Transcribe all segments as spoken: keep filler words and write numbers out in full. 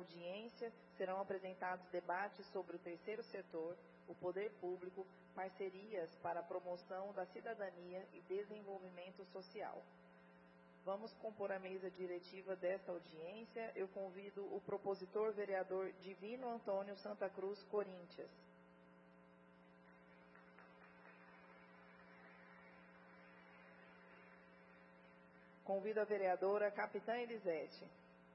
audiência serão apresentados debates sobre o terceiro setor, o poder público, parcerias para a promoção da cidadania e desenvolvimento social. Vamos compor a mesa diretiva desta audiência. Eu convido o propositor vereador Divino Antônio Santa Cruz Corinthians. Convido a vereadora Capitã Elisete.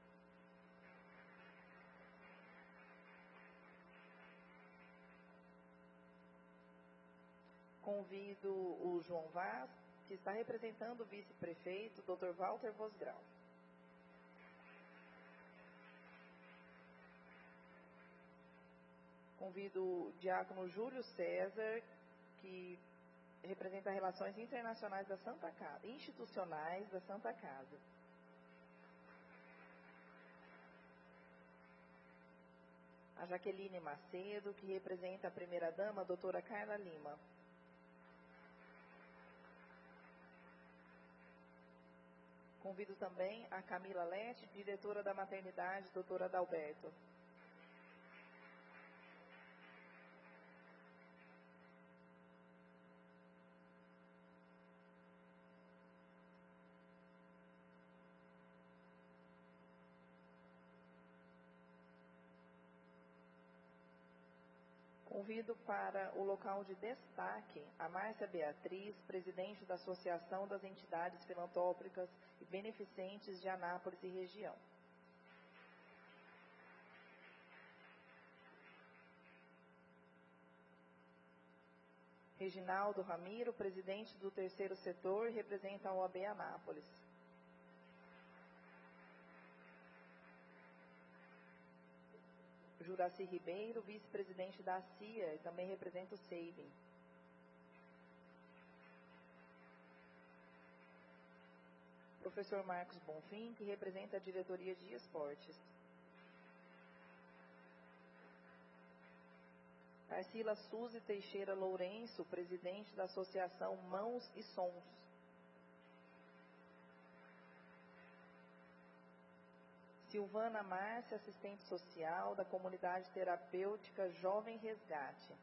Convido o João Vaz, que está representando o vice-prefeito, doutor Walter Vosgrau. Convido o diácono Júlio César, que representa Relações Internacionais da Santa Casa, institucionais da Santa Casa. A Jaqueline Macedo, que representa a primeira-dama, doutora Carla Lima. Convido também a Camila Lete, diretora da maternidade, doutora Adalberto. Convido para o local de destaque a Márcia Beatriz, presidente da Associação das Entidades Filantrópicas e Beneficentes de Anápolis e região. Reginaldo Ramiro, presidente do terceiro setor, representa a O A B Anápolis. Juraci Ribeiro, vice-presidente da C I A, e também representa o SEIBIN. Professor Marcos Bonfim, que representa a diretoria de esportes. Tarsila Suzy Teixeira Lourenço, presidente da Associação Mãos e Sons. Silvana Márcia, assistente social da comunidade terapêutica Jovem Resgate.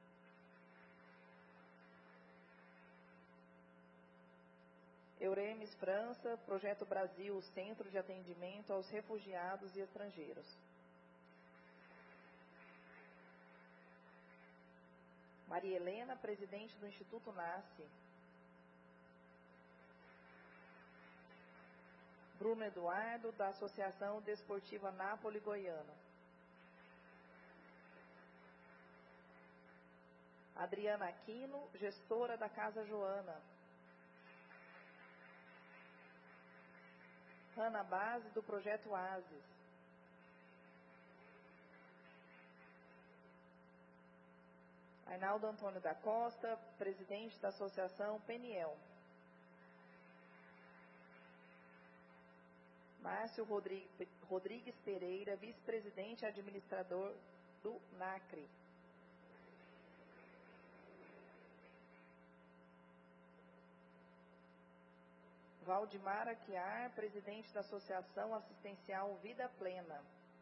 Euremes França, Projeto Brasil, Centro de Atendimento aos Refugiados e Estrangeiros. Maria Helena, presidente do Instituto Nasce. Bruno Eduardo, da Associação Desportiva Nápoles Goiano. Adriana Aquino, gestora da Casa Joana. Hanna Base, do Projeto Ases. Arnaldo Antônio da Costa, presidente da Associação Peniel. Márcio Rodrigues Pereira, vice-presidente administrador do NACRE. Valdemar Aquiar, presidente da Associação Assistencial Vida Plena.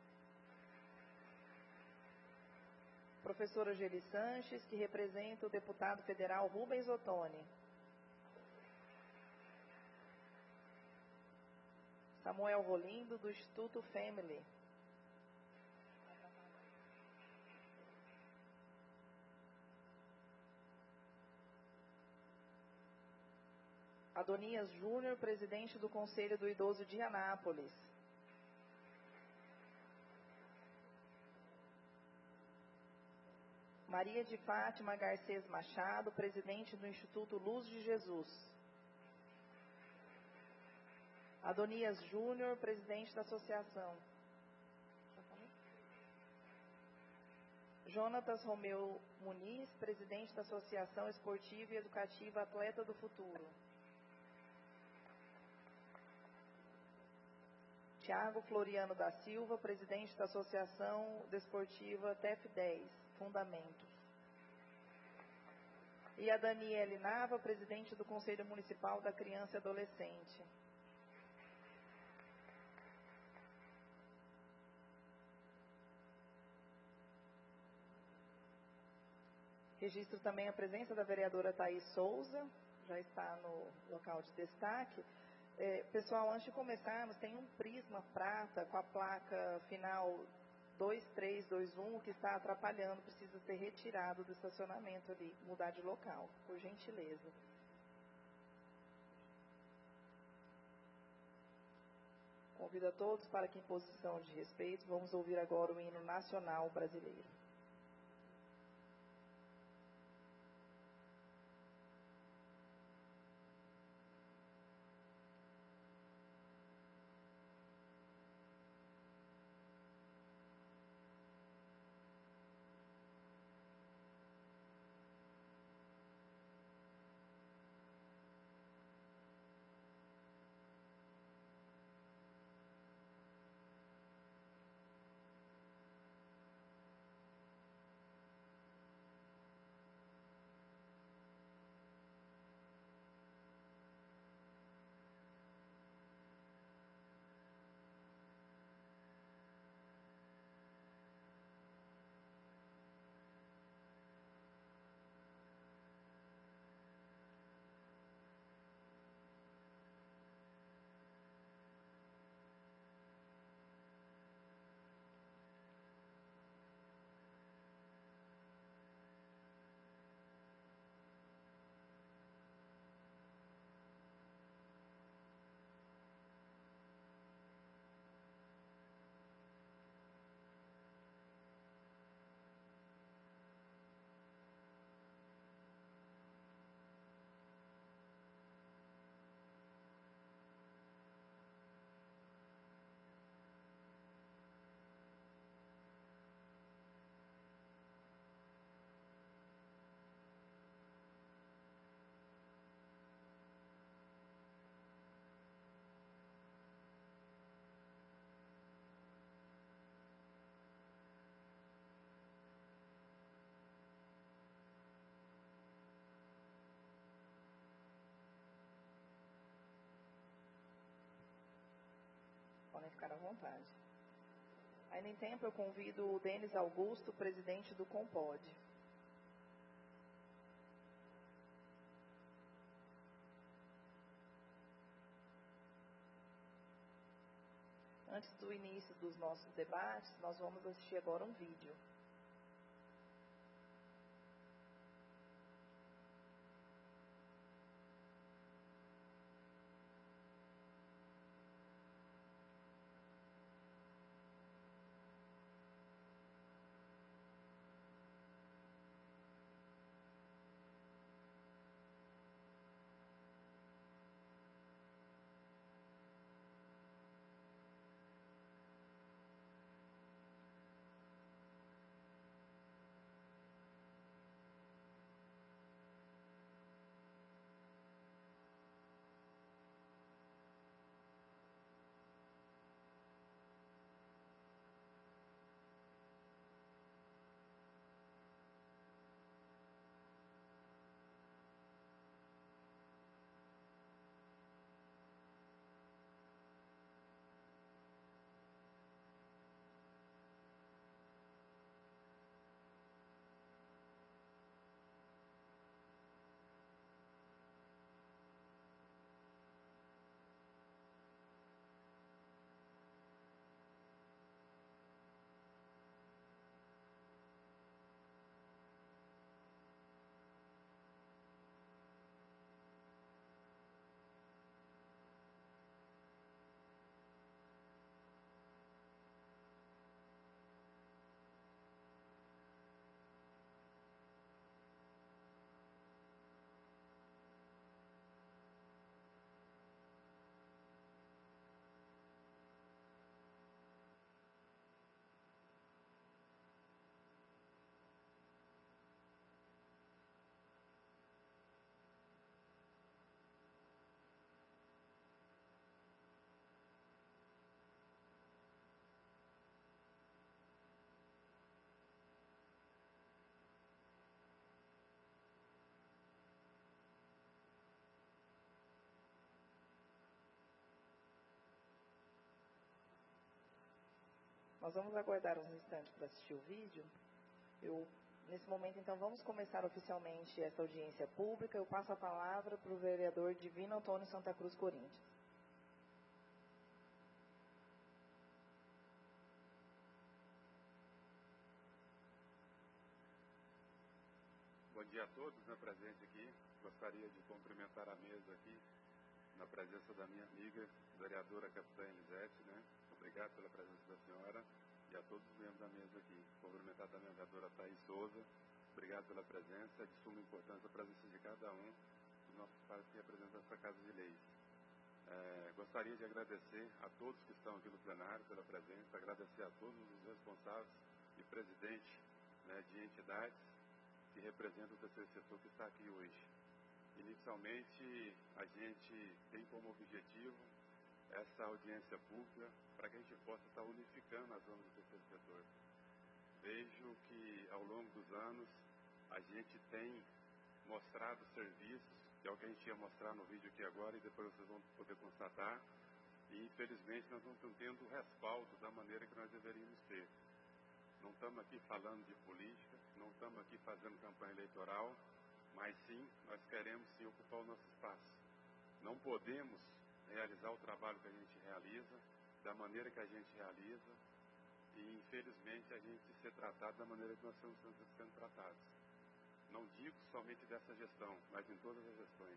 Professora Geli Sanches, que representa o deputado federal Rubens Ottoni. Samuel Rolindo, do Instituto Family. Adonias Júnior, presidente do Conselho do Idoso de Anápolis. Maria de Fátima Garcês Machado, presidente do Instituto Luz de Jesus. Adonias Júnior, presidente da associação. Jonatas Romeu Muniz, presidente da Associação Esportiva e Educativa Atleta do Futuro. Tiago Floriano da Silva, presidente da Associação Desportiva T E F dez, Fundamentos. E a Daniele Nava, presidente do Conselho Municipal da Criança e Adolescente. Registro também a presença da vereadora Thaís Souza, já está no local de destaque. É, pessoal, antes de começarmos, tem um prisma prata com a placa final dois três dois um que está atrapalhando, precisa ser retirado do estacionamento ali, mudar de local, por gentileza. Convido a todos para que, em posição de respeito, vamos ouvir agora o hino nacional brasileiro. Podem ficar à vontade. Ainda em tempo, eu convido o Denis Augusto, presidente do Compod. Antes do início dos nossos debates, nós vamos assistir agora um vídeo. Nós vamos aguardar uns instantes para assistir o vídeo. Eu Nesse momento, então, vamos começar oficialmente essa audiência pública. Eu passo a palavra para o vereador Divino Antônio Santa Cruz Corinthians. Bom dia a todos, né, presente aqui. Gostaria de cumprimentar a mesa aqui, na presença da minha amiga, vereadora Capitã Elisete, né? Obrigado pela presença da senhora e a todos os membros da mesa aqui. Cumprimentar também a vereadora Thaís Souza. Obrigado pela presença, é de suma importância a presença de cada um dos nossos pares que representam essa Casa de Leis. É, gostaria de agradecer a todos que estão aqui no plenário pela presença, agradecer a todos os responsáveis e presidentes, né, de entidades que representam o terceiro setor que está aqui hoje. Inicialmente, a gente tem como objetivo essa audiência pública para que a gente possa estar unificando as zonas do terceiro setor. Vejo que, ao longo dos anos, a gente tem mostrado serviços, que é o que a gente ia mostrar no vídeo aqui agora, e depois vocês vão poder constatar, e infelizmente nós não estamos tendo o respaldo da maneira que nós deveríamos ter. Não estamos aqui falando de política, não estamos aqui fazendo campanha eleitoral, mas sim, nós queremos sim ocupar o nosso espaço. Não podemos realizar o trabalho que a gente realiza, da maneira que a gente realiza, e infelizmente a gente ser tratado da maneira que nós estamos sendo tratados. Não digo somente dessa gestão, mas em todas as gestões.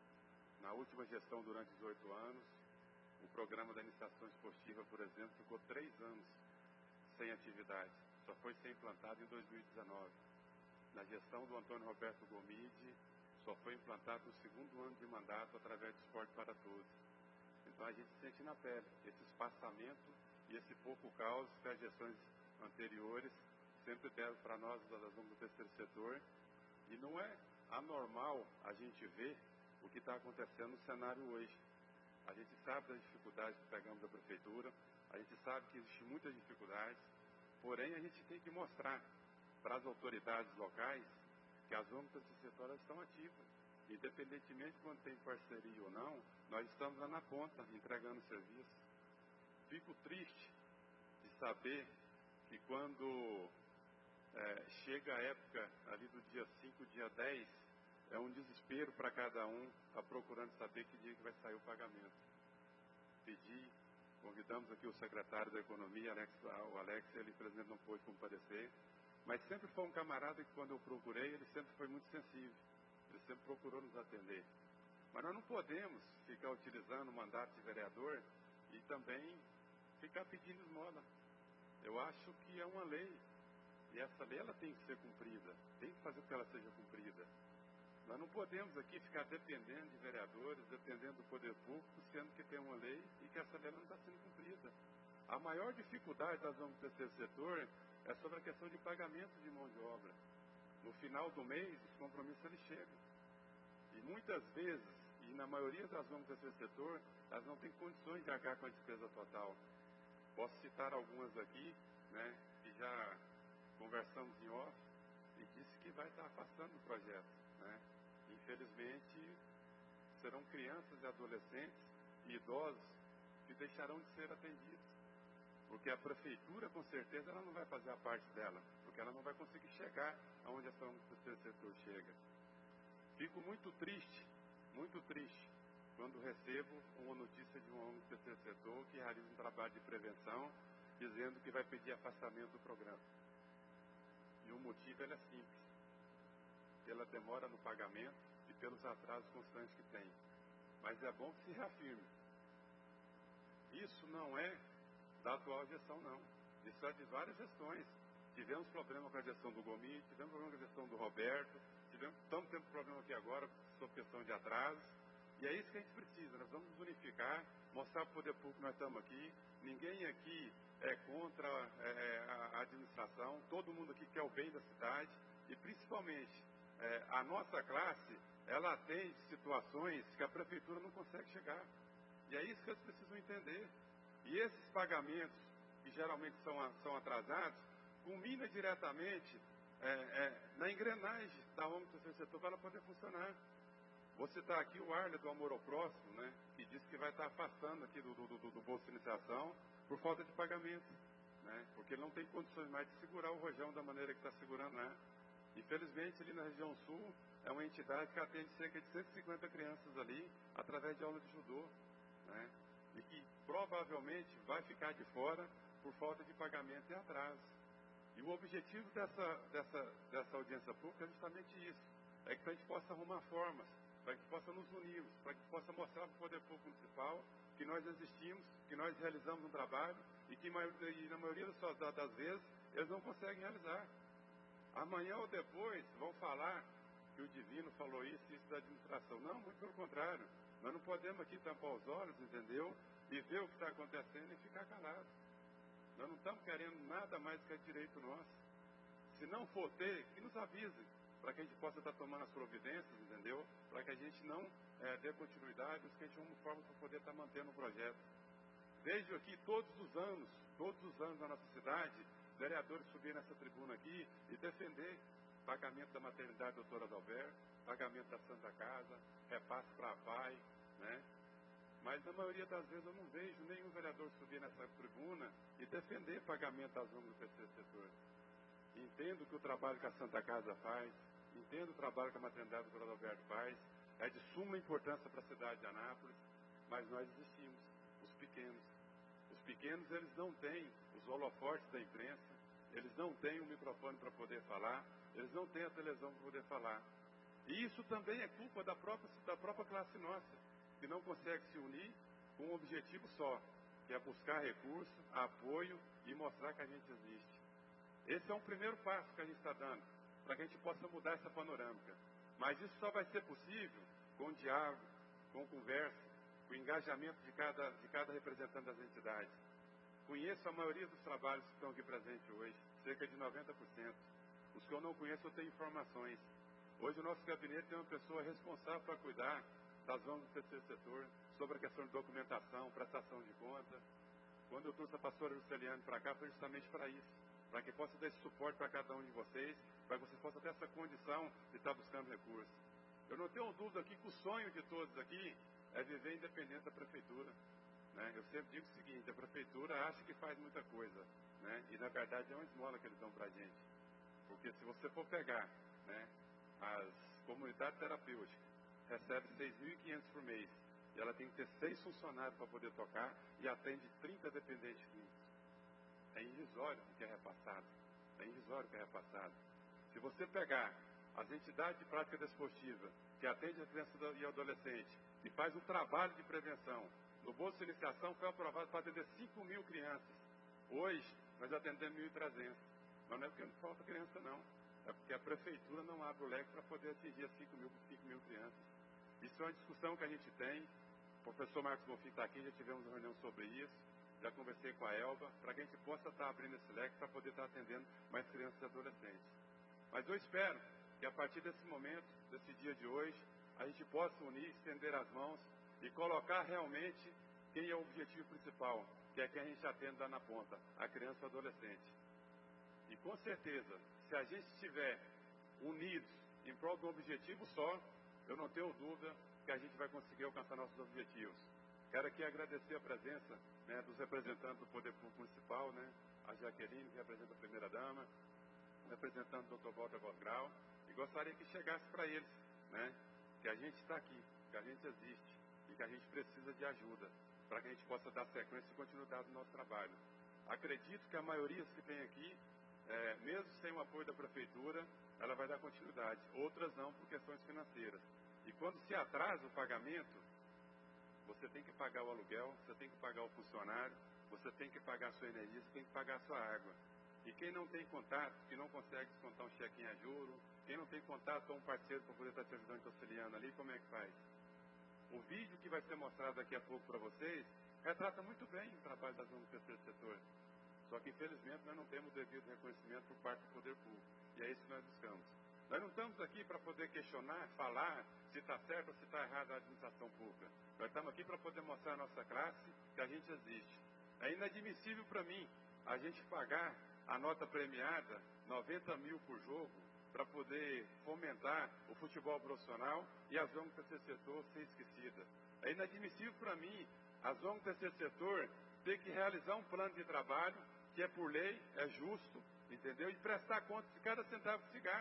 Na última gestão, durante os oito anos, o programa da iniciação esportiva, por exemplo, ficou três anos sem atividade. Só foi ser implantado em dois mil e dezenove. Na gestão do Antônio Roberto Gomide, só foi implantado no segundo ano de mandato através do Esporte para Todos. Então a gente sente na pele esse espaçamento e esse pouco caos que as gestões anteriores sempre deram para nós, das zonas do terceiro setor. E não é anormal a gente ver o que está acontecendo no cenário hoje. A gente sabe das dificuldades que pegamos da prefeitura, a gente sabe que existem muitas dificuldades, porém a gente tem que mostrar para as autoridades locais que as zonas do terceiro setor estão ativas. Independentemente de quando tem parceria ou não, nós estamos lá na ponta, entregando serviço. Fico triste de saber que quando é, chega a época ali do dia cinco, dia dez, é um desespero para cada um, está procurando saber que dia que vai sair o pagamento. Pedi, convidamos aqui o secretário da Economia, Alex, o Alex, ele infelizmente não pôde comparecer, mas sempre foi um camarada que, quando eu procurei, ele sempre foi muito sensível. Ele sempre procurou nos atender. Mas nós não podemos ficar utilizando o mandato de vereador e também ficar pedindo esmola. Eu acho que é uma lei. E essa lei ela tem que ser cumprida. Tem que fazer com que ela seja cumprida. Nós não podemos aqui ficar dependendo de vereadores, dependendo do poder público, sendo que tem uma lei e que essa lei não está sendo cumprida. A maior dificuldade das zonas do terceiro setor é sobre a questão de pagamento de mão de obra. No final do mês, os compromissos eles chegam. E muitas vezes, e na maioria das zonas do terceiro setor, elas não têm condições de arcar com a despesa total. Posso citar algumas aqui, né, que já conversamos em off, e disse que vai estar afastando o projeto. Né? Infelizmente, serão crianças e adolescentes e idosos que deixarão de ser atendidos. Porque a prefeitura, com certeza, ela não vai fazer a parte dela, porque ela não vai conseguir chegar aonde a ação do terceiro setor chega. Fico muito triste, muito triste, quando recebo uma notícia de um O N G do terceiro setor que realiza um trabalho de prevenção, dizendo que vai pedir afastamento do programa. E o motivo ele é simples, pela demora no pagamento e pelos atrasos constantes que tem. Mas é bom que se reafirme. Isso não é da atual gestão, não. Isso é de várias gestões. Tivemos problema com a gestão do Gomide, tivemos problema com a gestão do Roberto, tivemos, estamos tendo problema aqui agora sobre questão de atrasos. E é isso que a gente precisa. Nós vamos nos unificar, mostrar para o poder público que nós estamos aqui. Ninguém aqui é contra é, a administração, todo mundo aqui quer o bem da cidade e principalmente é, a nossa classe, ela atende situações que a prefeitura não consegue chegar. E é isso que eles precisam entender. E esses pagamentos, que geralmente são, são atrasados, culmina diretamente é, é, na engrenagem da O N G do terceiro setor para ela poder funcionar. Vou citar aqui o Arle do Amor ao Próximo, né, que disse que vai estar afastando aqui do, do, do, do Bolsa de Iniciação por falta de pagamento, né, porque ele não tem condições mais de segurar o rojão da maneira que está segurando, né. Infelizmente, ali na região sul, é uma entidade que atende cerca de cento e cinquenta crianças ali, através de aula de judô, né? E que provavelmente vai ficar de fora por falta de pagamento e atraso. E o objetivo dessa, dessa, dessa audiência pública é justamente isso, é que a gente possa arrumar formas, para que possa nos unirmos, para que possa mostrar para o Poder Público Municipal que nós existimos, que nós realizamos um trabalho e que e na maioria das, das vezes eles não conseguem realizar. Amanhã ou depois vão falar que o Divino falou isso e isso da administração. Não, muito pelo contrário. Nós não podemos aqui tampar os olhos, entendeu? E ver o que está acontecendo e ficar calado. Nós não estamos querendo nada mais que é direito nosso. Se não for ter, que nos avise, para que a gente possa estar tomando as providências, entendeu? Para que a gente não é, dê continuidade, mas que a gente arrume forma para poder estar mantendo o projeto. Vejo aqui todos os anos, todos os anos na nossa cidade, vereadores subirem nessa tribuna aqui e defender pagamento da maternidade doutora Adalberto, pagamento da Santa Casa, repasse para a P A I, né? Mas na maioria das vezes eu não vejo nenhum vereador subir nessa tribuna e defender pagamento das O N Gs do terceiro setor. Entendo que o trabalho que a Santa Casa faz, entendo o trabalho que a maternidade doutora Adalberto faz, é de suma importância para a cidade de Anápolis, mas nós existimos, os pequenos. Os pequenos, eles não têm os holofotes da imprensa, eles não têm o microfone para poder falar, eles não têm a televisão para poder falar. E isso também é culpa da própria, da própria classe nossa, que não consegue se unir com um objetivo só, que é buscar recurso, apoio e mostrar que a gente existe. Esse é um primeiro passo que a gente está dando, para que a gente possa mudar essa panorâmica. Mas isso só vai ser possível com diálogo, com conversa, com engajamento de cada, de cada representante das entidades. Conheço a maioria dos trabalhos que estão aqui presentes hoje, cerca de noventa por cento. Os que eu não conheço, eu tenho informações. Hoje o nosso gabinete tem uma pessoa responsável para cuidar das O N Gs do terceiro setor, sobre a questão de documentação, prestação de conta. Quando eu trouxe a pastora Luceliane para cá, foi justamente para isso, para que possa dar esse suporte para cada um de vocês, para que vocês possam ter essa condição de estar buscando recursos. Eu não tenho dúvida aqui que o sonho de todos aqui é viver independente da prefeitura. Né? Eu sempre digo o seguinte, a prefeitura acha que faz muita coisa, né? E na verdade é uma esmola que eles dão para a gente. Porque se você for pegar, né, as comunidades terapêuticas, recebe seis mil e quinhentos por mês, e ela tem que ter seis funcionários para poder tocar e atende trinta dependentes clínicos. É irrisório o que é repassado. É irrisório o que é repassado. Se você pegar as entidades de prática desportiva, que atende a criança e adolescente, e faz um trabalho de prevenção, no Bolsa de Iniciação foi aprovado para atender cinco mil crianças. Hoje, nós atendemos mil e trezentos. Mas não é porque não falta criança, não. É porque a prefeitura não abre o leque para poder atingir as cinco mil crianças. Isso é uma discussão que a gente tem. O professor Marcos Bonfim está aqui, já tivemos uma reunião sobre isso. Já conversei com a Elba, para que a gente possa estar abrindo esse leque para poder estar atendendo mais crianças e adolescentes. Mas eu espero que a partir desse momento, desse dia de hoje, a gente possa unir, estender as mãos e colocar realmente quem é o objetivo principal, que é quem a gente atende lá na ponta, a criança e o adolescente. E com certeza, se a gente estiver unidos em prol de um objetivo só, eu não tenho dúvida que a gente vai conseguir alcançar nossos objetivos. Quero aqui agradecer a presença, né, dos representantes do Poder Público Municipal, né, a Jaqueline, que representa a primeira-dama, o representante do doutor Walter Vosgrau, e gostaria que chegasse para eles, né, que a gente está aqui, que a gente existe e que a gente precisa de ajuda para que a gente possa dar sequência e continuidade no nosso trabalho. Acredito que a maioria que tem aqui, é, mesmo sem o apoio da prefeitura, ela vai dar continuidade. Outras não, por questões financeiras. E quando se atrasa o pagamento, você tem que pagar o aluguel, você tem que pagar o funcionário, você tem que pagar a sua energia, você tem que pagar a sua água. E quem não tem contato, que não consegue descontar um cheque em juro, quem não tem contato com um parceiro para poder estar te ajudando, te auxiliando ali, como é que faz? O vídeo que vai ser mostrado daqui a pouco para vocês retrata muito bem o trabalho das O N Gs do terceiro setor. Só que, infelizmente, nós não temos o devido reconhecimento por parte do Poder Público. E é isso que nós buscamos. Nós não estamos aqui para poder questionar, falar se está certo ou se está errado a administração pública. Nós estamos aqui para poder mostrar à nossa classe que a gente existe. É inadmissível para mim a gente pagar a nota premiada, noventa mil por jogo, para poder fomentar o futebol profissional e as O N Gs do terceiro setor ser esquecida. É inadmissível para mim as O N Gs do terceiro setor ter que realizar um plano de trabalho que é por lei, é justo, entendeu? E prestar conta de cada centavo que se gasta.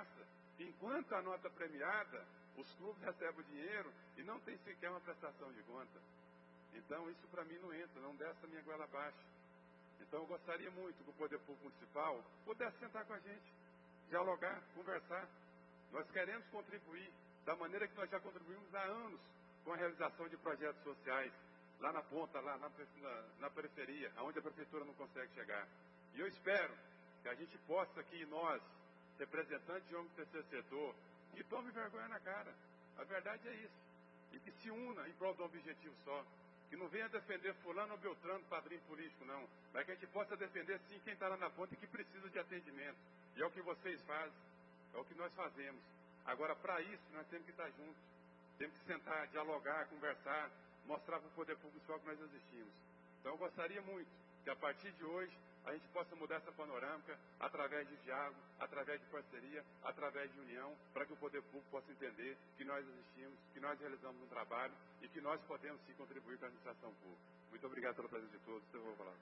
Enquanto a nota premiada, os clubes recebem o dinheiro e não tem sequer uma prestação de conta. Então, isso para mim não entra, não desce a minha goela abaixo. Então, eu gostaria muito que o Poder Público Municipal pudesse sentar com a gente, dialogar, conversar. Nós queremos contribuir da maneira que nós já contribuímos há anos com a realização de projetos sociais, lá na ponta, lá na, na, na periferia, onde a prefeitura não consegue chegar. E eu espero que a gente possa aqui, nós, representantes de homens do terceiro setor, que tome vergonha na cara. A verdade é isso. E que se una em prol de um objetivo só. Que não venha defender fulano ou beltrano, padrinho político, não. Mas que a gente possa defender, sim, quem está lá na ponta e que precisa de atendimento. E é o que vocês fazem. É o que nós fazemos. Agora, para isso, nós temos que estar juntos. Temos que sentar, dialogar, conversar, mostrar para o Poder Público só que nós existimos. Então, eu gostaria muito que, a partir de hoje, a gente possa mudar essa panorâmica através de diálogo, através de parceria, através de união, para que o Poder Público possa entender que nós existimos, que nós realizamos um trabalho e que nós podemos sim contribuir com a administração pública. Muito obrigado pela presença de todos. Eu vou falar.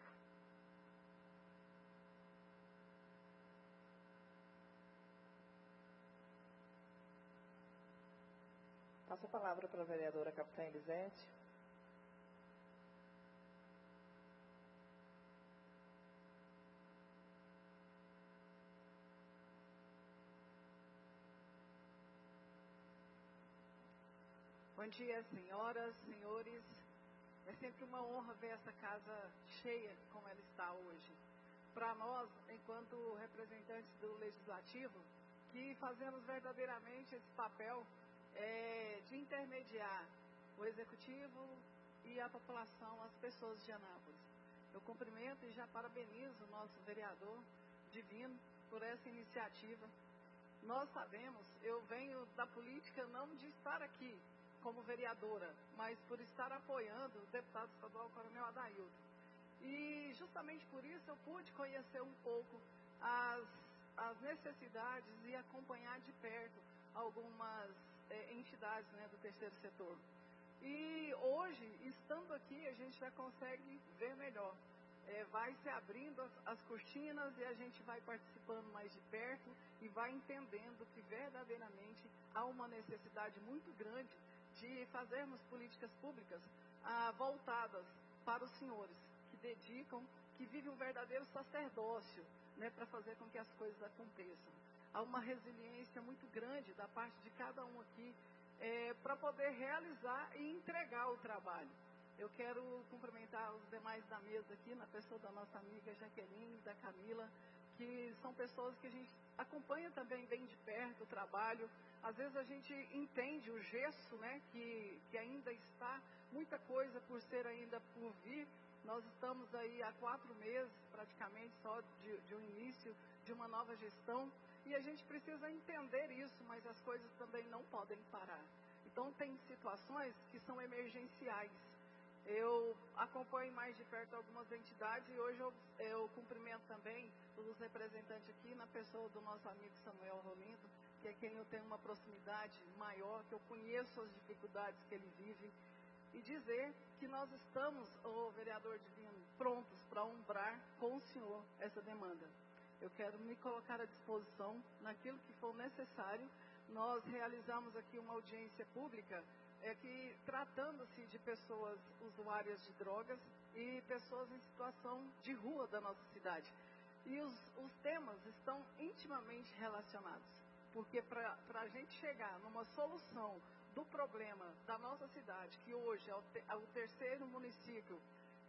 Passo a palavra para a vereadora Capitã Elisete. Bom dia, senhoras, senhores. É sempre uma honra ver essa casa cheia como ela está hoje. Para nós, enquanto representantes do Legislativo, que fazemos verdadeiramente esse papel é, de intermediar o Executivo e a população, as pessoas de Anápolis. Eu cumprimento e já parabenizo o nosso vereador Divino por essa iniciativa. Nós sabemos, eu venho da política não de estar aqui como vereadora, mas por estar apoiando o deputado estadual Coronel Adailton. E justamente por isso eu pude conhecer um pouco as, as necessidades e acompanhar de perto algumas é, entidades, né, do terceiro setor. E hoje, estando aqui, a gente já consegue ver melhor. É, vai se abrindo as, as cortinas e a gente vai participando mais de perto e vai entendendo que verdadeiramente há uma necessidade muito grande de fazermos políticas públicas ah, voltadas para os senhores, que dedicam, que vivem um verdadeiro sacerdócio, né, para fazer com que as coisas aconteçam. Há uma resiliência muito grande da parte de cada um aqui é, para poder realizar e entregar o trabalho. Eu quero cumprimentar os demais da mesa aqui, na pessoa da nossa amiga Jaqueline, da Camila, que são pessoas que a gente acompanha também bem de perto o trabalho. Às vezes a gente entende o gesso, né, que, que ainda está, muita coisa por ser ainda por vir. Nós estamos aí há quatro meses, praticamente, só de, de um início de uma nova gestão, e a gente precisa entender isso, mas as coisas também não podem parar. Então, tem situações que são emergenciais. Eu acompanho mais de perto algumas entidades e hoje eu, eu cumprimento também os representantes aqui na pessoa do nosso amigo Samuel Rolindo, que é quem eu tenho uma proximidade maior, que eu conheço as dificuldades que ele vive, e dizer que nós estamos, o vereador Divino, prontos para umbrar com o senhor essa demanda. Eu quero me colocar à disposição naquilo que for necessário. Nós realizamos aqui uma audiência pública é que, tratando-se de pessoas usuárias de drogas e pessoas em situação de rua da nossa cidade. E os, os temas estão intimamente relacionados, porque para a gente chegar numa solução do problema da nossa cidade, que hoje é o, te, é o terceiro município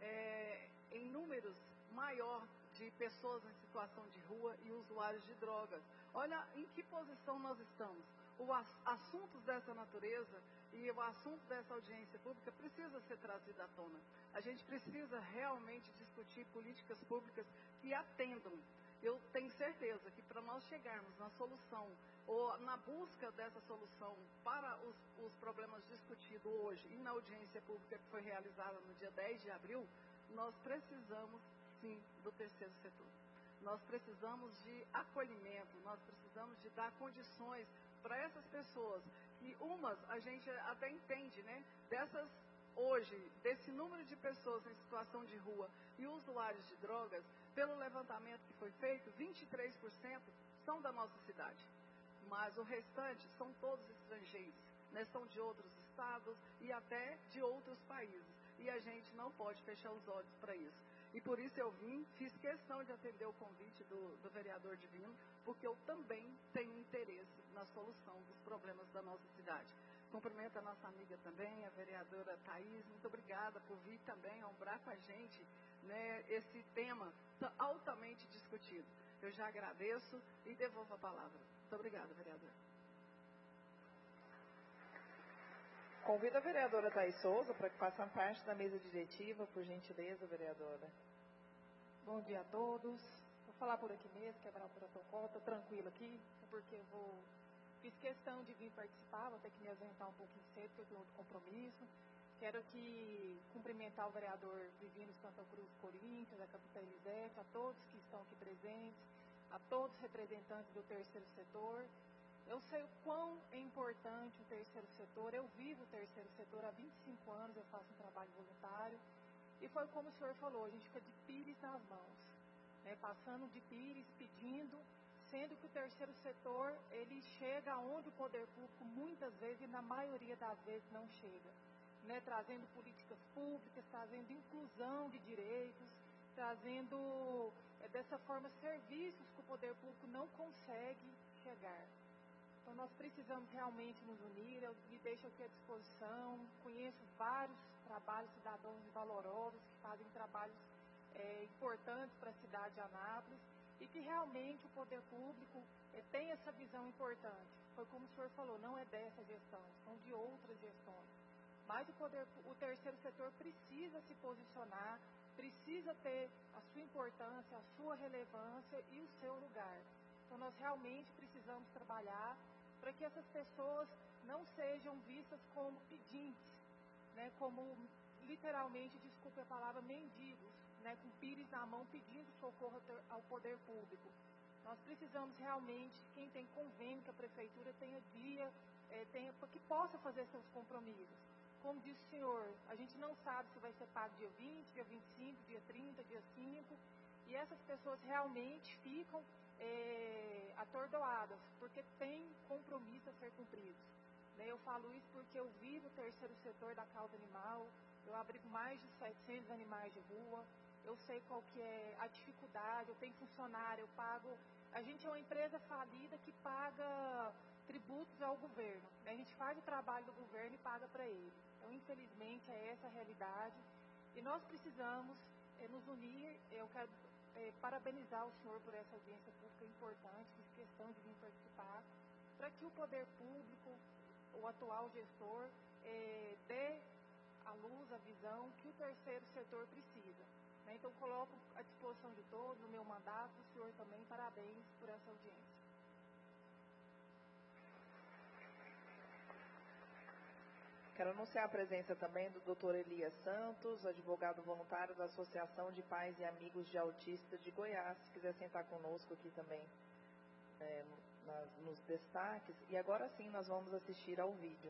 é, em números maior de pessoas em situação de rua e usuários de drogas. Olha em que posição nós estamos. Os assuntos dessa natureza e o assunto dessa audiência pública precisa ser trazido à tona. A gente precisa realmente discutir políticas públicas que atendam. Eu tenho certeza que para nós chegarmos na solução ou na busca dessa solução para os, os problemas discutidos hoje e na audiência pública que foi realizada no dia dez de abril, nós precisamos sim do terceiro setor. Nós precisamos de acolhimento, nós precisamos de dar condições para essas pessoas, que umas a gente até entende, né? Dessas, hoje, desse número de pessoas em situação de rua e usuários de drogas, pelo levantamento que foi feito, vinte e três por cento são da nossa cidade. mas o restante são todos estrangeiros, né? São de outros estados e até de outros países. E a gente não pode fechar os olhos para isso. E por isso eu vim, fiz questão de atender o convite do, do vereador Divino, porque eu também tenho interesse na solução dos problemas da nossa cidade. Cumprimento a nossa amiga também, a vereadora Thaís, muito obrigada por vir também ombrar com a gente, né, esse tema altamente discutido. Eu já agradeço e devolvo a palavra. Muito obrigada, vereadora. Convido a vereadora Thaís Souza para que faça parte da mesa diretiva, por gentileza, vereadora. Bom dia a todos. Vou falar por aqui mesmo, quebrar o protocolo, estou tranquilo aqui, porque eu vou... Fiz questão de vir participar, vou ter que me ausentar um pouquinho cedo, porque eu tenho outro compromisso. Quero que cumprimentar o vereador Divino Santa Cruz Corinthians, a capitã Elisete, a todos que estão aqui presentes, a todos os representantes do terceiro setor. Eu sei o quão é importante o terceiro setor, eu vivo o terceiro setor há vinte e cinco anos, eu faço um trabalho voluntário, e foi como o senhor falou, a gente fica de pires nas mãos, né, passando de pires, pedindo, sendo que o terceiro setor, ele chega onde o poder público muitas vezes, e na maioria das vezes, não chega, né, trazendo políticas públicas, trazendo inclusão de direitos, trazendo, é, dessa forma, serviços que o poder público não consegue chegar. Então, nós precisamos realmente nos unir, eu me deixo aqui à disposição, conheço vários trabalhos cidadãos e valorosos que fazem trabalhos é, importantes para a cidade de Anápolis e que realmente o poder público é, tem essa visão importante. Foi como o senhor falou, não é dessa gestão, são de outras gestões. Mas o, poder, o terceiro setor precisa se posicionar, precisa ter a sua importância, a sua relevância e o seu lugar. Então, nós realmente precisamos trabalhar para que essas pessoas não sejam vistas como pedintes, né, como literalmente, desculpe a palavra, mendigos, né, com pires na mão pedindo socorro ao poder público. Nós precisamos realmente, quem tem convênio que a prefeitura tenha dia, é, tenha, que possa fazer seus compromissos. Como disse o senhor, a gente não sabe se vai ser pago dia vinte, dia vinte e cinco, dia trinta, dia cinco, e essas pessoas realmente ficam É, atordoadas, porque tem compromisso a ser cumprido. Né? Eu falo isso porque eu vivo o terceiro setor da causa animal, eu abrigo mais de setecentos animais de rua, eu sei qual que é a dificuldade, eu tenho funcionário, eu pago... A gente é uma empresa falida que paga tributos ao governo. Né? A gente faz o trabalho do governo e paga para ele. Então, infelizmente, é essa a realidade. E nós precisamos é, nos unir, eu quero... É, parabenizar o senhor por essa audiência pública importante, fiz questão de vir participar, para que o poder público, o atual gestor, é, dê à luz a visão que o terceiro setor precisa. Né? Então, coloco à disposição de todos, no meu mandato, o senhor também, parabéns por essa audiência. Quero anunciar a presença também do doutor Elias Santos, advogado voluntário da Associação de Pais e Amigos de Autistas de Goiás, se quiser sentar conosco aqui também é, nas, nos destaques. E agora sim nós vamos assistir ao vídeo.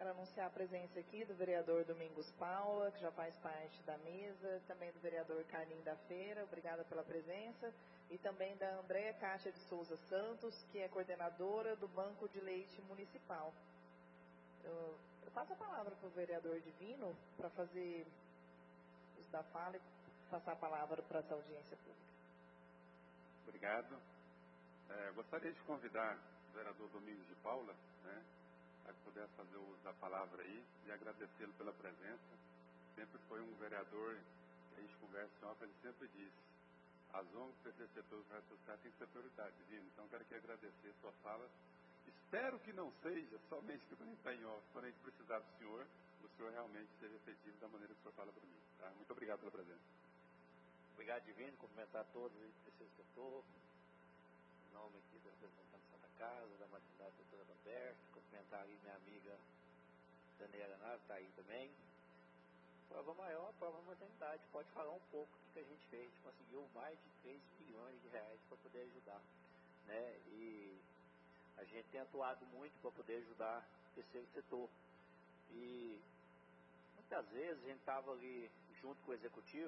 Quero anunciar a presença aqui do vereador Domingos Paula, que já faz parte da mesa, também do vereador Carlinho da Feira, obrigada pela presença, e também da Andréia Cátia de Souza Santos, que é coordenadora do Banco de Leite Municipal. Eu, eu passo a palavra para o vereador Divino para fazer uso da fala e passar a palavra para essa audiência pública. Obrigado. É, gostaria de convidar o vereador Domingos de Paula, né, a que pudesse fazer o uso da palavra aí e agradecê-lo pela presença. Sempre foi um vereador que a gente conversa em ele sempre disse: as O N Gs, o terceiro setor, o resto social tem que ser prioridade, Divino. Então, quero aqui agradecer a sua fala. Espero que não seja somente que quando a gente está em off, quando a gente precisar do senhor, o senhor realmente seja efetivo da maneira que o senhor fala para mim. Tá? Muito obrigado pela presença. Obrigado, Divino. Cumprimentar todos aí do terceiro setor. Em nome aqui do representante Santa Casa, da maternidade doutora Roberto. Cumprimentar aí minha amiga Daniela Nave, está aí também. Prova maior, prova maternidade. Pode falar um pouco do que a gente fez. A gente conseguiu mais de três bilhões de reais para poder ajudar, né? E a gente tem atuado muito para poder ajudar o terceiro setor. E muitas vezes a gente estava ali junto com o executivo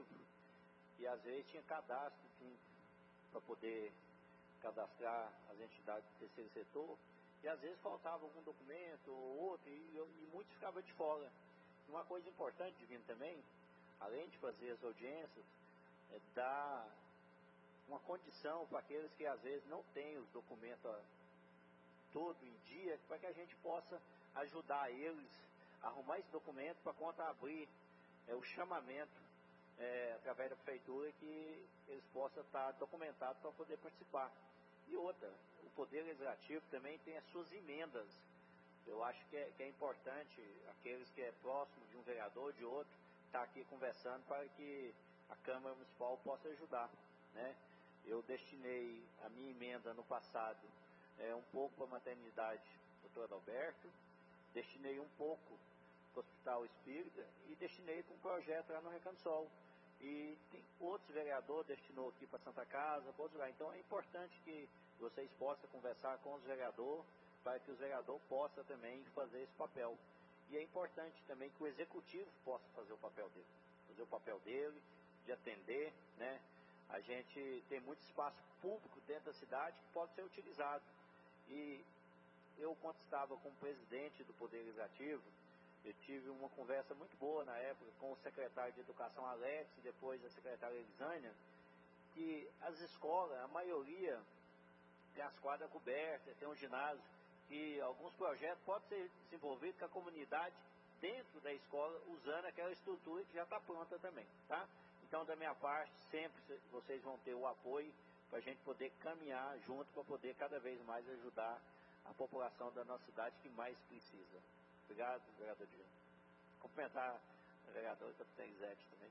e às vezes tinha cadastro para poder cadastrar as entidades do terceiro setor e às vezes faltava algum documento ou outro e, e muitos ficavam de fora. E uma coisa importante, Divino, também, além de fazer as audiências, é dar uma condição para aqueles que às vezes não têm os documentos todo em dia, para que a gente possa ajudar eles a arrumar esse documento para quando abrir é, o chamamento é, através da prefeitura, que eles possam estar documentados para poder participar. E outra, o Poder Legislativo também tem as suas emendas. Eu acho que é, que é importante aqueles que é próximo de um vereador, de outro, estar aqui conversando para que a Câmara Municipal possa ajudar, né? Eu destinei a minha emenda no passado É, um pouco para a maternidade doutor Alberto, destinei um pouco para o Hospital Espírita e destinei para um projeto lá no Recanto Sol. E tem outros vereadores destinou aqui para Santa Casa, para outros lugares. Então é importante que vocês possam conversar com os vereadores, para que os vereadores possam também fazer esse papel. E é importante também que o executivo possa fazer o papel dele, fazer o papel dele, de atender, né? A gente tem muito espaço público dentro da cidade que pode ser utilizado. E eu, quando estava como presidente do Poder Legislativo, eu tive uma conversa muito boa na época com o secretário de Educação Alex e depois a secretária Elisânia, que as escolas, a maioria tem as quadras cobertas, tem um ginásio, e alguns projetos podem ser desenvolvidos com a comunidade dentro da escola, usando aquela estrutura que já está pronta também, tá? Então, da minha parte, sempre vocês vão ter o apoio para a gente poder caminhar junto, para poder cada vez mais ajudar a população da nossa cidade que mais precisa. Obrigado, vereador Divino. Cumprimentar a vereadora Capitã Isete também.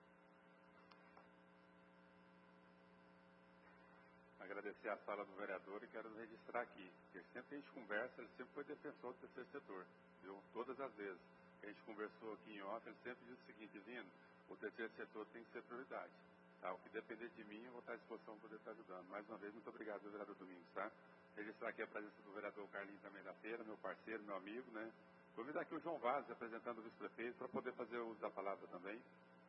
Agradecer a fala do vereador e quero registrar aqui, porque sempre que a gente conversa, ele sempre foi defensor do terceiro setor, viu? Todas as vezes que a gente conversou aqui em off, ele sempre disse o seguinte: Divino, o terceiro setor tem que ser prioridade. Tá? O que depender de mim, eu vou estar à disposição para poder estar ajudando. Mais uma vez, muito obrigado, vereador Domingos, tá? Registrar aqui a presença do vereador Carlinho também da Feira, meu parceiro, meu amigo, né? Convidar aqui o João Vaz, representando o vice-prefeito, para poder fazer o uso da palavra também.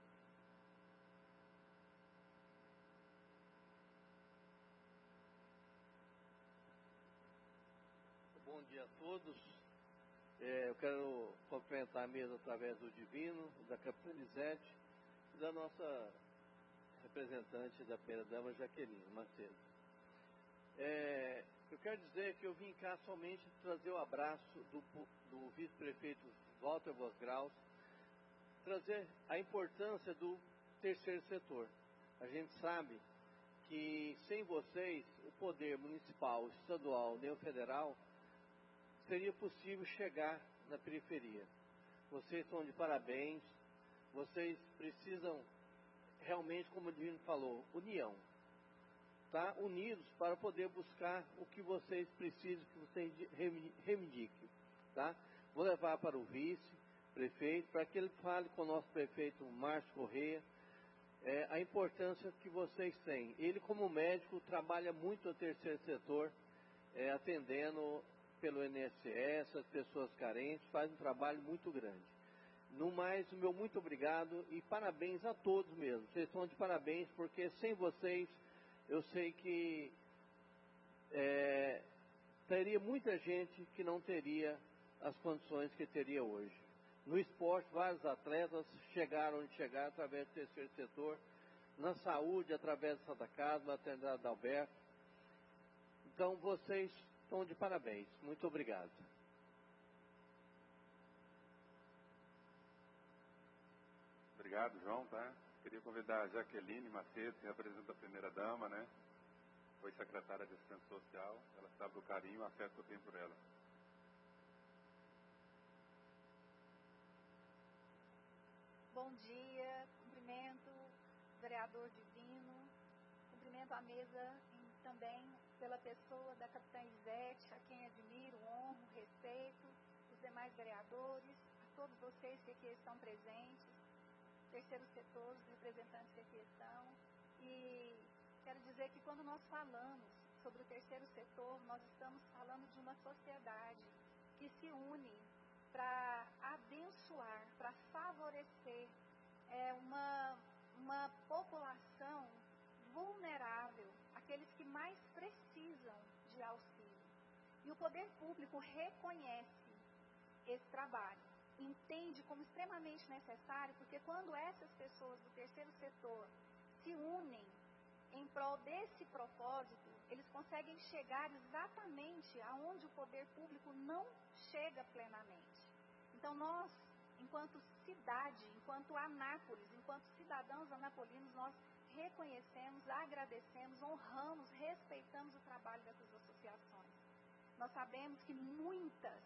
Bom dia a todos. É, eu quero cumprimentar a mesa através do Divino, da Capitã Lisete e da nossa representante da primeira-dama, Jaqueline Macedo. É, eu quero dizer que eu vim cá somente trazer o abraço do, do vice-prefeito Walter Vosgraus, trazer a importância do terceiro setor. A gente sabe que sem vocês, o poder municipal, estadual, nem o federal, seria possível chegar na periferia. Vocês estão de parabéns, vocês precisam realmente, como o Divino falou, união. Tá? Unidos para poder buscar o que vocês precisam, que vocês reivindiquem. Tá? Vou levar para o vice-prefeito, para que ele fale com o nosso prefeito Márcio Corrêa, é, a importância que vocês têm. Ele, como médico, trabalha muito no terceiro setor, é, atendendo pelo I N S S, as pessoas carentes, faz um trabalho muito grande. No mais, o meu muito obrigado e parabéns a todos mesmo. Vocês estão de parabéns, porque sem vocês, eu sei que é, teria muita gente que não teria as condições que teria hoje. No esporte, vários atletas chegaram onde chegaram através do terceiro setor, na saúde, através da Santa Casa, na maternidade da Alberto. Então, vocês estão de parabéns. Muito obrigado. Obrigado, João, tá? Queria convidar a Jaqueline Macedo, que representa a primeira-dama, né? Foi secretária de Assistência Social. Ela sabe do carinho e o afeto que eu tenho por ela. Bom dia, cumprimento o vereador Divino, cumprimento a mesa em, também pela pessoa da capitã Elisete, a quem admiro, honro, respeito, os demais vereadores, a todos vocês que aqui estão presentes, terceiro setor, os representantes que aqui estão. E quero dizer que quando nós falamos sobre o terceiro setor, nós estamos falando de uma sociedade que se une para abençoar, para favorecer é, uma, uma população vulnerável, aqueles que mais precisam de auxílio. E o poder público reconhece esse trabalho, entende como extremamente necessário, porque quando essas pessoas do terceiro setor se unem em prol desse propósito, eles conseguem chegar exatamente aonde o poder público não chega plenamente. Então nós, enquanto cidade, enquanto Anápolis, enquanto cidadãos anapolinos, nós reconhecemos, agradecemos, honramos, respeitamos o trabalho dessas associações. Nós sabemos que muitas,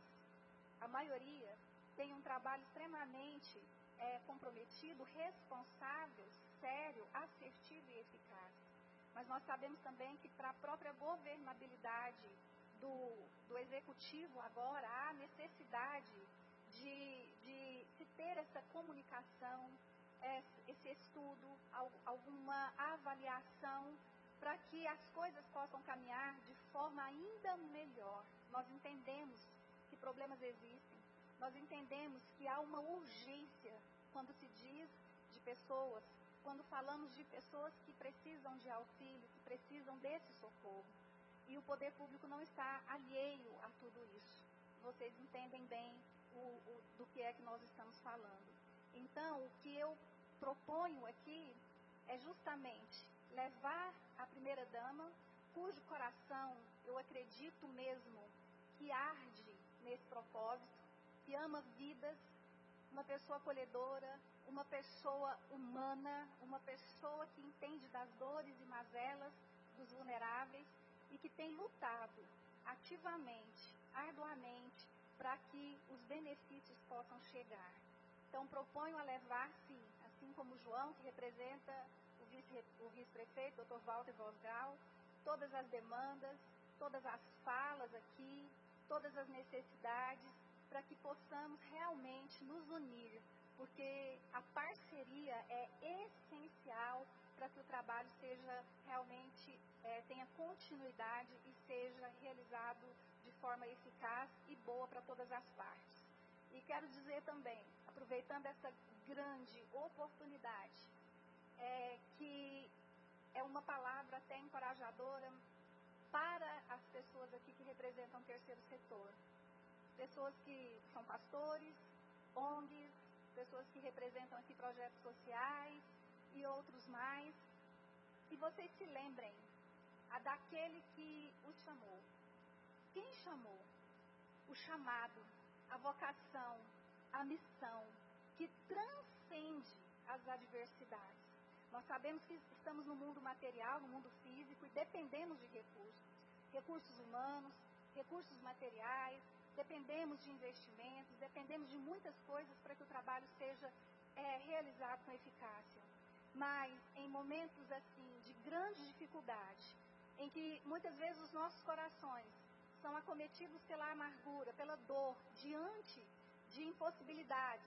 a maioria, tem um trabalho extremamente é, comprometido, responsável, sério, assertivo e eficaz. Mas nós sabemos também que para a própria governabilidade do, do executivo agora, há necessidade de, de se ter essa comunicação, esse estudo, alguma avaliação, para que as coisas possam caminhar de forma ainda melhor. Nós entendemos que problemas existem, nós entendemos que há uma urgência quando se diz de pessoas, quando falamos de pessoas que precisam de auxílio, que precisam desse socorro. E o poder público não está alheio a tudo isso. Vocês entendem bem o, o, do que é que nós estamos falando. Então, o que eu proponho aqui é justamente levar a primeira-dama, cujo coração eu acredito mesmo que arde nesse propósito, que ama vidas, uma pessoa acolhedora, uma pessoa humana, uma pessoa que entende das dores e mazelas dos vulneráveis e que tem lutado ativamente, arduamente, para que os benefícios possam chegar. Então, proponho a levar, sim, assim como o João, que representa o, vice, o vice-prefeito, doutor Walter Vosgal, todas as demandas, todas as falas aqui, todas as necessidades, para que possamos realmente nos unir, porque a parceria é essencial para que o trabalho seja realmente, é, tenha continuidade e seja realizado de forma eficaz e boa para todas as partes. E quero dizer também, aproveitando essa grande oportunidade, é, que é uma palavra até encorajadora para as pessoas aqui que representam o terceiro setor. Pessoas que são pastores, O N Gs, pessoas que representam aqui projetos sociais e outros mais. E vocês se lembrem a daquele que os chamou. Quem chamou? O chamado, a vocação, a missão, que transcende as adversidades. Nós sabemos que estamos no mundo material, no mundo físico, e dependemos de recursos. Recursos humanos, recursos materiais, dependemos de investimentos, dependemos de muitas coisas para que o trabalho seja é, realizado com eficácia. Mas em momentos assim de grande dificuldade, em que muitas vezes os nossos corações são acometidos pela amargura, pela dor, diante de impossibilidades,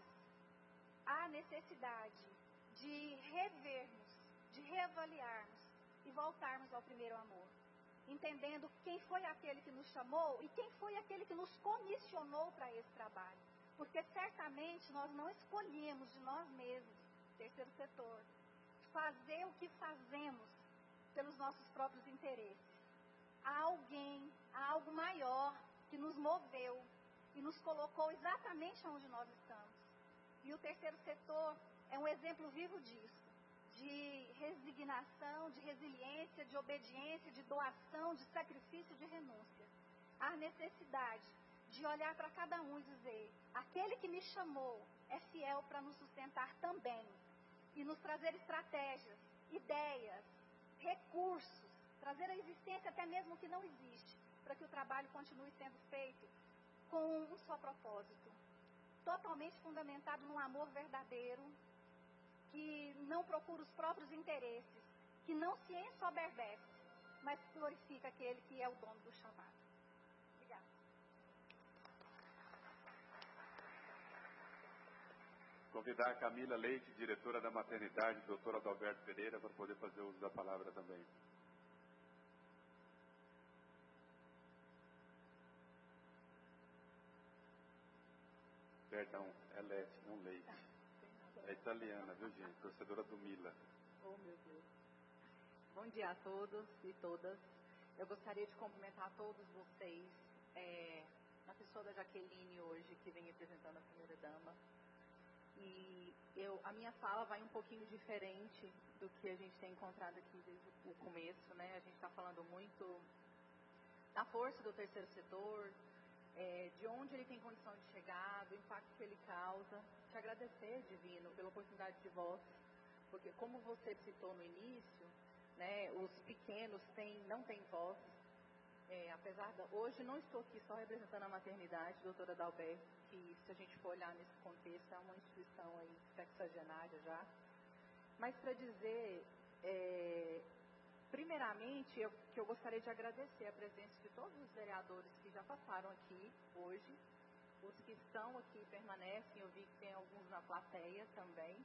há necessidade de revermos, de reavaliarmos e voltarmos ao primeiro amor. entendendo quem foi aquele que nos chamou e quem foi aquele que nos comissionou para esse trabalho. Porque certamente nós não escolhemos de nós mesmos, terceiro setor, fazer o que fazemos pelos nossos próprios interesses. Há alguém, há algo maior que nos moveu e nos colocou exatamente onde nós estamos. E o terceiro setor é um exemplo vivo disso, de resignação, de resiliência, de obediência, de doação, de sacrifício, de renúncia. Há necessidade de olhar para cada um e dizer, aquele que me chamou é fiel para nos sustentar também e nos trazer estratégias, ideias, recursos, trazer a existência até mesmo que não existe, para que o trabalho continue sendo feito com um só propósito, totalmente fundamentado num amor verdadeiro, que não procura os próprios interesses, que não se ensoberbece, mas glorifica aquele que é o dono do chamado. Obrigada. Convidar a Camila Leite, diretora da maternidade, doutora Adalberto Pereira, para poder fazer uso da palavra também. Perdão, é Leite, não Leite. É italiana, viu, gente? Torcedora do Mila. Oh, meu Deus. Bom dia a todos e todas. Eu gostaria de cumprimentar a todos vocês, é, na pessoa da Jaqueline hoje, que vem representando a primeira dama. E eu, a minha fala vai um pouquinho diferente do que a gente tem encontrado aqui desde o começo, né? A gente está falando muito da força do terceiro setor, é, de onde ele tem condição de chegar, do impacto que ele causa. Te agradecer, Divino, pela oportunidade de voz, porque como você citou no início, né, os pequenos têm, não têm voz. É, apesar da, hoje não estou aqui só representando a maternidade, doutora Adalberto, que se a gente for olhar nesse contexto é uma instituição aí sexagenária já, mas para dizer, é, primeiramente, eu, que eu gostaria de agradecer a presença de todos os vereadores que já passaram aqui hoje, os que estão aqui permanecem, eu vi que tem alguns na plateia também,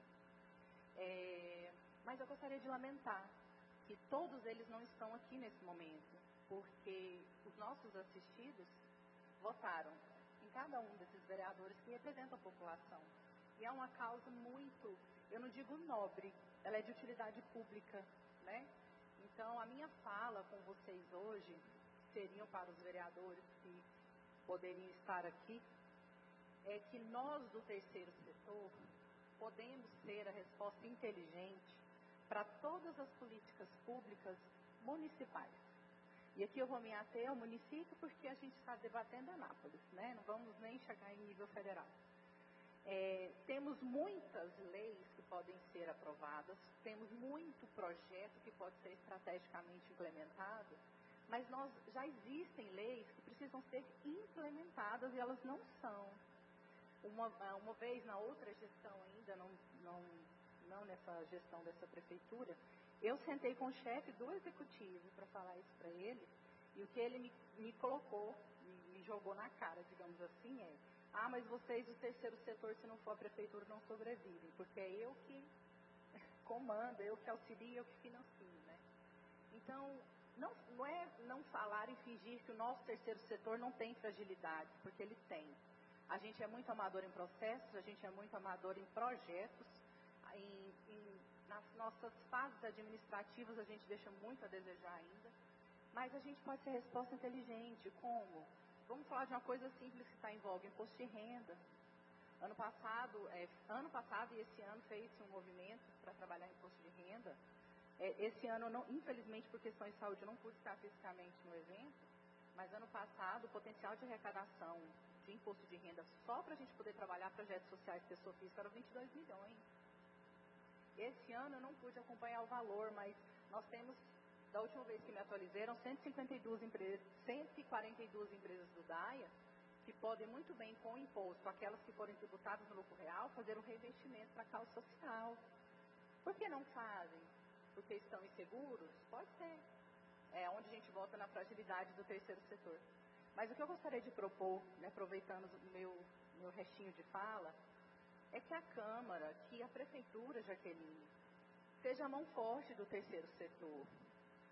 é, mas eu gostaria de lamentar que todos eles não estão aqui nesse momento, porque os nossos assistidos votaram em cada um desses vereadores que representam a população. E é uma causa muito, eu não digo nobre, ela é de utilidade pública, né? Então, a minha fala com vocês hoje, seriam para os vereadores que poderiam estar aqui, é que nós do terceiro setor podemos ser a resposta inteligente para todas as políticas públicas municipais. E aqui eu vou me ater ao município porque a gente está debatendo Anápolis, né? Não vamos nem chegar em nível federal. É, temos muitas leis que podem ser aprovadas, temos muito projeto que pode ser estrategicamente implementado, mas nós, já existem leis que precisam ser implementadas e elas não são. Uma, uma vez na outra gestão ainda, não, não, não nessa gestão dessa prefeitura, eu sentei com o chefe do executivo para falar isso para ele, e o que ele me, me colocou, me, me jogou na cara, digamos assim, é: ah, mas vocês, o terceiro setor, se não for a prefeitura, não sobrevivem, porque é eu que comando, eu que auxilio, eu que financio, né? Então, não, não é não falar e fingir que o nosso terceiro setor não tem fragilidades, porque ele tem. A gente é muito amador em processos, a gente é muito amador em projetos, em, em, nas nossas fases administrativas a gente deixa muito a desejar ainda, mas a gente pode ser resposta inteligente. Como? Vamos falar de uma coisa simples que está em voga: imposto de renda. Ano passado, é, ano passado e esse ano fez-se um movimento para trabalhar imposto de renda. É, esse ano, não, infelizmente, por questões de saúde, eu não pude estar fisicamente no evento, mas ano passado o potencial de arrecadação de imposto de renda só para a gente poder trabalhar projetos sociais de pessoa física era vinte e dois milhões. Esse ano eu não pude acompanhar o valor, mas nós temos, da última vez que me atualizei, eram cento e cinquenta e duas empresas, cento e quarenta e duas empresas do DAIA que podem muito bem, com o imposto, aquelas que forem tributadas no lucro real, fazer um reinvestimento para a causa social. Por que não fazem? Porque estão inseguros? Pode ser. É onde a gente volta na fragilidade do terceiro setor. Mas o que eu gostaria de propor, né, aproveitando o meu, meu restinho de fala, é que a Câmara, que a Prefeitura, Jaqueline, seja a mão forte do terceiro setor.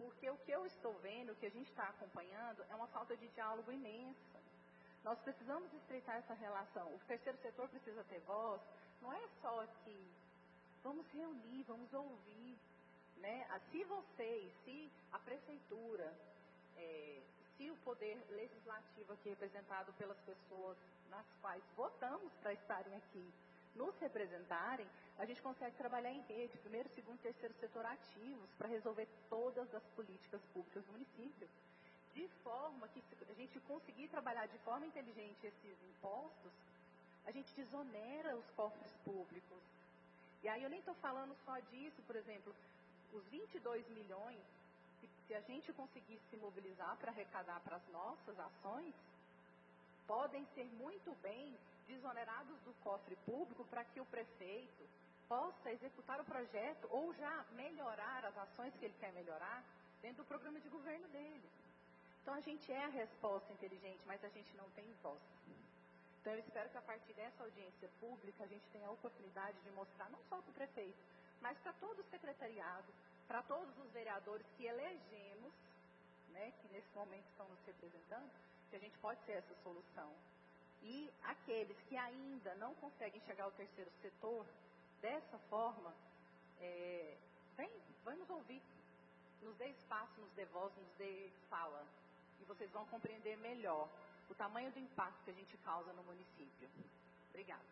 porque o que eu estou vendo, o que a gente está acompanhando, é uma falta de diálogo imensa. Nós precisamos estreitar essa relação. O terceiro setor precisa ter voz. Não é só que vamos reunir, vamos ouvir, né? Se vocês, se a prefeitura, é, se o poder legislativo aqui representado pelas pessoas nas quais votamos para estarem aqui, nos representarem, a gente consegue trabalhar em rede, primeiro, segundo, terceiro setor ativos, para resolver todas as políticas públicas do município. De forma que, se a gente conseguir trabalhar de forma inteligente esses impostos, a gente desonera os cofres públicos. E aí eu nem estou falando só disso, por exemplo, os vinte e dois milhões, se, se a gente conseguir se mobilizar para arrecadar para as nossas ações, podem ser muito bem desonerados do cofre público para que o prefeito possa executar o projeto ou já melhorar as ações que ele quer melhorar dentro do programa de governo dele. Então, a gente é a resposta inteligente, mas a gente não tem voz. Então, eu espero que a partir dessa audiência pública, a gente tenha a oportunidade de mostrar, não só para o prefeito, mas para todo o secretariado, para todos os vereadores que elegemos, né, que nesse momento estão nos representando, que a gente pode ser essa solução. E aqueles que ainda não conseguem chegar ao terceiro setor, dessa forma, é, vem, vamos ouvir, nos dê espaço, nos dê voz, nos dê fala. E vocês vão compreender melhor o tamanho do impacto que a gente causa no município. Obrigada.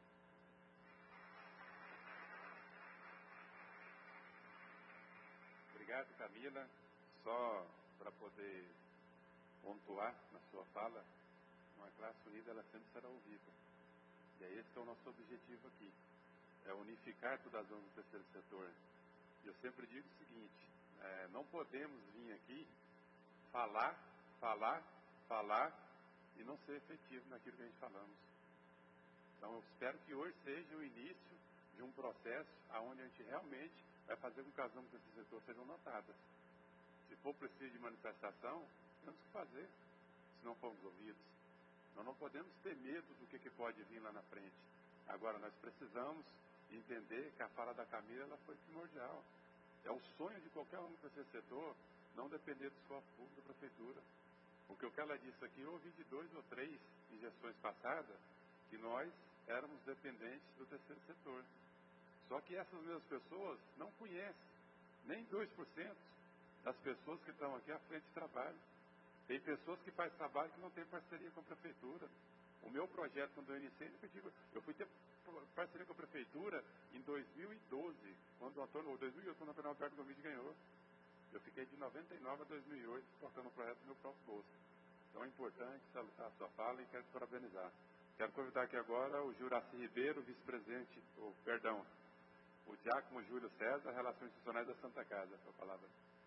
Obrigado, Camila. Só para poder pontuar na sua fala, uma classe unida, ela sempre será ouvida. E é esse que é o nosso objetivo aqui. É unificar todas as zonas do terceiro setor. E eu sempre digo o seguinte, é, não podemos vir aqui falar, falar, falar e não ser efetivo naquilo que a gente falamos. Então eu espero que hoje seja o início de um processo onde a gente realmente vai fazer com que as zonas do terceiro setor sejam notadas. Se for preciso de manifestação, temos que fazer, se não formos ouvidos. Nós não podemos ter medo do que, que pode vir lá na frente. Agora, nós precisamos entender que a fala da Camila ela foi primordial. É o sonho de qualquer um do terceiro setor não depender do esforço público da prefeitura. Porque o que ela disse aqui, eu ouvi de dois ou três injeções passadas que nós éramos dependentes do terceiro setor. Só que essas mesmas pessoas não conhecem nem dois por cento das pessoas que estão aqui à frente de trabalho. Tem pessoas que fazem trabalho que não tem parceria com a prefeitura. O meu projeto, quando eu iniciei, eu, digo, eu fui ter parceria com a prefeitura em dois mil e doze, quando o Antônio, ou dois mil e oito, quando o Antônio Alberto Gomes ganhou. Eu fiquei de noventa e nove a dois mil e oito, portando o projeto do meu próprio bolso. Então é importante salutar a sua fala e quero te parabenizar. Quero convidar aqui agora o Juraci Ribeiro, vice-presidente, ou, perdão, o Diácono Júlio César, Relações Institucionais da Santa Casa. A palavra.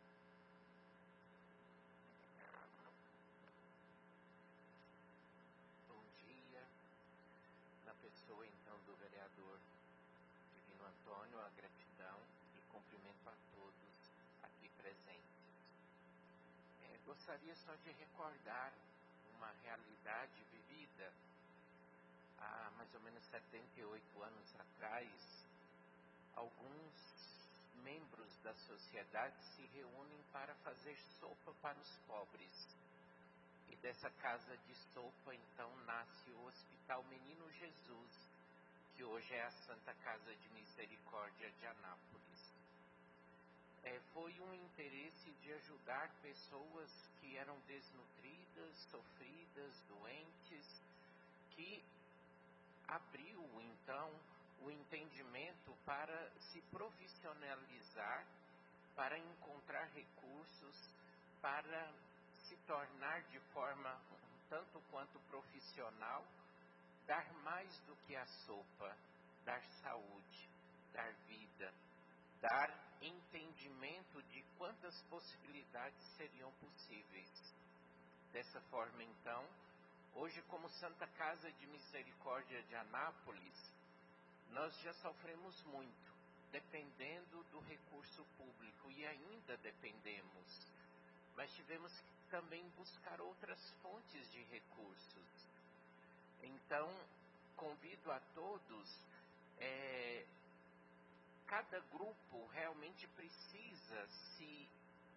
Pessoa então do vereador Divino Antônio, a gratidão e cumprimento a todos aqui presentes. É, gostaria só de recordar uma realidade vivida há mais ou menos setenta e oito anos atrás. Alguns membros da sociedade se reúnem para fazer sopa para os pobres. E dessa casa de sopa, então, nasce o Hospital Menino Jesus, que hoje é a Santa Casa de Misericórdia de Anápolis. É, foi um interesse de ajudar pessoas que eram desnutridas, sofridas, doentes, que abriu, então, o entendimento para se profissionalizar, para encontrar recursos, para se tornar de forma um tanto quanto profissional, dar mais do que a sopa, dar saúde, dar vida, dar entendimento de quantas possibilidades seriam possíveis. Dessa forma, então, hoje, como Santa Casa de Misericórdia de Anápolis, nós já sofremos muito, dependendo do recurso público, e ainda dependemos, mas tivemos que também buscar outras fontes de recursos. Então, convido a todos, é, cada grupo realmente precisa se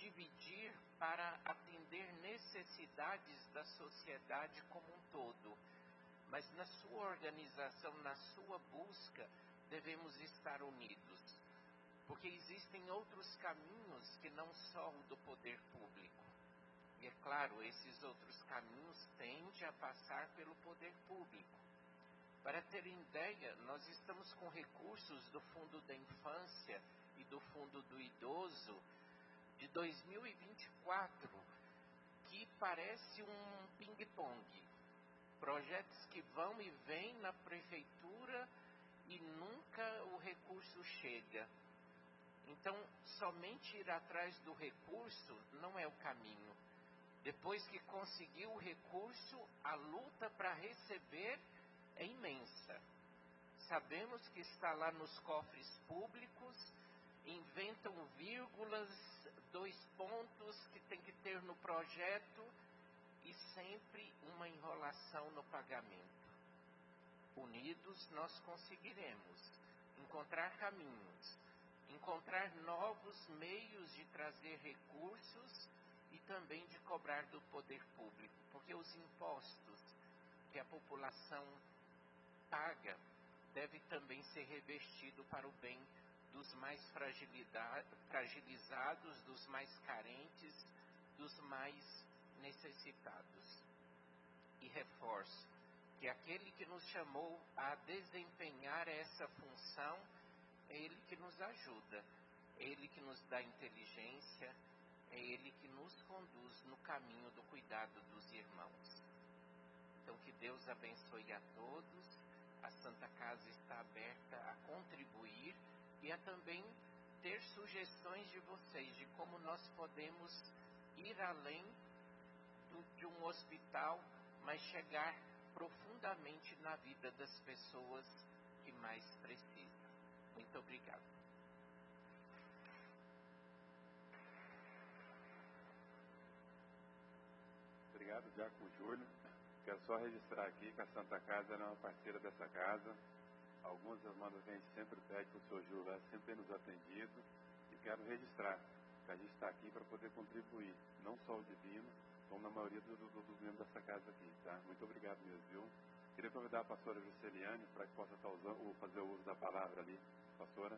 subdividir para atender necessidades da sociedade como um todo. Mas na sua organização, na sua busca, devemos estar unidos. Porque existem outros caminhos que não só o do poder público. E é claro, esses outros caminhos tendem a passar pelo poder público. Para terem ideia, nós estamos com recursos do Fundo da Infância e do Fundo do Idoso de dois mil e vinte e quatro, que parece um ping-pong. Projetos que vão e vêm na prefeitura e nunca o recurso chega. Então, somente ir atrás do recurso não é o caminho. Depois que conseguiu o recurso, a luta para receber é imensa. Sabemos que está lá nos cofres públicos, inventam vírgulas, dois pontos que tem que ter no projeto e sempre uma enrolação no pagamento. Unidos nós conseguiremos encontrar caminhos, encontrar novos meios de trazer recursos e também de cobrar do poder público, porque os impostos que a população paga deve também ser revestido para o bem dos mais fragilizados, dos mais carentes, dos mais necessitados. E reforço que aquele que nos chamou a desempenhar essa função é Ele que nos ajuda, é Ele que nos dá inteligência, é Ele que nos conduz no caminho do cuidado dos irmãos. Então que Deus abençoe a todos. A Santa Casa está aberta a contribuir e a também ter sugestões de vocês de como nós podemos ir além do, de um hospital, mas chegar profundamente na vida das pessoas que mais precisam. Muito obrigado. Obrigado, Diácono Júlio. Quero só registrar aqui que a Santa Casa é uma parceira dessa casa. Algumas demandas que a gente sempre pede para o senhor Júlio, ela sempre tem nos atendido. E quero registrar que a gente está aqui para poder contribuir, não só o Divino, como na maioria do, do, dos membros dessa casa aqui, tá? Muito obrigado mesmo, viu? Queria convidar a pastora Jusceliane para que possa estar usando, ou fazer o uso da palavra ali. Pastora.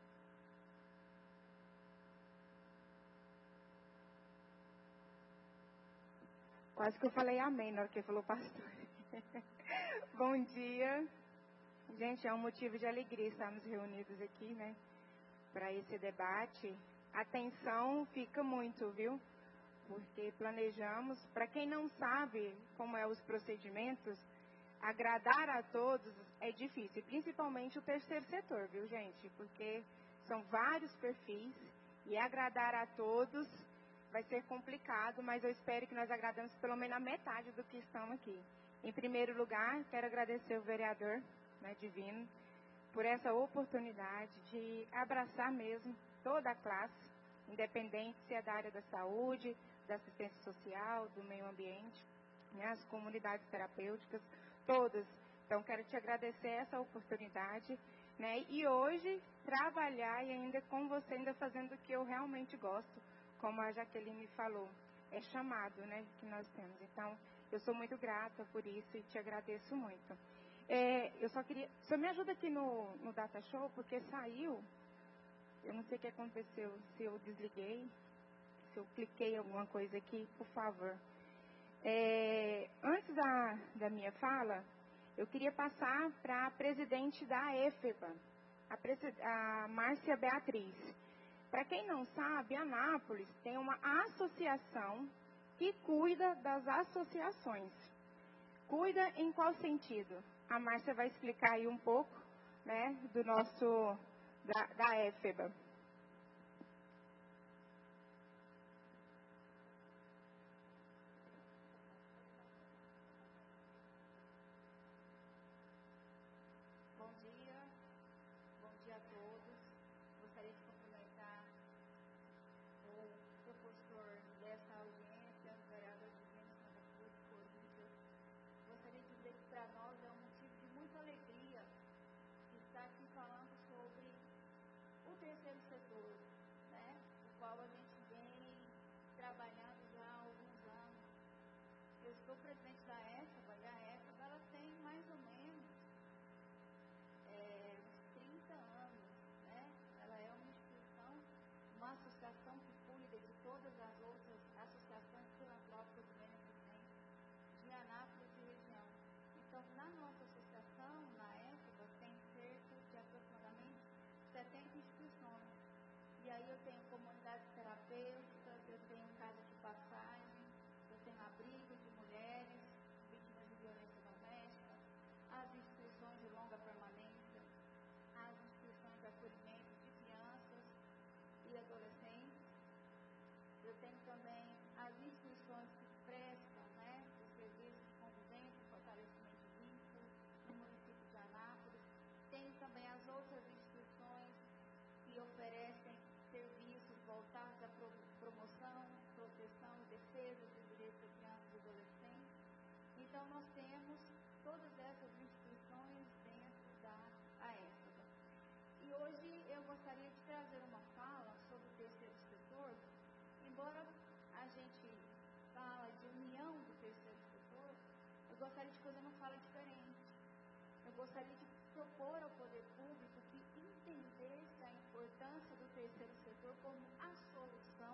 Quase que eu falei amém na hora que ele falou pastor. Bom dia. Gente, é um motivo de alegria estarmos reunidos aqui, né? Para esse debate. A atenção fica muito, viu? Porque planejamos. Para quem não sabe como é os procedimentos, agradar a todos é difícil. Principalmente o terceiro setor, viu, gente? Porque são vários perfis e agradar a todos vai ser complicado, mas eu espero que nós agrademos pelo menos a metade do que estão aqui. Em primeiro lugar, quero agradecer o vereador, né, Divino, por essa oportunidade de abraçar mesmo toda a classe, independente se é da área da saúde, da assistência social, do meio ambiente, né, as comunidades terapêuticas, todas. Então, quero te agradecer essa oportunidade, né, e hoje trabalhar e ainda com você, ainda fazendo o que eu realmente gosto, como a Jaqueline falou, é chamado, né, que nós temos. Então, eu sou muito grata por isso e te agradeço muito. É, eu só queria... O senhor me ajuda aqui no, no Data Show, porque saiu... Eu não sei o que aconteceu, se eu desliguei, se eu cliquei em alguma coisa aqui, por favor. É, antes da, da minha fala, eu queria passar para a presidente da EFEBA, a, a Márcia Beatriz. Para quem não sabe, Anápolis tem uma associação que cuida das associações. Cuida em qual sentido? A Márcia vai explicar aí um pouco, né, do nosso, da, da EFEBA. Bom dia, bom dia a todos. Gostaria de cumprimentar o propositor dessa audiência, o vereador Divino Santa Cruz, Corinthians. Gostaria de dizer que para nós é um motivo de muita alegria estar aqui falando sobre o terceiro Então, nós temos todas essas instituições dentro da AESPA. E hoje eu gostaria de trazer uma fala sobre o terceiro setor. Embora a gente fala de união do terceiro setor, eu gostaria de fazer uma fala diferente. Eu gostaria de propor ao poder público que entendesse a importância do terceiro setor como a solução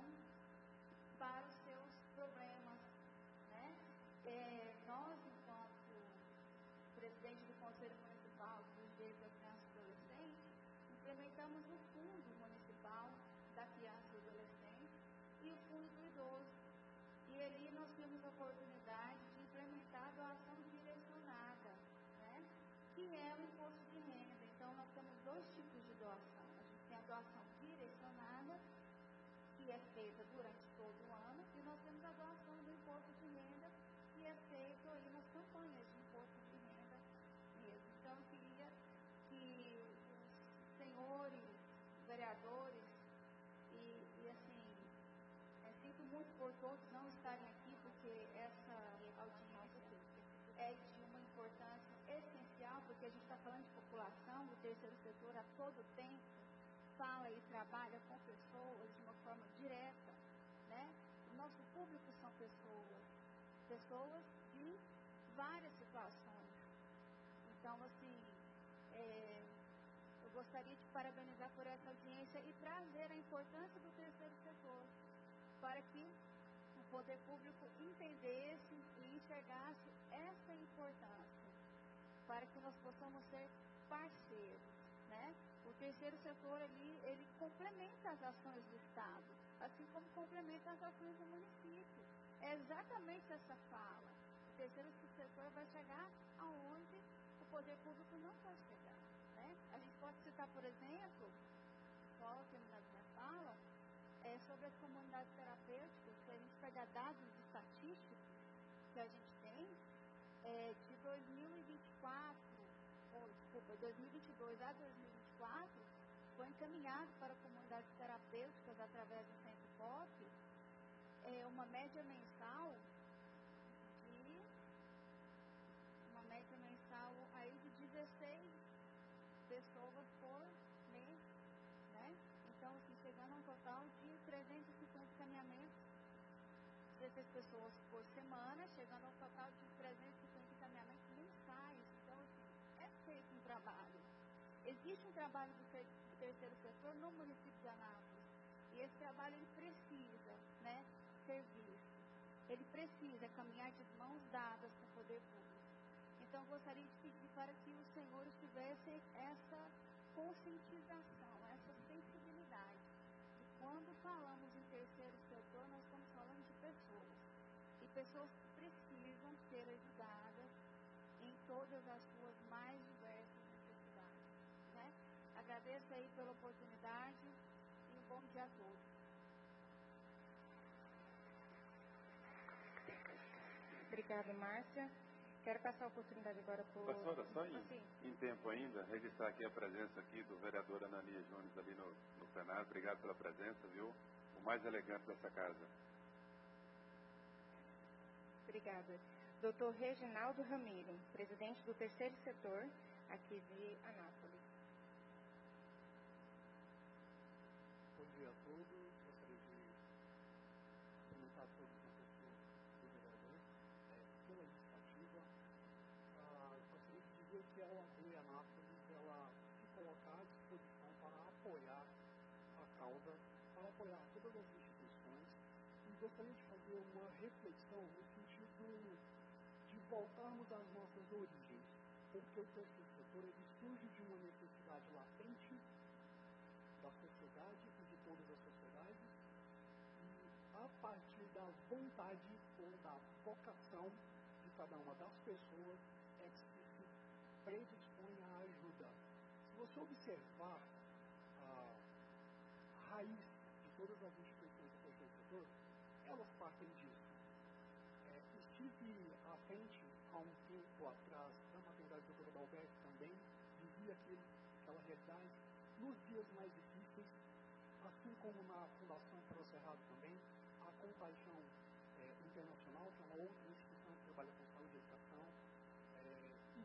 para os seus problemas, né? É, nós, enquanto presidente do Conselho Municipal dos Direitos da Criança e do Adolescente, implementamos o Fundo Municipal da Criança e do Adolescente e o Fundo do Idoso. E ali nós temos a oportunidade de implementar a doação direcionada, né? Que é o imposto de renda. Então, nós temos dois tipos de doação. A gente tem a doação direcionada, que é feita durante todo o ano, e nós temos a doação do imposto de renda, que é feito aí nas campanhas de imposto de renda mesmo. Então, eu queria que os senhores vereadores, e, e assim, é, sinto muito por todos não estarem aqui, porque essa audiência é de uma importância essencial, porque a gente está falando de população, do terceiro setor a todo tempo, fala e trabalha com pessoas de uma forma direta, né? O nosso público são pessoas, pessoas de várias situações. Então, assim, é, eu gostaria de parabenizar por essa audiência e trazer a importância do terceiro setor, para que o poder público entendesse e enxergasse essa importância, para que nós possamos ser parceiros, né? O terceiro setor ali, ele complementa as ações do Estado, assim como complementa as ações do município. É exatamente essa fala. O terceiro setor vai chegar aonde o poder público não pode chegar, né? A gente pode citar, por exemplo, só terminando minha fala, é sobre as comunidades terapêuticas. Se a gente pegar dados estatísticos que a gente tem, é, de dois mil e vinte e quatro, ou, desculpa, dois mil e vinte e dois a dois mil e vinte e quatro, foi encaminhado para comunidades terapêuticas através do Centro Pop, é, uma média mensal de uma média mensal aí de dezesseis pessoas por mês, né? Então, assim, chegando a um total de trezentos e cinquenta encaminhamentos, dezesseis pessoas por semana, chegando a um total de trezentos e cinquenta encaminhamentos mensais. Então, assim, é feito um trabalho. Existe um trabalho do, ter, do terceiro setor no município de Anápolis. E esse trabalho, ele precisa, né, ser visto. Ele precisa caminhar de mãos dadas com o poder público. Então, eu gostaria de pedir para que os senhores tivessem essa conscientização, essa sensibilidade. E quando falamos em terceiro setor, nós estamos falando de pessoas. E pessoas que precisam ser ajudadas em todas as suas mais diversas necessidades, né? Agradeço aí pela oportunidade e um bom dia a todos. Obrigada, Márcia. Quero passar a oportunidade agora para o... Pastora, só em, assim. em tempo ainda, registrar aqui a presença aqui do vereador Ananias Jones ali no, no plenário. Obrigado pela presença, viu? O mais elegante dessa casa. Obrigada. doutor Reginaldo Ramiro, presidente do terceiro setor aqui de Anápolis. Bom dia a todos. Gostaria de cumprimentar a todos na pessoa do vereador é, pela iniciativa. Ah, gostaria de dizer que a O A B Anápolis ela se colocar à disposição para apoiar a causa, para apoiar todas as instituições, e gostaria de fazer uma reflexão no sentido de voltarmos às nossas origens, porque o terceiro setor ele surge de uma necessidade latente da sociedade e de todas as sociedades, e a partir da vontade ou da vocação de cada uma das pessoas é que se predispõe à ajuda. Se você observar a raiz de todas as instituições do terceiro setor, elas partem disso. É, estive à frente há um tempo atrás da maternidade do doutor Adalberto também, vivi aquele, aquela realidade nos dias mais difíceis, assim como na Fundação Pro Cerrado também, a Compaixão é, Internacional, que é uma outra instituição que trabalha com saúde e educação,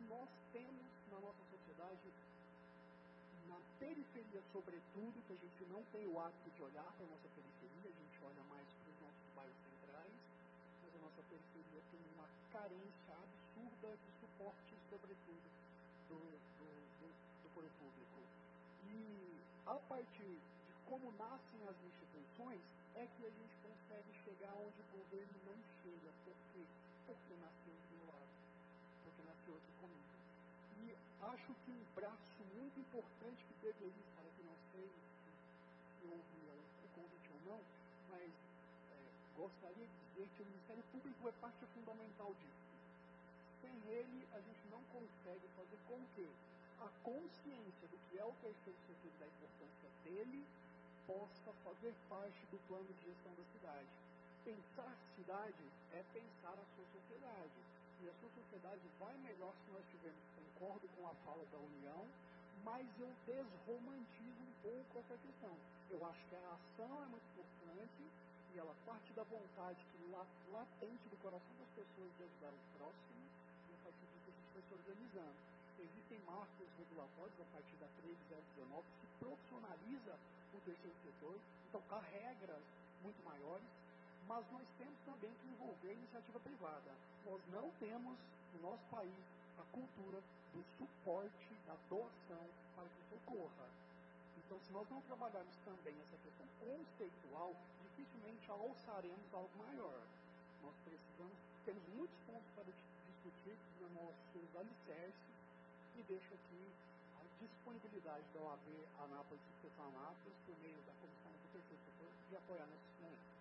nós temos na nossa sociedade, na periferia sobretudo, que a gente não tem o hábito de olhar para a nossa periferia, a gente olha mais para os nossos bairros centrais, mas a nossa periferia tem uma carência absurda de suporte, sobretudo, do, do, do, do poder público. E a partir de como nascem as instituições, é que a gente consegue chegar onde o governo não chega. Por quê? Porque nasceu do meu lado, porque nasceu aqui comigo. E acho que um braço muito importante que deveria estar aqui, não sei se houve o convite ou não, mas é, gostaria de dizer que o Ministério Público é parte fundamental disso. Sem ele, a gente não consegue fazer com que a consciência do que é o terceiro setor e da importância dele possa fazer parte do plano de gestão da cidade. Pensar cidade é pensar a sua sociedade. E a sua sociedade vai melhor se nós tivermos, concordo com a fala da União, mas eu desromantizo um pouco essa questão. Eu acho que a ação é muito importante e ela parte da vontade que lá, latente do coração das pessoas de ajudar o próximo, e a partir disso a gente vai se organizando. Existem marcos regulatórios a partir da três mil e dezenove que profissionaliza o terceiro setor, então há regras muito maiores, mas nós temos também que envolver a iniciativa privada. Nós não temos no nosso país a cultura do suporte, da doação para que isso ocorra. Então, se nós não trabalharmos também essa questão conceitual, dificilmente alçaremos algo maior. Nós precisamos, temos muitos pontos para discutir nos nossos alicerces, e deixo aqui a disponibilidade da O A B Anápolis e Seção Anápolis, por meio da Comissão do Terceiro Setor, de apoiar nesse momento.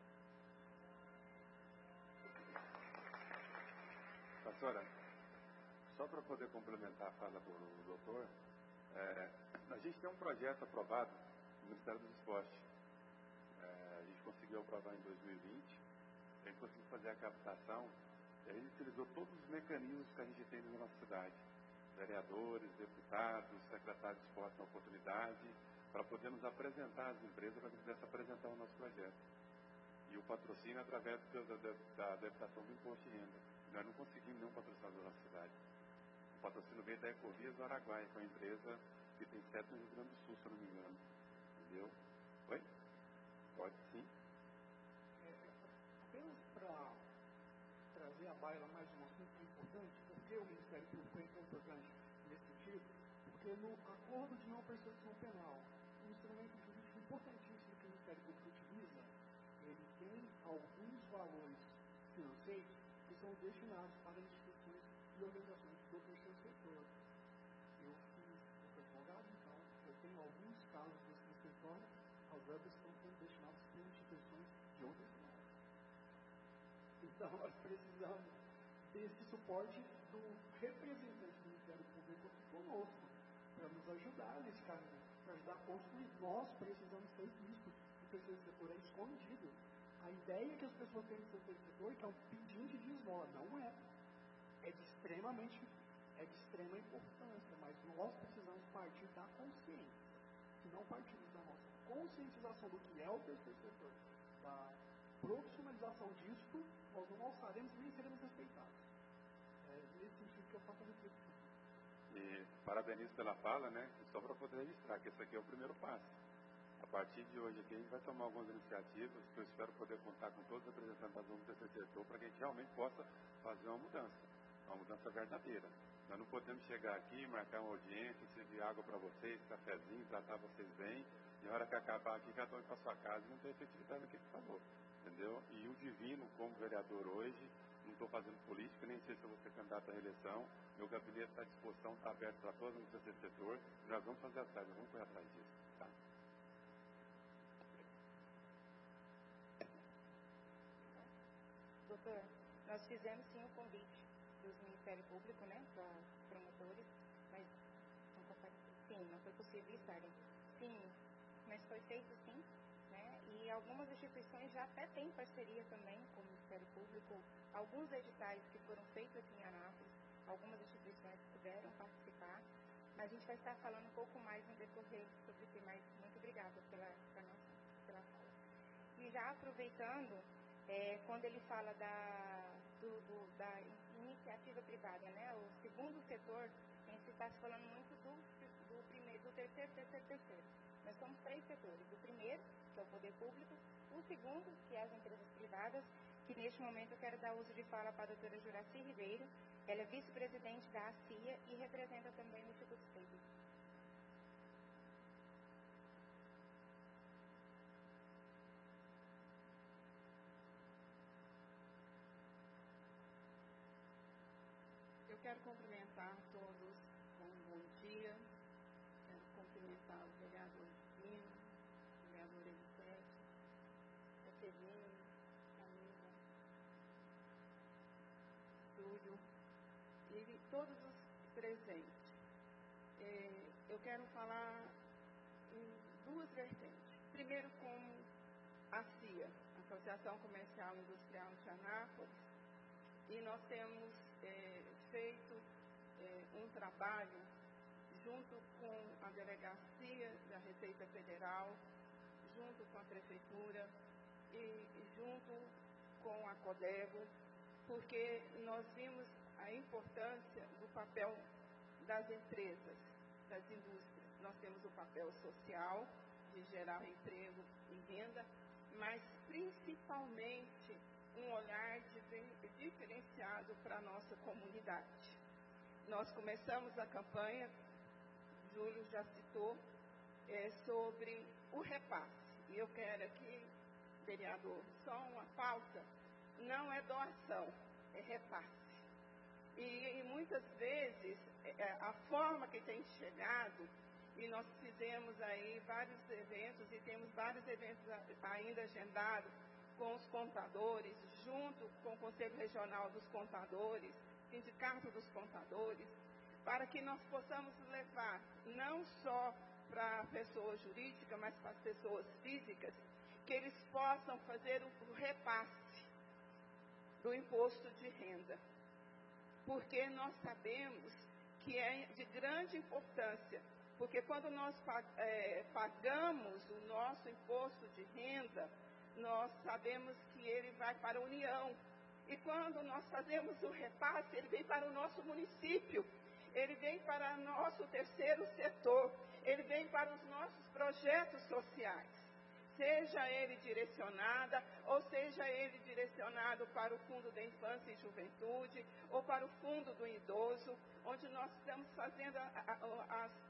Pastora, só para poder complementar a fala do doutor, é, a gente tem um projeto aprovado no Ministério dos Esportes. É, a gente conseguiu aprovar em dois mil e vinte, a gente conseguiu fazer a captação, e a gente utilizou todos os mecanismos que a gente tem na nossa cidade. Vereadores, deputados, secretários de esporte na oportunidade, para podermos apresentar às empresas, para que pudesse apresentar o nosso projeto. E o patrocínio através da, da, da adaptação do imposto de renda. Nós não conseguimos nenhum patrocinador na nossa cidade. O patrocínio veio da Ecovias do Araguaia, que é uma empresa que tem sede no Rio Grande do Sul, se eu não me engano. Entendeu? Oi? Pode sim. É, apenas para trazer à baila mais um assunto importante, porque o Ministério Público é tão importante nesse sentido, porque no acordo de não persecução penal, um instrumento jurídico importantíssimo que o Ministério Público utiliza, ele tem alguns valores financeiros que são destinados para instituições e organizações do terceiro setor. Eu fiz, eu sou advogado, então eu tenho alguns casos desse escritório, as verbas estão sendo destinadas para instituições de outras cidades. Então, nós precisamos desse suporte do representante do Ministério Público aqui conosco, para nos ajudar nesse caminho, para ajudar a construir. Nós precisamos ser vistos. O terceiro setor é escondido. A ideia que as pessoas têm do terceiro setor, que é um pedinte de esmola, não é. É de extremamente, é de extrema importância, mas nós precisamos partir da consciência. Se não partirmos da nossa conscientização do que é o terceiro setor, da profissionalização disso, nós não alçaremos nem seremos respeitados. É nesse sentido que eu faço a reflexão. E parabenizo pela fala, né? Só para poder registrar que esse aqui é o primeiro passo. A partir de hoje aqui a gente vai tomar algumas iniciativas que eu espero poder contar com todos os representantes do terceiro setor para que a gente realmente possa fazer uma mudança, uma mudança verdadeira. Nós não podemos chegar aqui, marcar uma audiência, servir água para vocês, cafezinho, tratar vocês bem, e na hora que acabar aqui, cada um ir para sua casa e não ter efetividade naquilo que falou. Entendeu? E o Divino, como vereador hoje, não estou fazendo política, nem sei se eu vou ser candidato à reeleição. Meu gabinete está à disposição, está aberto para todos no terceiro setor. E nós vamos fazer atrás, nós vamos correr atrás disso. Tá? Doutor, nós fizemos sim o convite dos Ministério Público, né, para promotores, mas não compareceu. Sim, não foi possível estarem. Sim, mas foi feito sim. Né? E algumas instituições já até têm parceria também com o Ministério Público. Alguns editais que foram feitos aqui em Anápolis, algumas instituições puderam participar, mas a gente vai estar falando um pouco mais no decorrer sobre isso. Mas muito obrigada pela, pela, nossa, pela fala. E já aproveitando, é, quando ele fala da, do, do, da iniciativa privada, né? O segundo setor, a gente está se falando muito do, do primeiro, do terceiro, terceiro, terceiro. Nós somos três setores. O primeiro, que é o poder público, o segundo, que é as empresas privadas, que neste momento eu quero dar uso de fala para a doutora Juraci Ribeiro. Ela é vice-presidente da A C I A e representa também o Instituto Espírita. Eu quero cumprimentar todos com um bom dia. Quero cumprimentar o vereador Divino, o vereador Elisete, a Celina, a Camila, Júlio e todos os presentes. É, eu quero falar em duas vertentes. Primeiro, como a C I A, Associação Comercial e Industrial de Anápolis, e nós temos é, feito é, um trabalho junto com a Delegacia da Receita Federal, junto com a Prefeitura e junto com a Codego, porque nós vimos a importância do papel das empresas, das indústrias. Nós temos o papel social, de gerar emprego e renda, mas principalmente um olhar diferenciado para a nossa comunidade. Nós começamos a campanha, Júlio já citou, é, sobre o repasse. E eu quero aqui, vereador, só uma pauta, não é doação, é repasse. E, e muitas vezes, é, a forma que tem chegado, e nós fizemos aí vários eventos, e temos vários eventos ainda agendados, com os contadores, junto com o Conselho Regional dos Contadores, Sindicato dos Contadores, para que nós possamos levar não só para a pessoa jurídica, mas para as pessoas físicas, que eles possam fazer o repasse do imposto de renda. Porque nós sabemos que é de grande importância, porque quando nós é, pagamos o nosso imposto de renda, nós sabemos que ele vai para a União. E quando nós fazemos o repasse, ele vem para o nosso município, ele vem para o nosso terceiro setor, ele vem para os nossos projetos sociais. Seja ele direcionada, ou seja ele direcionado para o Fundo da Infância e Juventude, ou para o Fundo do Idoso, onde nós estamos fazendo a, a, a,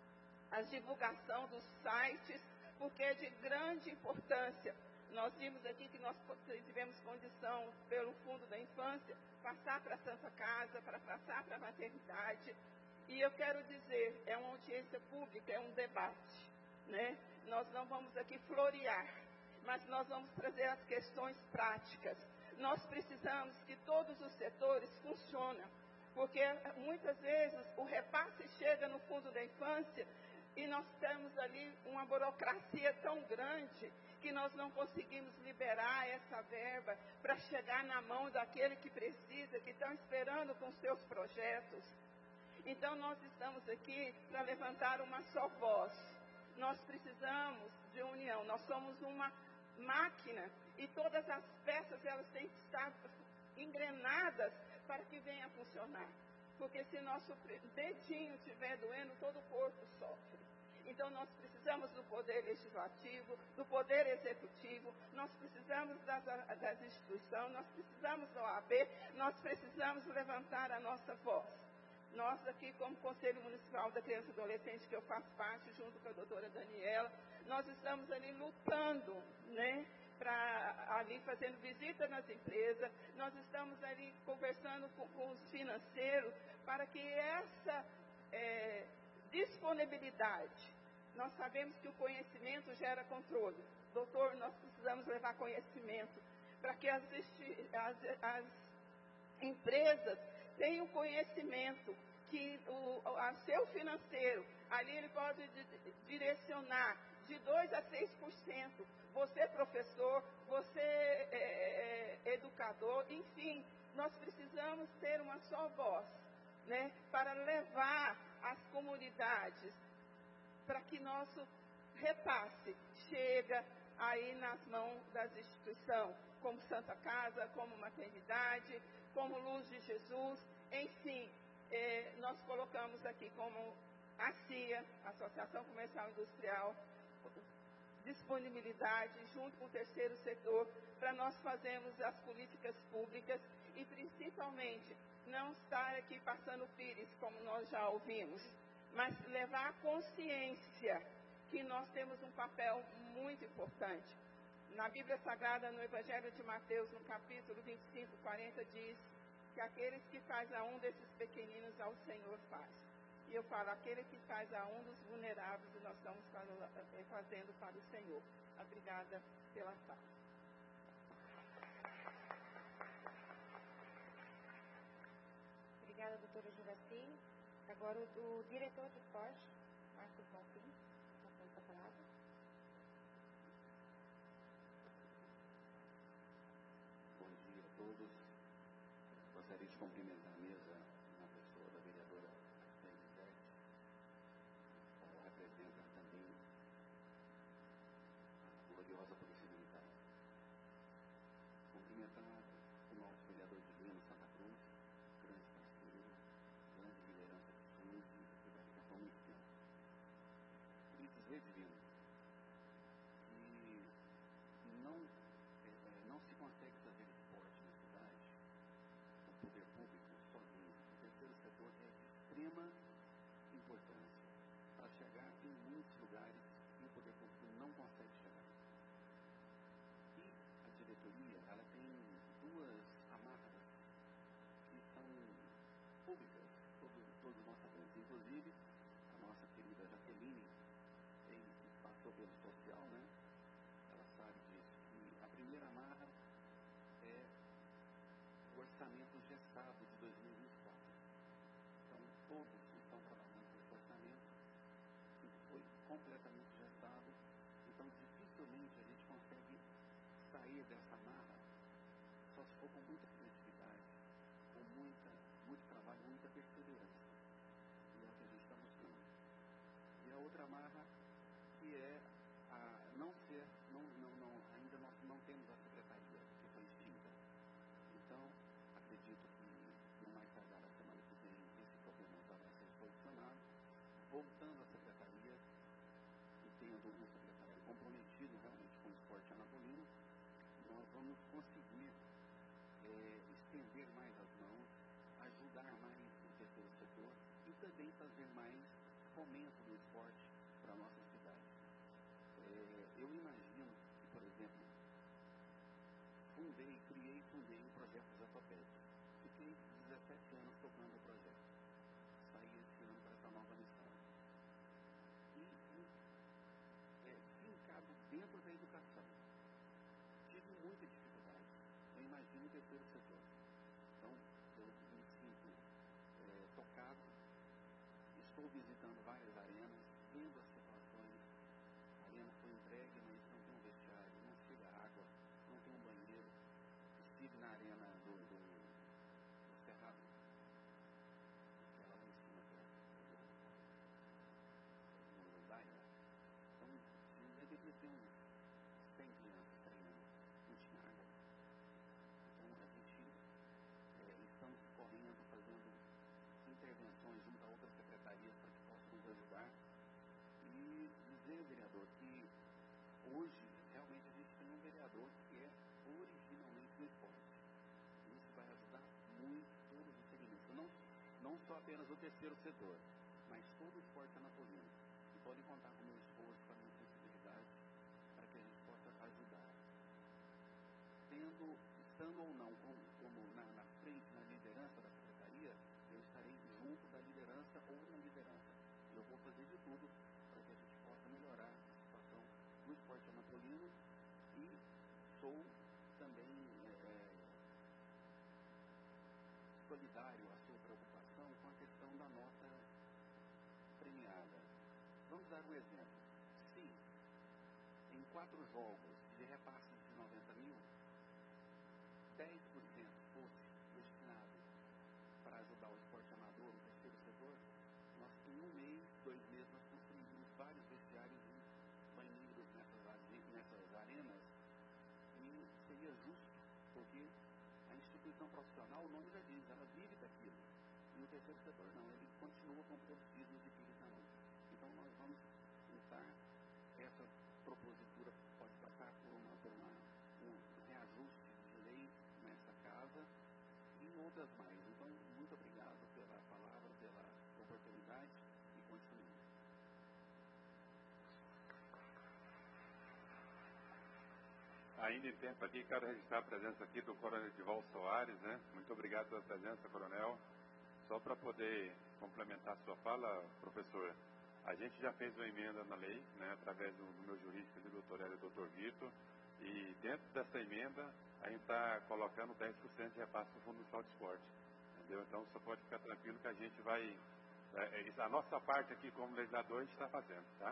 a divulgação dos sites, porque é de grande importância. Nós vimos aqui que nós tivemos condição, pelo Fundo da Infância, passar para a Santa Casa, para passar para a maternidade. E eu quero dizer, é uma audiência pública, é um debate, né? Nós não vamos aqui florear, mas nós vamos trazer as questões práticas. Nós precisamos que todos os setores funcionem, porque muitas vezes o repasse chega no Fundo da Infância e nós temos ali uma burocracia tão grande que nós não conseguimos liberar essa verba para chegar na mão daquele que precisa, que estão esperando com seus projetos. Então nós estamos aqui para levantar uma só voz. Nós precisamos de união, nós somos uma máquina e todas as peças elas têm que estar engrenadas para que venha a funcionar. Porque se nosso dedinho estiver doendo, todo o corpo sofre. Então nós precisamos do poder legislativo, do poder executivo, nós precisamos das, das instituições, nós precisamos da O A B, nós precisamos levantar a nossa voz. Nós aqui, como Conselho Municipal da Criança e Adolescente, que eu faço parte, junto com a doutora Daniela, nós estamos ali lutando, né, para ali fazendo visita nas empresas, nós estamos ali conversando com, com os financeiros, para que essa é, disponibilidade, nós sabemos que o conhecimento gera controle. Doutor, nós precisamos levar conhecimento para que as, as, as empresas tenham conhecimento que o a seu financeiro, ali ele pode direcionar de dois a seis por cento. Você professor, você é, é, educador, enfim, nós precisamos ter uma só voz, né, para levar às comunidades, para que nosso repasse chega aí nas mãos das instituições, como Santa Casa, como Maternidade, como Luz de Jesus, enfim, eh, nós colocamos aqui como a C I A, Associação Comercial Industrial, disponibilidade junto com o terceiro setor para nós fazermos as políticas públicas e principalmente não estar aqui passando pires, como nós já ouvimos, mas levar a consciência que nós temos um papel muito importante. Na Bíblia Sagrada, no Evangelho de Mateus, no capítulo vinte e cinco, quarenta, diz que aqueles que faz a um desses pequeninos ao Senhor faz. E eu falo, aquele que faz a um dos vulneráveis, e nós estamos fazendo para o Senhor. Obrigada pela fala. Obrigada, doutora Juraci. Agora, o, o diretor de esporte, Marcos Bonfim, está com essa palavra. Bom dia a todos. Gostaria de cumprimentar a mesa na pessoa da vereadora Elisete, qual representa também a gloriosa Polícia Militar. Cumprimentar o nosso vereador Divino Santa Cruz, grande parceiro, grande liderança de SUS e da educação há muito tempo. Queria dizer, Divino, que não, é, não se consegue fazer esporte na cidade, o poder público sozinho. O terceiro setor é de extrema importância para chegar em muitos lugares que o poder público não consegue chegar. E a diretoria, ela tem duas amarras que são públicas, todos, todos nós sabemos. Inclusive, a nossa querida Jaqueline tem, passou pelo social, né? Ela sabe disso. E a primeira amarra é o orçamento gestado de dois mil e vinte e quatro. Então, todos estão trabalhando com esse orçamento, que foi completamente gestado. Então, dificilmente a gente consegue sair dessa amarra só se for com muita criatividade, com muita, muito trabalho, muita perseverança. E é o que a gente está buscando. E a outra amarra, que é a não ser, não, não, não, ainda nós não temos a secretaria, que foi extinta. Então, acredito que no mais tardar a semana que vem esse problema já vai ser solucionado, voltando à secretaria e tendo um secretário comprometido realmente com o esporte anapolino, nós vamos conseguir é, estender mais as mãos, ajudar mais o terceiro setor e também fazer mais fomento do esporte para a nossa cidade. É, eu imagino que, por exemplo, fundei, criei, fundei o projeto Zatopédia. Fiquei dezessete anos tocando o projeto. Saí esse ano para essa nova missão. E, e é, fincado dentro da educação. Tive muita dificuldade. Eu imagino o terceiro setor. Então, eu me sinto é, tocado. Estou visitando várias arenas, vendo as situações. A arena foi entregue, mas não tem um vestiário, não chega água, não tem um banheiro. Estive na arena do, do, do Cerrado, aquela lá em cima, no Uruguaia. Então, eu devia ter uns cem crianças treinando, não tinha água. Então, a gente é, estamos correndo, fazendo intervenções junto a outras secretarias para que possam nos ajudar. E dizer, vereador, que hoje realmente a gente tem um vereador que é originalmente do esporte. Isso vai ajudar muito todos os segmentos, não, não só apenas o terceiro setor, mas todo o esporte anapolino. E podem contar com o meu esforço, com a minha sensibilidade, para que a gente possa ajudar. Tendo, estando ou não como, como na, na frente, na liderança da secretaria, eu estarei junto da liderança ou na liderança. Eu vou fazer de tudo para que a gente possa melhorar a situação do esporte anapolino e sou também é, solidário à sua preocupação com a questão da nota premiada. Vamos dar um exemplo. Se em quatro jogos de repasse de noventa mil, dez por cento fosse destinado para ajudar o esporte amador, o terceiro setor, nós em um mês, dois meses, nós construímos vários vestiários e banheiros nessas, nessas arenas porque a instituição profissional, o nome já diz, ela vive daquilo. E o terceiro setor não, ele continua com produtos dignos de vida não. Então nós vamos tentar, essa propositura pode passar por, uma, por uma, um reajuste de lei nessa casa e em outras mais. Então, muito obrigado pela palavra, pela oportunidade e continuamos. Ainda em tempo aqui, quero registrar a presença aqui do Coronel Edivaldo Soares, né? Muito obrigado pela presença, Coronel. Só para poder complementar a sua fala, professor, a gente já fez uma emenda na lei, né? Através do, do meu jurídico, do doutor Hélio e do doutor Vitor, e dentro dessa emenda, a gente está colocando dez por cento de repasse do Fundo Municipal de Esporte, entendeu? Então, você pode ficar tranquilo que a gente vai, é, a nossa parte aqui como legislador, a gente está fazendo, tá?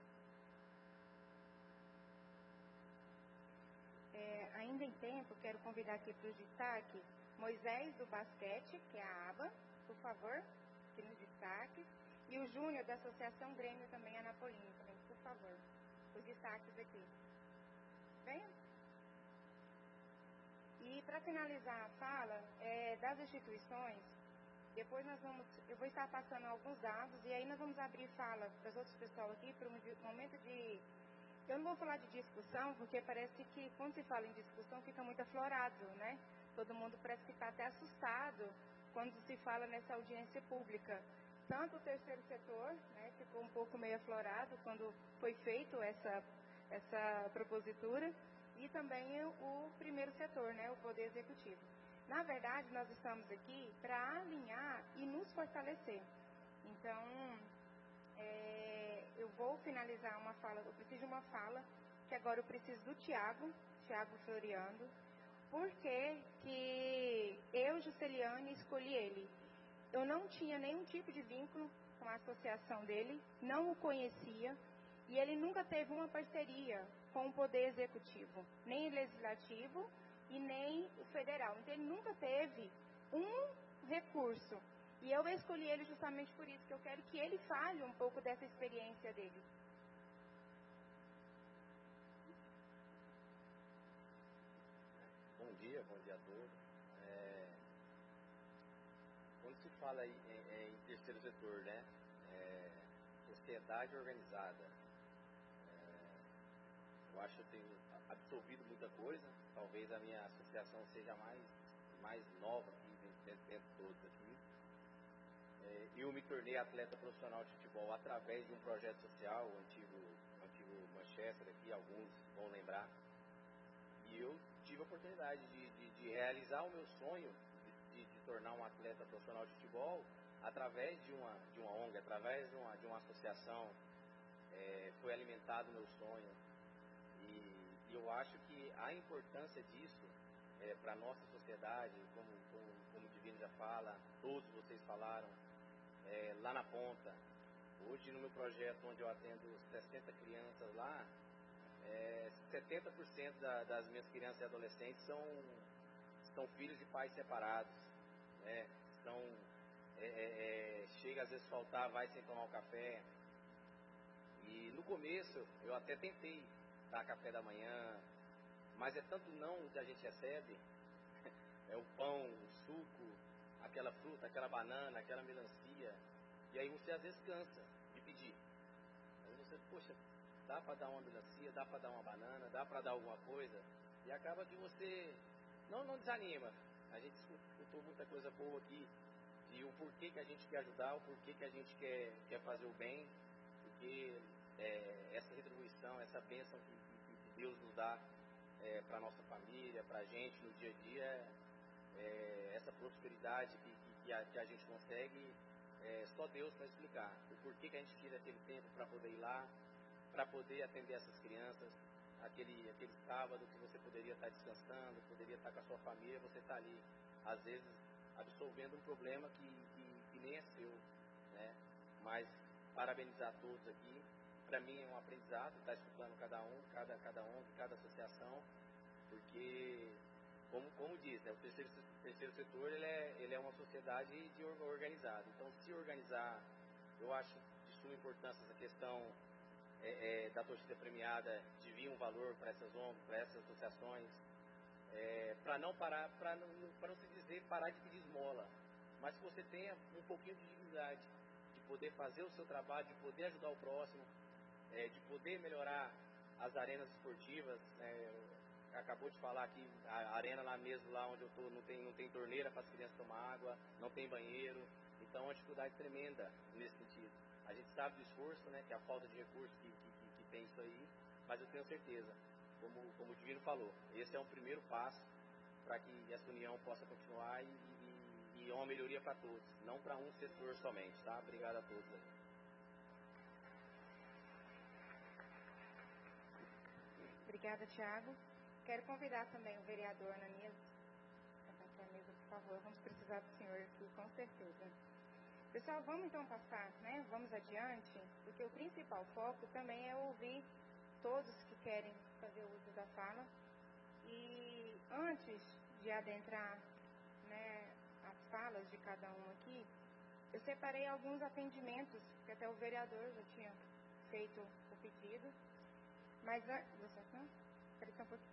É, ainda em tempo, quero convidar aqui para o destaque Moisés do basquete, que é a aba, por favor, aqui nos destaques, e o Júnior da Associação Grêmio também, Anapolino, também, por favor, os destaques aqui. Venha. E para finalizar a fala é, das instituições, depois nós vamos, eu vou estar passando alguns dados e aí nós vamos abrir fala para os outros pessoal aqui para um momento de... Eu não vou falar de discussão, porque parece que quando se fala em discussão fica muito aflorado, né? Todo mundo parece que está até assustado quando se fala nessa audiência pública. Tanto o terceiro setor, né, ficou um pouco meio aflorado quando foi feito essa, essa propositura, e também o, o primeiro setor, né, o Poder Executivo. Na verdade, nós estamos aqui para alinhar e nos fortalecer. Então, É, eu vou finalizar uma fala, eu preciso de uma fala, que agora eu preciso do Tiago, Tiago Floriando, porque que eu, Jusceliane, escolhi ele. Eu não tinha nenhum tipo de vínculo com a associação dele, não o conhecia, e ele nunca teve uma parceria com o Poder Executivo, nem legislativo e nem o federal. Então ele nunca teve um recurso. E eu escolhi ele justamente por isso, que eu quero que ele fale um pouco dessa experiência dele. Bom dia, bom dia a todos. É, quando se fala em, em, em terceiro setor, né? É, sociedade organizada. É, eu acho que eu tenho absorvido muita coisa. Talvez a minha associação seja mais, mais nova aqui, dentro, dentro de todos aqui. Eu me tornei atleta profissional de futebol através de um projeto social, o antigo, o antigo Manchester, aqui alguns vão lembrar. E eu tive a oportunidade de, de, de realizar o meu sonho de, de, de tornar um atleta profissional de futebol através de uma, de uma O N G, através de uma, de uma associação. É, foi alimentado o meu sonho. E, e eu acho que a importância disso é, para a nossa sociedade, como, como, como o Divino já fala, todos vocês falaram, É, lá na ponta. Hoje no meu projeto, onde eu atendo sessenta crianças lá, é, setenta por cento da, das minhas crianças e adolescentes são, são filhos de pais separados, né? São, é, é, é, chega às vezes faltar, vai sem tomar um café. E no começo eu até tentei dar café da manhã, mas é tanto não que a gente recebe, é o pão, o suco, aquela fruta, aquela banana, aquela melancia, e aí você às vezes cansa de pedir. Aí você, poxa, dá para dar uma melancia, dá para dar uma banana, dá para dar alguma coisa, e acaba que você não, não desanima. A gente escutou muita coisa boa aqui, de o porquê que a gente quer ajudar, o porquê que a gente quer, quer fazer o bem, porque é, essa retribuição, essa bênção que, que, que Deus nos dá é, para a nossa família, para a gente no dia a dia, é, essa prosperidade que, que, a, que a gente consegue, é, só Deus para explicar o porquê que a gente tira aquele tempo para poder ir lá, para poder atender essas crianças, aquele, aquele sábado que você poderia estar descansando, poderia estar com a sua família, você está ali, às vezes, absolvendo um problema que, que, que nem é seu, né? Mas parabenizar todos aqui, para mim é um aprendizado, estar estudando cada um, cada, cada O N G, cada associação, porque, como, como diz, né, o terceiro, terceiro setor ele é, ele é uma sociedade de organizada, então se organizar, eu acho de suma importância essa questão é, é, da torcida premiada, de vir um valor para essas O N Gs, para essas associações, é, para não parar, para não, para não se dizer parar de pedir esmola, mas que você tenha um pouquinho de dignidade, de poder fazer o seu trabalho, de poder ajudar o próximo, é, de poder melhorar as arenas esportivas. É, acabou de falar aqui, a arena lá mesmo, lá onde eu estou, não tem, não tem torneira para as crianças tomar água, não tem banheiro, então é uma dificuldade tremenda nesse sentido. A gente sabe do esforço, né, que é a falta de recursos que, que, que tem isso aí, mas eu tenho certeza, como, como o Divino falou, esse é um primeiro passo para que essa união possa continuar e, e, e é uma melhoria para todos, não para um setor somente, tá? Obrigado a todos aí. Obrigada, Thiago. Quero convidar também o vereador Ananias. Aqui a mesa, por favor. Vamos precisar do senhor aqui, com certeza. Pessoal, vamos então passar, né? Vamos adiante, porque o principal foco também é ouvir todos que querem fazer uso da fala. E antes de adentrar, né, as falas de cada um aqui, eu separei alguns atendimentos, que até o vereador já tinha feito o pedido. Mas, você não? Espera só um pouquinho.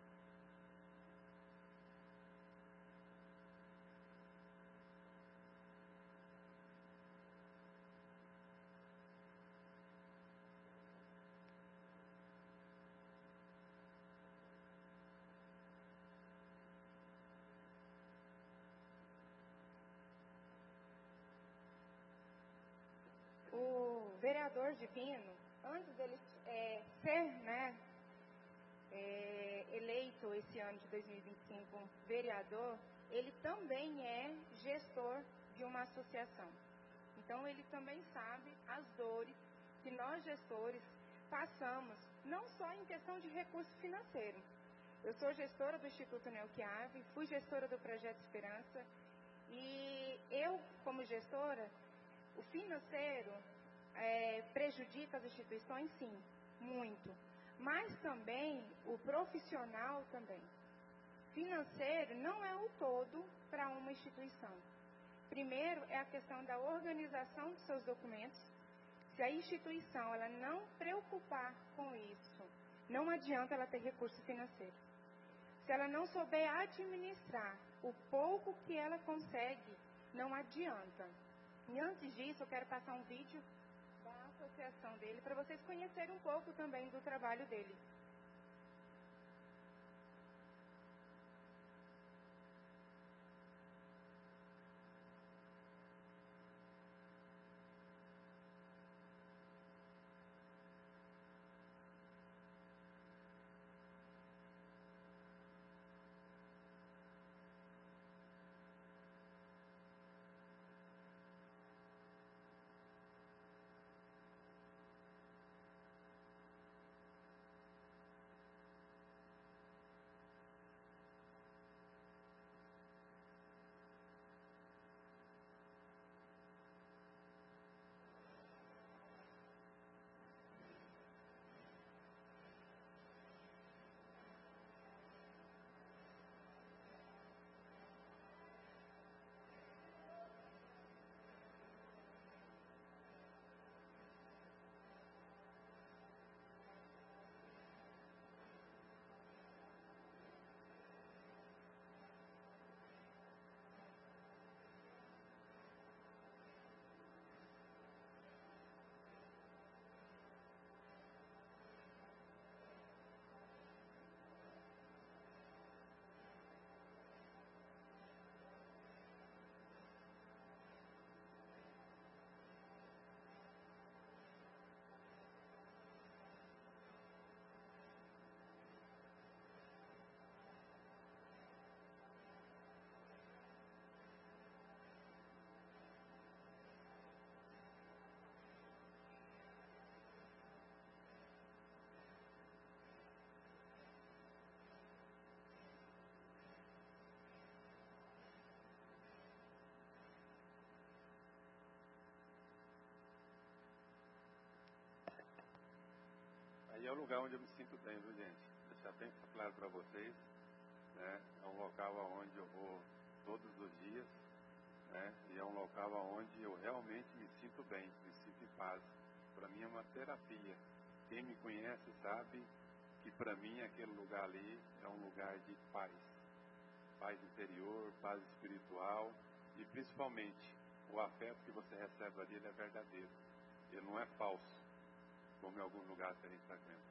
O vereador Divino, antes dele é, ser, né, é, eleito esse ano de dois mil e vinte e cinco vereador, ele também é gestor de uma associação. Então, ele também sabe as dores que nós gestores passamos, não só em questão de recurso financeiro. Eu sou gestora do Instituto Neoquiave, fui gestora do Projeto Esperança, e eu, como gestora, o financeiro é, prejudica as instituições, sim, muito. Mas também o profissional também. Financeiro não é o todo para uma instituição. Primeiro é a questão da organização dos seus documentos. Se a instituição ela não preocupar com isso, não adianta ela ter recurso financeiro. Se ela não souber administrar o pouco que ela consegue, não adianta. E antes disso, eu quero passar um vídeo da associação dele, para vocês conhecerem um pouco também do trabalho dele. Aí é o lugar onde eu me sinto bem, viu, gente? Deixar bem claro para vocês, né? É um local aonde eu vou todos os dias, né? E é um local aonde eu realmente me sinto bem, me sinto em paz. Para mim é uma terapia. Quem me conhece sabe que para mim aquele lugar ali é um lugar de paz. paz interior, paz espiritual e principalmente o afeto que você recebe ali, ele é verdadeiro, ele não é falso, como em alguns lugares que a gente está vendo.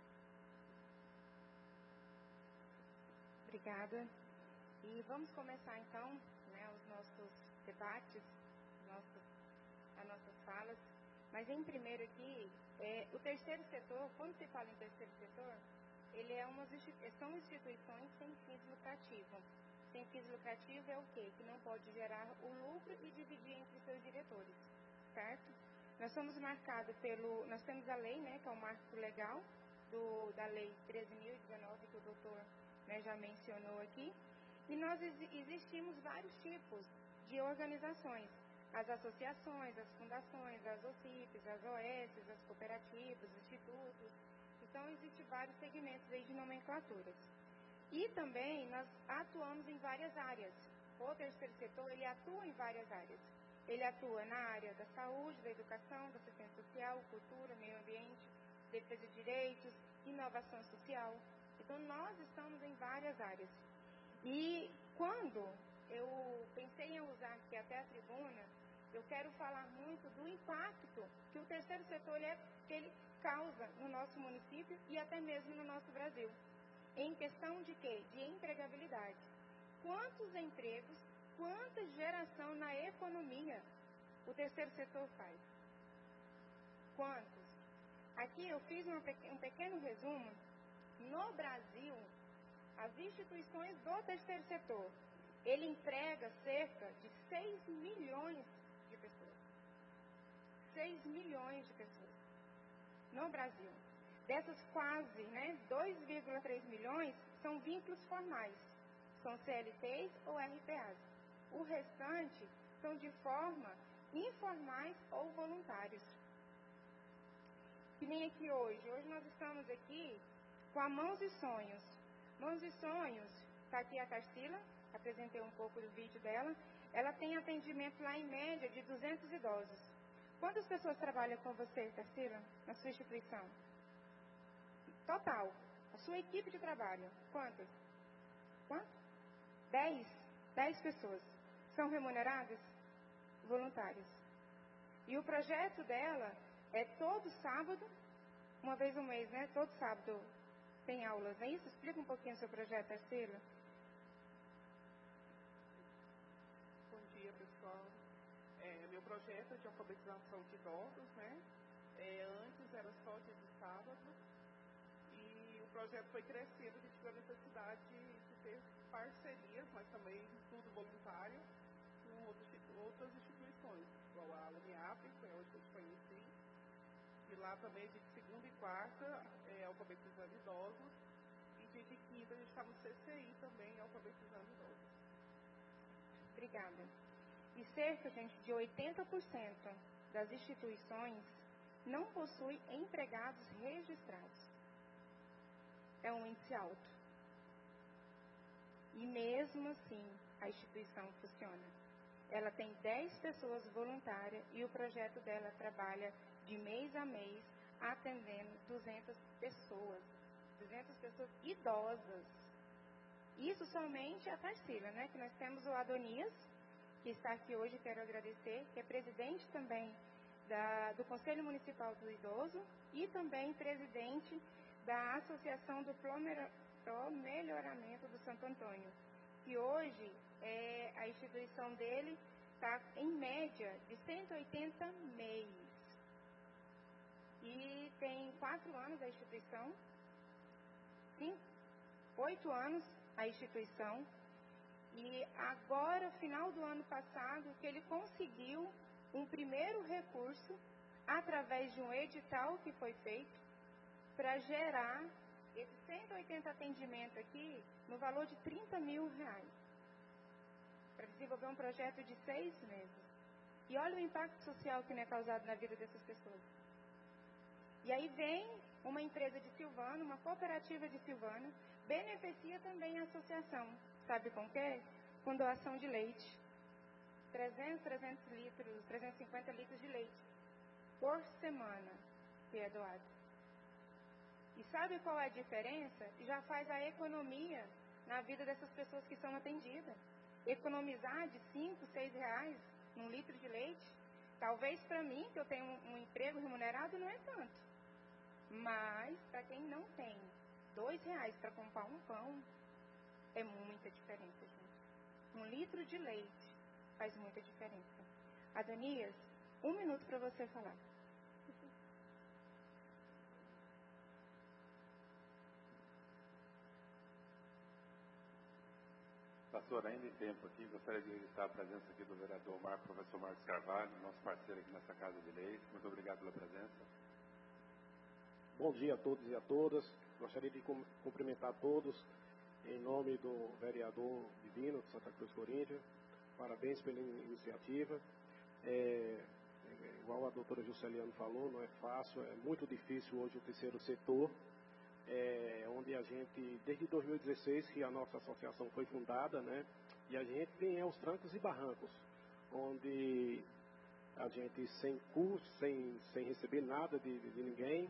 Obrigada. E vamos começar então, né, os nossos debates, nossos, as nossas falas. Mas em primeiro aqui, é, o terceiro setor, quando se fala em terceiro setor, ele é umas, são instituições sem fins lucrativos. Sem fins lucrativos é o quê? Que não pode gerar o lucro e dividir entre seus diretores, certo? Nós somos marcados pelo, nós temos a lei, né, que é o marco legal do, da lei treze mil e dezenove, que o doutor, né, já mencionou aqui, e nós existimos vários tipos de organizações, as associações, as fundações, as O C I Ps, as O S, as cooperativas, os institutos, então existem vários segmentos aí de nomenclaturas. E também nós atuamos em várias áreas. O terceiro setor, ele atua em várias áreas. Ele atua na área da saúde, da educação, da assistência social, cultura, meio ambiente, defesa de direitos, inovação social. Então, nós estamos em várias áreas. E quando eu pensei em usar aqui até a tribuna, eu quero falar muito do impacto que o terceiro setor ele é, que ele causa no nosso município e até mesmo no nosso Brasil. Em questão de quê? De empregabilidade. Quantos empregos, quanta geração na economia o terceiro setor faz? Quantos? Aqui eu fiz uma, um pequeno resumo. No Brasil, as instituições do terceiro setor, ele emprega cerca de seis milhões de pessoas. seis milhões de pessoas. No Brasil. Dessas quase, né, dois vírgula três milhões são vínculos formais. São C L Ts ou R P As. O restante são de forma informais ou voluntários. Que nem aqui hoje. Hoje nós estamos aqui com a Mãos e Sonhos. Mãos e Sonhos, está aqui a Tarsila, apresentei um pouco do vídeo dela. Ela tem atendimento lá em média de duzentos idosos. Quantas pessoas trabalham com você, Tarsila, na sua instituição? Total, a sua equipe de trabalho, quantas? Quantas? Dez. Dez pessoas. São remuneradas? Voluntárias. E o projeto dela é todo sábado, uma vez no mês, né? Todo sábado tem aulas, não é isso? Explica um pouquinho o seu projeto, Tarsila. Bom dia, pessoal. É, meu projeto é de alfabetização de idosos, né? É, antes era só dia de sábado. E o projeto foi crescendo, a gente viu a necessidade de, de ter parcerias, mas também tudo voluntário, com outros, outras instituições, igual a Uniap, que é onde eu te conheci. E lá também, de segunda e quarta, é, alfabetizando idosos. E dia de quinta, a gente está no C C I também, alfabetizando idosos. Obrigada. E cerca, gente, de oitenta por cento das instituições não possuem empregados registrados. É um índice alto. E mesmo assim, a instituição funciona. Ela tem dez pessoas voluntárias e o projeto dela trabalha de mês a mês, atendendo duzentas pessoas. duzentas pessoas idosas. Isso somente a Tarsila, né? Que nós temos o Adonias, que está aqui hoje, quero agradecer, que é presidente também da, do Conselho Municipal do Idoso e também presidente da Associação do Promelhoramento do Santo Antônio, que hoje é, a instituição dele está em média de cento e oitenta M E Is. E tem quatro anos a instituição, cinco, oito anos a instituição, e agora, final do ano passado, que ele conseguiu um primeiro recurso através de um edital que foi feito para gerar esses cento e oitenta atendimentos aqui no valor de trinta mil reais, para desenvolver um projeto de seis meses. E olha o impacto social que não é causado na vida dessas pessoas. E aí vem uma empresa de Silvânia, uma cooperativa de Silvânia, beneficia também a associação. Sabe com o quê? Com doação de leite. trezentos, trezentos litros, trezentos e cinquenta litros de leite por semana que é doado. E sabe qual é a diferença? Já faz a economia na vida dessas pessoas que são atendidas. Economizar de cinco, seis reais num litro de leite, talvez para mim, que eu tenho um, um emprego remunerado, não é tanto. Mas para quem não tem dois reais para comprar um pão, é muita diferença, gente. Um litro de leite faz muita diferença. Adonias, um minuto para você falar. Pastor, ainda em tempo aqui, gostaria de registrar a presença aqui do vereador Marco, professor Marcos Carvalho, nosso parceiro aqui nessa Casa de Leis. Muito obrigado pela presença. Bom dia a todos e a todas. Gostaria de cumprimentar todos em nome do vereador Divino de Santa Cruz Coríntia. Parabéns pela iniciativa. É, é, igual a doutora Jusceliano falou, não é fácil, é muito difícil hoje o terceiro setor. É, onde a gente, desde dois mil e dezesseis, que a nossa associação foi fundada, né, e a gente vem aos trancos e barrancos, onde a gente sem curso, sem, sem receber nada de, de ninguém,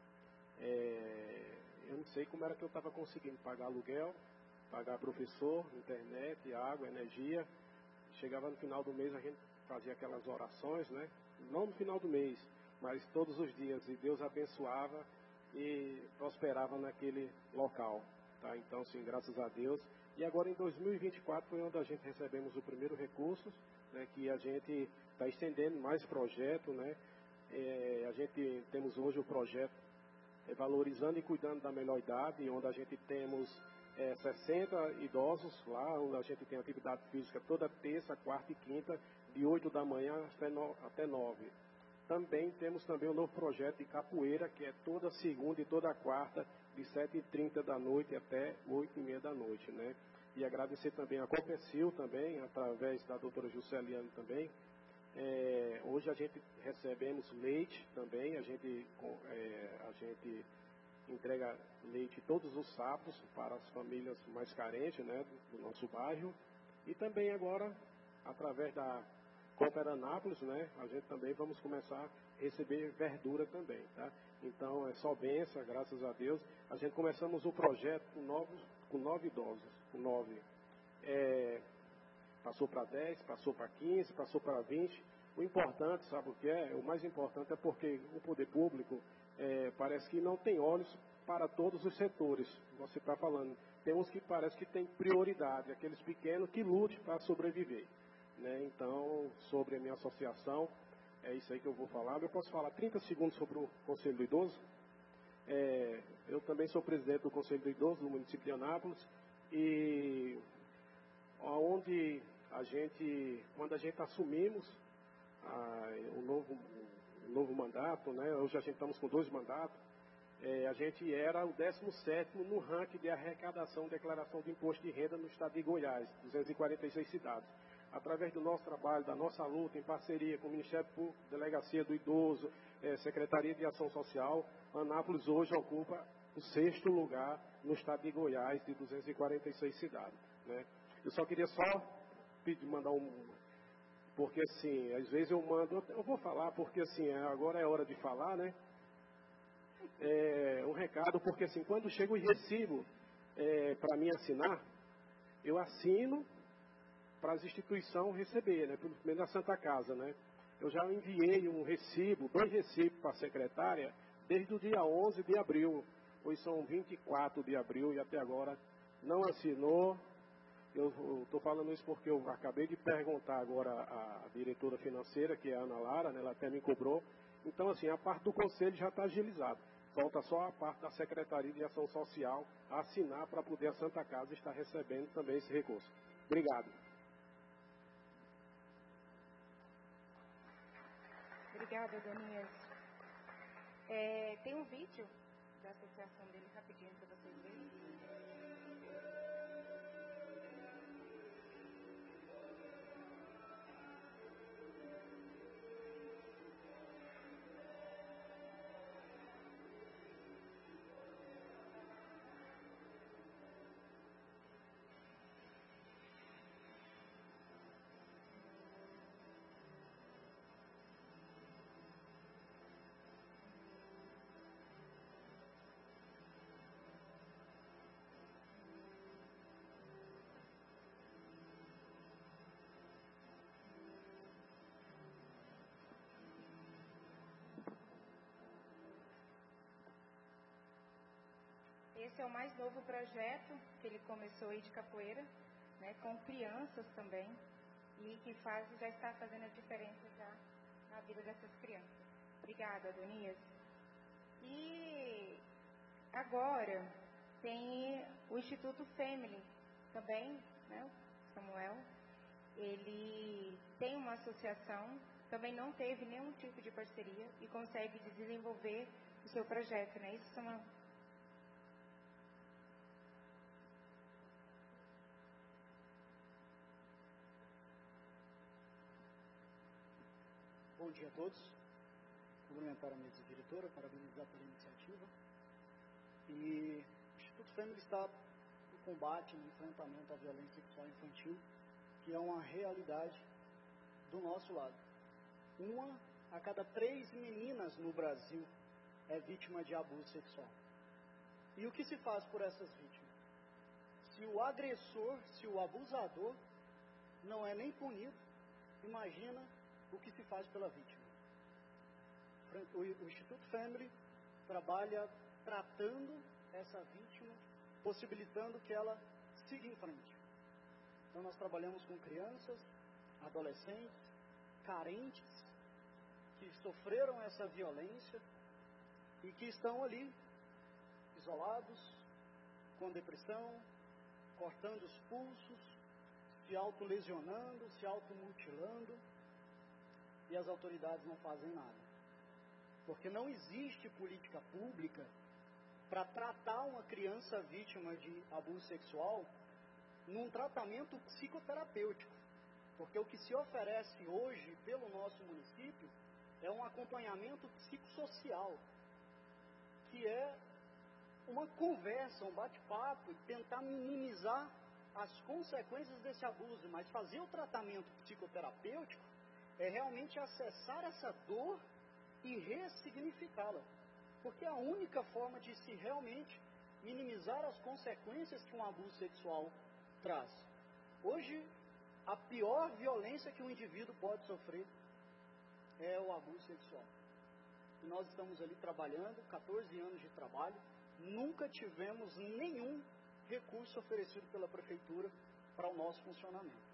é, eu não sei como era que eu estava conseguindo pagar aluguel, pagar professor, internet, água, energia. Chegava no final do mês, a gente fazia aquelas orações, né, não no final do mês, mas todos os dias, e Deus abençoava e prosperava naquele local, tá? Então, sim, graças a Deus. E agora em dois mil e vinte e quatro foi onde a gente recebemos o primeiro recurso, né, que a gente está estendendo mais projeto, né? É, a gente temos hoje o projeto é, Valorizando e Cuidando da Melhor Idade, onde a gente temos é, sessenta idosos lá, onde a gente tem atividade física toda terça, quarta e quinta, de oito da manhã até, no, até nove. Também temos também um novo projeto de capoeira, que é toda segunda e toda quarta, de sete e trinta da noite até oito e meia da noite, né? E agradecer também a Copecil também, através da doutora Jusceliano também. É, hoje a gente recebemos leite também, a gente, é, a gente entrega leite todos os sábados para as famílias mais carentes, né, do, do nosso bairro. E também agora, através da Copa Anápolis, né, a gente também vamos começar a receber verdura também, tá? Então é só bênção, graças a Deus. A gente começamos o projeto com nove, com nove idosos, com nove. É, passou para dez, passou para quinze, passou para vinte. O importante, sabe o que é? O mais importante é porque o poder público é, parece que não tem olhos para todos os setores. Você está falando, tem uns que parece que tem prioridade, aqueles pequenos que lutem para sobreviver. Né? Então, sobre a minha associação, é isso aí que eu vou falar. Eu posso falar trinta segundos sobre o Conselho do Idoso? É, eu também sou presidente do Conselho do Idoso do município de Anápolis, e onde a gente, quando a gente assumimos ah, o novo, o novo mandato, né? Hoje a gente estamos com dois mandatos, é, a gente era o décimo sétimo no ranking de arrecadação e declaração de imposto de renda no estado de Goiás, duzentas e quarenta e seis cidades. Através do nosso trabalho, da nossa luta, em parceria com o Ministério Público, Delegacia do Idoso, eh, Secretaria de Ação Social, Anápolis hoje ocupa o sexto lugar no estado de Goiás, de duzentas e quarenta e seis cidades. Né? Eu só queria só pedir, mandar um... Porque, assim, às vezes eu mando... Eu vou falar, porque, assim, agora é hora de falar, né? É, um recado, porque, assim, quando chega o recibo é, para mim assinar, eu assino para as instituições receber, né? Pelo menos a Santa Casa, né? Eu já enviei um recibo, dois recibos para a secretária, desde o dia onze de abril. Hoje são vinte e quatro de abril e até agora não assinou. Eu estou falando isso porque eu acabei de perguntar agora à diretora financeira, que é a Ana Lara, né? Ela até me cobrou. Então, assim, a parte do conselho já está agilizada. Falta só a parte da Secretaria de Ação Social assinar para poder a Santa Casa estar recebendo também esse recurso. Obrigado. Obrigada, Adonias. É, tem um vídeo da associação dele rapidinho para vocês verem. esse é o mais novo projeto que ele começou aí de capoeira, né, com crianças também, e que faz, já está fazendo a diferença já na vida dessas crianças. Obrigada, Adonias. E agora tem o Instituto Family também, né, Samuel. Ele tem uma associação, também não teve nenhum tipo de parceria e consegue desenvolver o seu projeto, não é isso, Samuel? Bom dia a todos. Cumprimentar a mesa diretora, parabenizar pela iniciativa. E o Instituto Family está no combate, no enfrentamento à violência sexual infantil, que é uma realidade do nosso lado. Uma a cada três meninas no Brasil é vítima de abuso sexual. E o que se faz por essas vítimas? Se o agressor, se o abusador não é nem punido, imagina o que se faz pela vítima. O Instituto Family trabalha tratando essa vítima, possibilitando que ela siga em frente. Então nós trabalhamos com crianças, adolescentes, carentes, que sofreram essa violência e que estão ali, isolados, com depressão, cortando os pulsos, se autolesionando, se automutilando, e as autoridades não fazem nada. Porque não existe política pública para tratar uma criança vítima de abuso sexual num tratamento psicoterapêutico. Porque o que se oferece hoje pelo nosso município é um acompanhamento psicossocial, que é uma conversa, um bate-papo, e tentar minimizar as consequências desse abuso, mas fazer o tratamento psicoterapêutico é realmente acessar essa dor e ressignificá-la, porque é a única forma de se realmente minimizar as consequências que um abuso sexual traz. Hoje, a pior violência que um indivíduo pode sofrer é o abuso sexual. E nós estamos ali trabalhando, quatorze anos de trabalho, nunca tivemos nenhum recurso oferecido pela Prefeitura para o nosso funcionamento.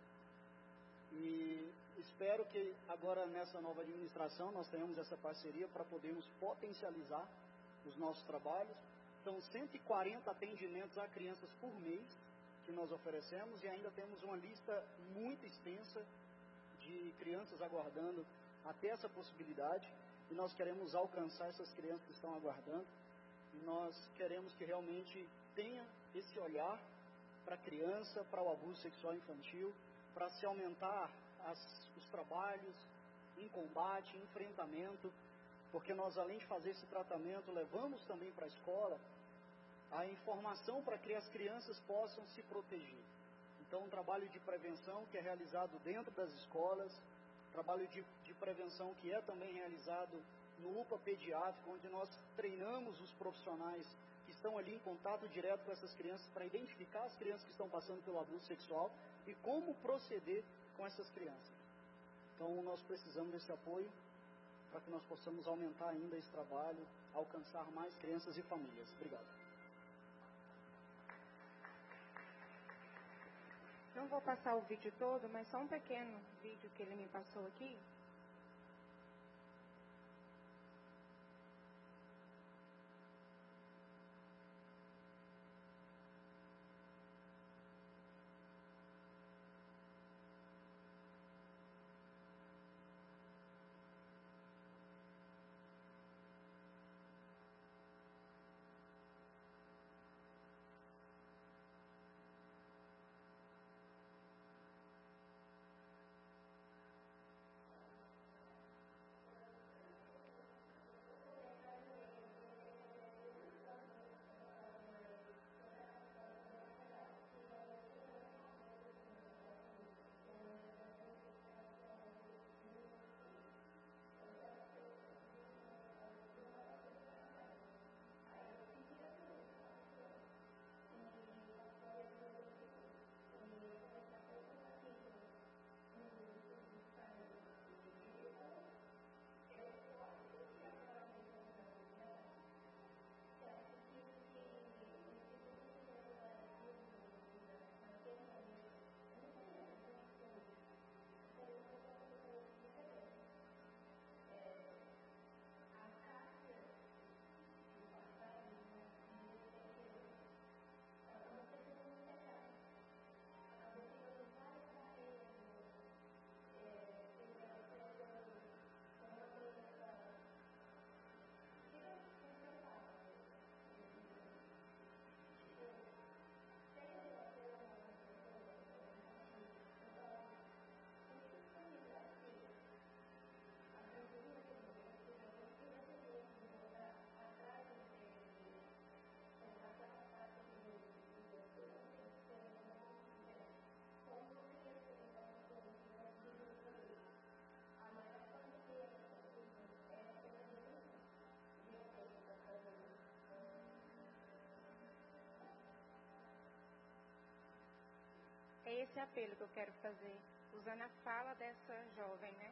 E espero que agora nessa nova administração nós tenhamos essa parceria para podermos potencializar os nossos trabalhos. São cento e quarenta atendimentos a crianças por mês que nós oferecemos e ainda temos uma lista muito extensa de crianças aguardando até essa possibilidade, e nós queremos alcançar essas crianças que estão aguardando, e nós queremos que realmente tenha esse olhar para a criança, para o abuso sexual infantil, para se aumentar as, os trabalhos em combate, em enfrentamento, porque nós, além de fazer esse tratamento, levamos também para a escola a informação para que as crianças possam se proteger. Então, um trabalho de prevenção que é realizado dentro das escolas, trabalho de, de prevenção que é também realizado no U P A pediátrico, onde nós treinamos os profissionais que estão ali em contato direto com essas crianças para identificar as crianças que estão passando pelo abuso sexual e como proceder com essas crianças. Então, nós precisamos desse apoio para que nós possamos aumentar ainda esse trabalho, alcançar mais crianças e famílias. Obrigado. Não vou passar o vídeo todo, mas só um pequeno vídeo que ele me passou aqui. é esse apelo que eu quero fazer, usando a fala dessa jovem, né?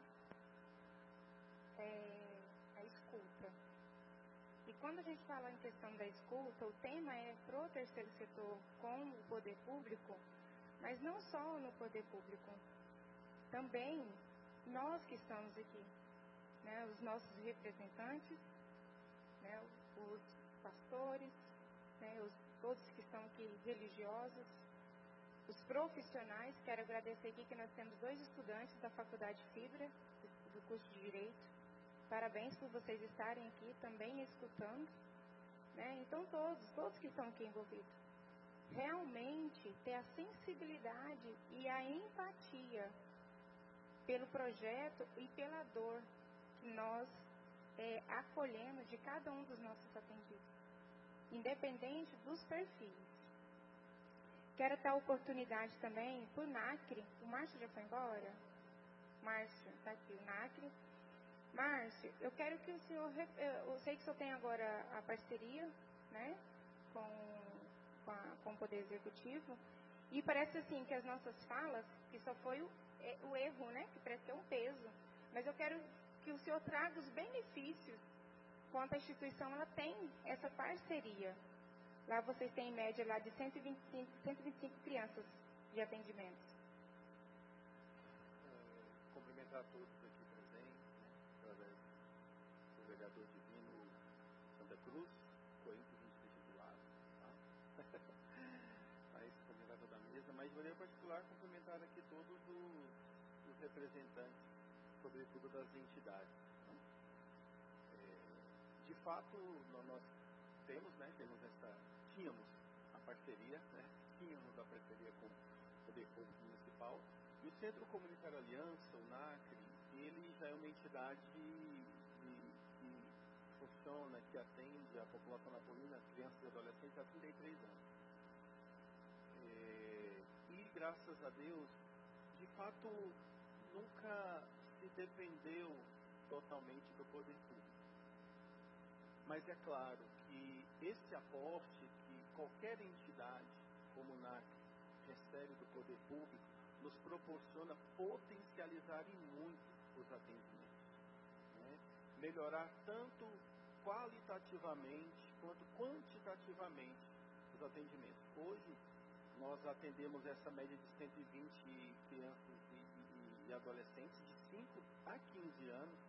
É a escuta. E quando a gente fala em questão da escuta, o tema é pro terceiro setor com o poder público, mas não só no poder público, também nós que estamos aqui, né, os nossos representantes, né, os pastores, né, os, todos que estão aqui religiosos, os profissionais. Quero agradecer aqui que nós temos dois estudantes da Faculdade Fibra, do curso de Direito. Parabéns por vocês estarem aqui também escutando, né? Então todos, todos que estão aqui envolvidos, realmente ter a sensibilidade e a empatia pelo projeto e pela dor que nós é, acolhemos de cada um dos nossos atendidos, independente dos perfis. Quero dar oportunidade também para o NACRE. O Márcio já foi embora? Márcio, está aqui o NACRE. Márcio, eu quero que o senhor, eu sei que o senhor tem agora a parceria, né, com, com, a, com o Poder Executivo, e parece assim que as nossas falas, que só foi o, o erro, né, que parece que é um peso, mas eu quero que o senhor traga os benefícios quanto a instituição ela tem essa parceria. Lá vocês têm em média lá de cento e vinte e cinco, cento e vinte e cinco crianças de atendimento. É, cumprimentar a todos aqui presentes, né, através do vereador Divino Santa Cruz, Corinthians vestibulado, tá? Mas cumprimentar toda a mesa, mas de maneira particular cumprimentar aqui todos os, os representantes, sobretudo das entidades, né? É, de fato, nós temos, né, temos essa, tínhamos a parceria, né, tínhamos a parceria com o Poder Público Municipal, e o Centro Comunitário Aliança, o NACRE, ele já é uma entidade de, de, que funciona, que atende a população napolina, crianças e adolescentes, há trinta e três anos. É, e, graças a Deus, de fato, nunca se dependeu totalmente do poder público. Mas é claro que esse aporte que qualquer entidade como o NACRE recebe do poder público nos proporciona potencializar em muito os atendimentos, né? Melhorar tanto qualitativamente quanto quantitativamente os atendimentos. Hoje nós atendemos essa média de cento e vinte crianças e, e, e adolescentes de cinco a quinze anos.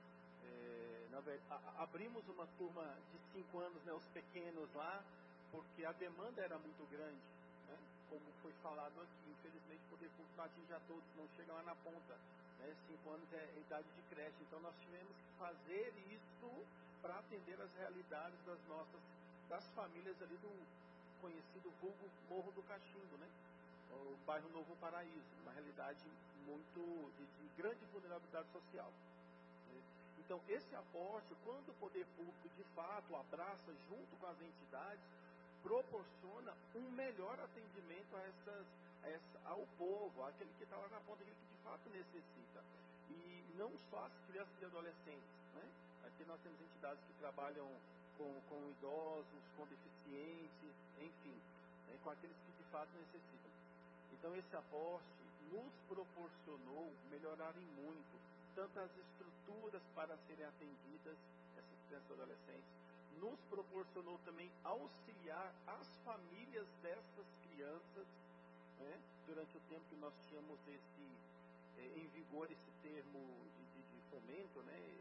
É, na verdade, a, abrimos uma turma de cinco anos, né, os pequenos lá, porque a demanda era muito grande, né, como foi falado aqui. Infelizmente o poder público não atinge a todos, não chega lá na ponta, né, cinco anos é a idade de creche, então nós tivemos que fazer isso para atender as realidades das nossas, das famílias ali do conhecido vulgo Morro do Cachimbo, né, o bairro Novo Paraíso, uma realidade muito de, de grande vulnerabilidade social. Então, esse aporte, quando o poder público de fato abraça junto com as entidades, proporciona um melhor atendimento a essas, a essa, ao povo, aquele que está lá na ponta, aquele que de fato necessita. E não só as crianças e adolescentes, né? Aqui nós temos entidades que trabalham com, com idosos, com deficientes, enfim, né? Com aqueles que de fato necessitam. Então, esse aporte nos proporcionou melhorar em muito tanto as estruturas para serem atendidas, essas crianças e adolescentes, nos proporcionou também auxiliar as famílias dessas crianças, né, durante o tempo que nós tínhamos esse, eh, em vigor esse termo de, de, de fomento, né,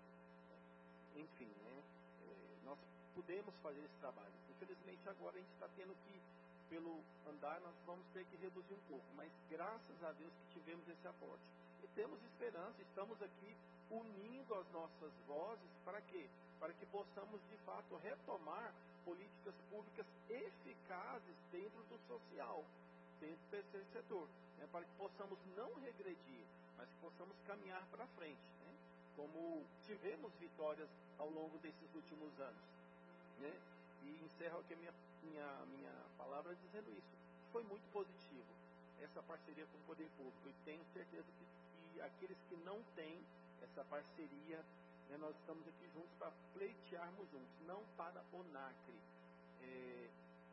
enfim, né, eh, nós pudemos fazer esse trabalho. Infelizmente agora a gente está tendo que, pelo andar, nós vamos ter que reduzir um pouco, mas graças a Deus que tivemos esse aporte. E temos esperança, estamos aqui unindo as nossas vozes para quê? Para que possamos de fato retomar políticas públicas eficazes dentro do social, dentro do terceiro setor, né? Para que possamos não regredir, mas que possamos caminhar para frente, né? Como tivemos vitórias ao longo desses últimos anos, né? E encerro aqui a minha, minha, minha palavra dizendo isso. Foi muito positivo essa parceria com o poder público, e tenho certeza que, que aqueles que não têm essa parceria, né, nós estamos aqui juntos para pleitearmos juntos, não para o NACRE, é,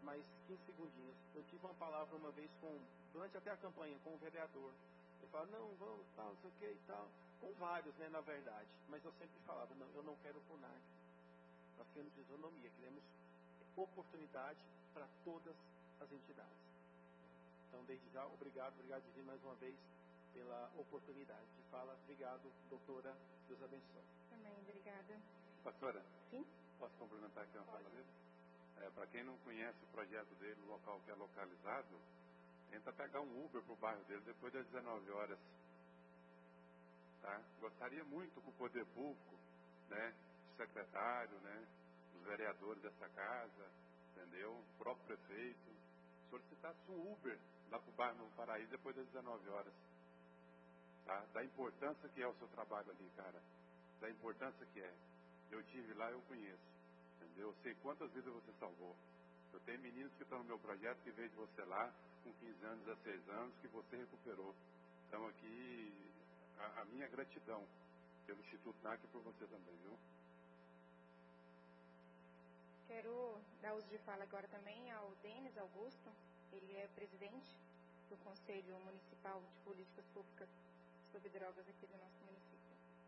mais quinze segundinhos. Eu tive uma palavra uma vez com, durante até a campanha, com o vereador. Ele falava, não, vamos, tal, não sei o que e tal. Com vários, né, na verdade. Mas eu sempre falava, não, eu não quero por nada. Nós queremos isonomia, queremos oportunidade para todas as entidades. Então, desde já, obrigado, obrigado de vir mais uma vez pela oportunidade de fala. Obrigado, doutora. Deus abençoe. Também, obrigada. Pastora? Sim? Posso complementar aqui uma fala dele? É, para quem não conhece o projeto dele, o local que é localizado, tenta pegar um Uber para o bairro dele depois das dezenove horas. Tá? Gostaria muito que o poder público, né, o secretário, né, os vereadores dessa casa, entendeu? O próprio prefeito, solicitasse um Uber lá para o bairro Novo Paraíso depois das dezenove horas. Tá? Da importância que é o seu trabalho ali, cara. Da importância que é. Eu tive lá, eu conheço. Entendeu? Eu sei quantas vidas você salvou. Eu tenho meninos que estão no meu projeto que veio de você lá, com quinze anos, dezesseis anos, que você recuperou. Então aqui, a, a minha gratidão pelo Instituto N A C e por você também, viu? Quero dar uso de fala agora também ao Denis Augusto. Ele é presidente do Conselho Municipal de Políticas Públicas sobre Drogas aqui do nosso município.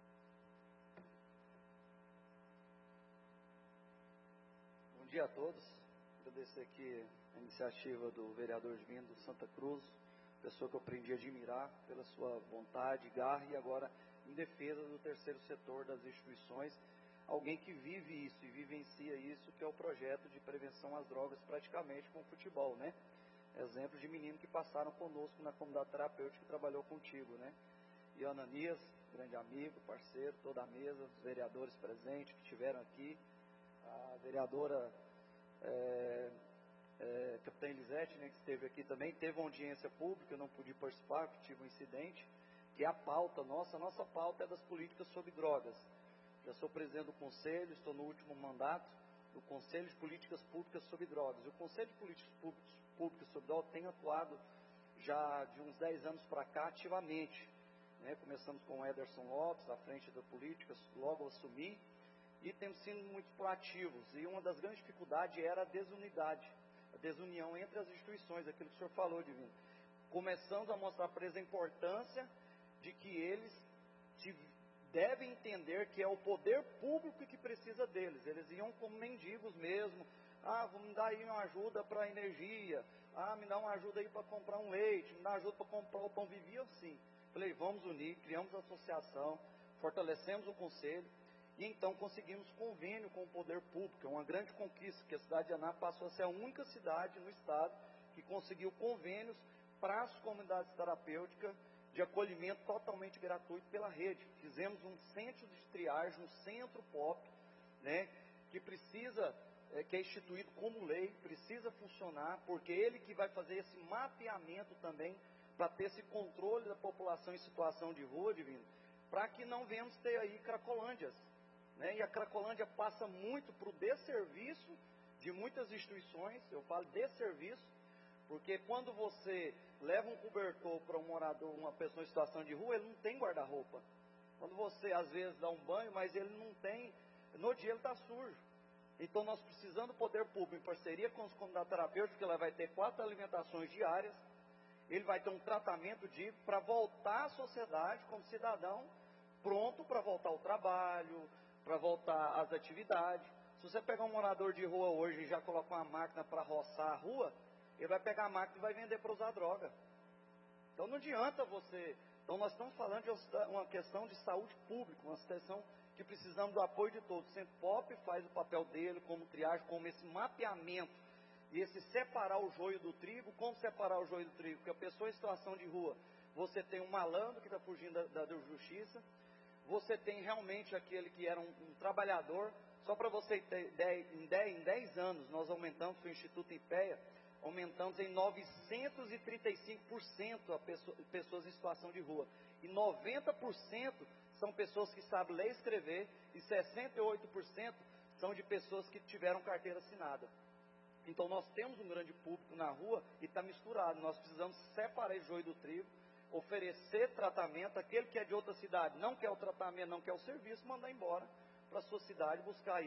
Bom dia a todos. Agradecer aqui a iniciativa do vereador Divino de Santa Cruz, pessoa que eu aprendi a admirar pela sua vontade, garra e agora em defesa do terceiro setor das instituições, alguém que vive isso e vivencia isso, que é o projeto de prevenção às drogas praticamente com o futebol, né? Exemplo de menino que passaram conosco na comunidade terapêutica que trabalhou contigo, né? E o Ananias, grande amigo, parceiro, toda a mesa, os vereadores presentes que estiveram aqui, a vereadora é, é, Capitã Elisete, né, que esteve aqui também, teve uma audiência pública, eu não pude participar, porque tive um incidente, que é a pauta nossa, a nossa pauta é das políticas sobre drogas. Já sou presidente do Conselho, estou no último mandato do Conselho de Políticas Públicas sobre Drogas. E o Conselho de Políticas Públicas sobre Drogas tem atuado já de uns dez anos para cá ativamente. Né? Começamos com o Ederson Lopes, à frente da políticas, logo assumi, e temos sido muito proativos. E uma das grandes dificuldades era a desunidade, a desunião entre as instituições, aquilo que o senhor falou, Divino. Começamos a mostrar para eles a importância de que eles devem entender que é o poder público que precisa deles. Eles iam como mendigos mesmo. Ah, vamos dar aí uma ajuda para a energia. Ah, me dá uma ajuda aí para comprar um leite. Me dá uma ajuda para comprar o pão. Viviam assim. Falei, vamos unir, criamos a associação, fortalecemos o conselho e então conseguimos convênio com o poder público. É uma grande conquista, que a cidade de Anápolis passou a ser a única cidade no estado que conseguiu convênios para as comunidades terapêuticas de acolhimento totalmente gratuito pela rede. Fizemos um centro de triagem, um centro P O P, né, que precisa, é, que é instituído como lei, precisa funcionar, porque ele que vai fazer esse mapeamento também, para ter esse controle da população em situação de rua, Divino, para que não venhamos ter aí cracolândias. Né? E a cracolândia passa muito para o desserviço de muitas instituições, eu falo desserviço, porque quando você leva um cobertor para um morador, uma pessoa em situação de rua, ele não tem guarda-roupa. Quando você, às vezes, dá um banho, mas ele não tem, no dia ele está sujo. Então, nós precisamos do poder público, em parceria com os comunidades terapêuticas, que ela vai ter quatro alimentações diárias, ele vai ter um tratamento de para voltar à sociedade como cidadão, pronto para voltar ao trabalho, para voltar às atividades. Se você pegar um morador de rua hoje e já colocar uma máquina para roçar a rua, ele vai pegar a máquina e vai vender para usar droga. Então não adianta você... Então nós estamos falando de uma questão de saúde pública, uma questão que precisamos do apoio de todos. O Centro P O P faz o papel dele como triagem, como esse mapeamento e esse separar o joio do trigo. Como separar o joio do trigo? Porque a pessoa em situação de rua, você tem um malandro que está fugindo da, da justiça, você tem realmente aquele que era um, um trabalhador. Só para você ter ideia, em dez anos nós aumentamos o Instituto IPEA, aumentamos em novecentos e trinta e cinco por cento a pessoa, pessoas em situação de rua. E noventa por cento são pessoas que sabem ler e escrever, e sessenta e oito por cento são de pessoas que tiveram carteira assinada. Então nós temos um grande público na rua e está misturado. Nós precisamos separar o joio do trigo, oferecer tratamento. Aquele que é de outra cidade, não quer o tratamento, não quer o serviço, mandar embora para a sua cidade buscar aí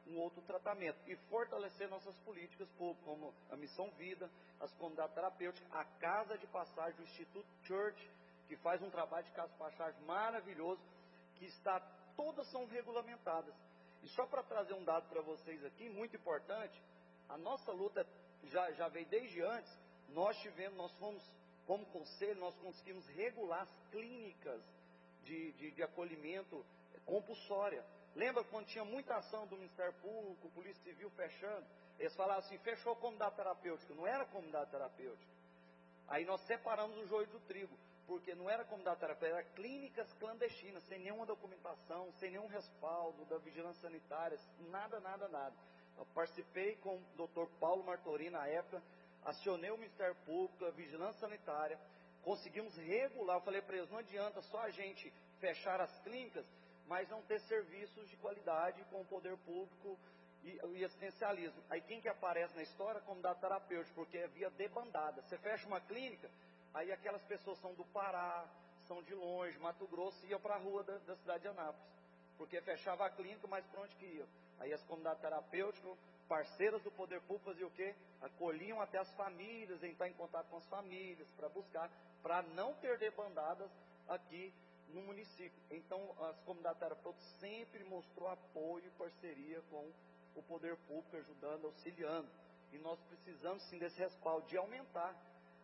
um outro tratamento. E fortalecer nossas políticas públicas, como a Missão Vida, as comunidades terapêuticas, a Casa de Passagem, o Instituto Church, que faz um trabalho de casa de passagem maravilhoso, que está, todas são regulamentadas. E só para trazer um dado para vocês aqui, muito importante, a nossa luta já, já veio desde antes, nós tivemos, nós fomos, como conselho, nós conseguimos regular as clínicas de, de, de acolhimento compulsória. Lembra quando tinha muita ação do Ministério Público, Polícia Civil fechando? Eles falavam assim, fechou a comunidade terapêutica, não era comunidade terapêutica. Aí nós separamos o joio do trigo, porque não era comunidade terapêutica, era clínicas clandestinas, sem nenhuma documentação, sem nenhum respaldo da vigilância sanitária, nada, nada, nada. Eu participei com o doutor Paulo Martori na época, acionei o Ministério Público, a vigilância sanitária, conseguimos regular. Eu falei para eles, não adianta só a gente fechar as clínicas, mas não ter serviços de qualidade com o poder público e, e assistencialismo. Aí quem que aparece na história? Comunidade terapêutica, porque é via debandada. Você fecha uma clínica, aí aquelas pessoas são do Pará, são de longe, Mato Grosso, e iam para a rua da, da cidade de Anápolis. Porque fechava a clínica, mas para onde que iam? Aí as comunidades terapêuticas, parceiras do poder público, faziam o quê? Acolhiam até as famílias, entrar em contato com as famílias, para buscar, para não ter debandadas aqui no município. Então, as comunidades terapêuticas sempre mostrou apoio e parceria com o poder público, ajudando, auxiliando. E nós precisamos, sim, desse respaldo, de aumentar.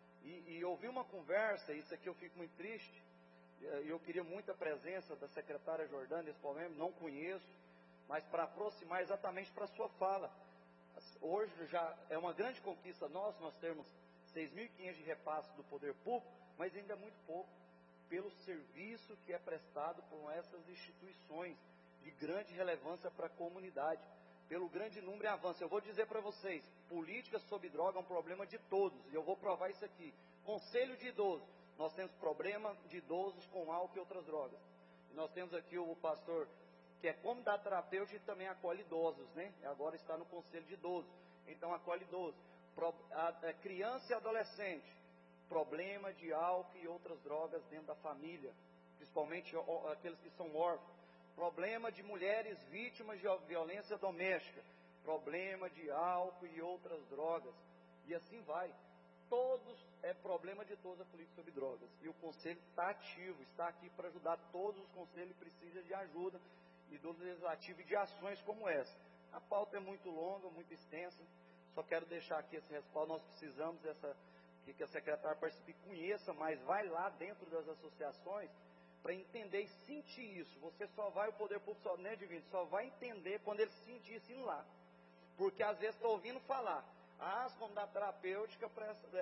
E, e ouvi uma conversa, isso aqui eu fico muito triste, e eu queria muito a presença da secretária Jordana nesse momento, não conheço, mas para aproximar exatamente para a sua fala. Hoje já é uma grande conquista nossa, nós temos seis mil e quinhentos de repasse do poder público, mas ainda é muito pouco, pelo serviço que é prestado por essas instituições de grande relevância para a comunidade, pelo grande número e avanço. Eu vou dizer para vocês, política sobre droga é um problema de todos, e eu vou provar isso aqui. Conselho de idosos, nós temos problema de idosos com álcool e outras drogas. E nós temos aqui o pastor, que é comunidade terapêutica e também acolhe idosos, né? Agora está no conselho de idosos, então acolhe idosos. Pro, a, a criança e adolescente, problema de álcool e outras drogas dentro da família, principalmente ó, aqueles que são órfãos. Problema de mulheres vítimas de violência doméstica, problema de álcool e outras drogas, e assim vai. Todos, é problema de toda a política sobre drogas, e o conselho está ativo, está aqui para ajudar. Todos os conselhos precisam de ajuda, e do legislativo e de ações como essa. A pauta é muito longa, muito extensa, só quero deixar aqui esse respaldo. Nós precisamos dessa, que, que a secretária participe, conheça, mas vai lá dentro das associações, para entender e sentir isso. Você só vai, o poder público, só, né, Divino, só vai entender quando ele sentir isso indo lá. Porque às vezes está ouvindo falar, ah, as comunidades terapêuticas é,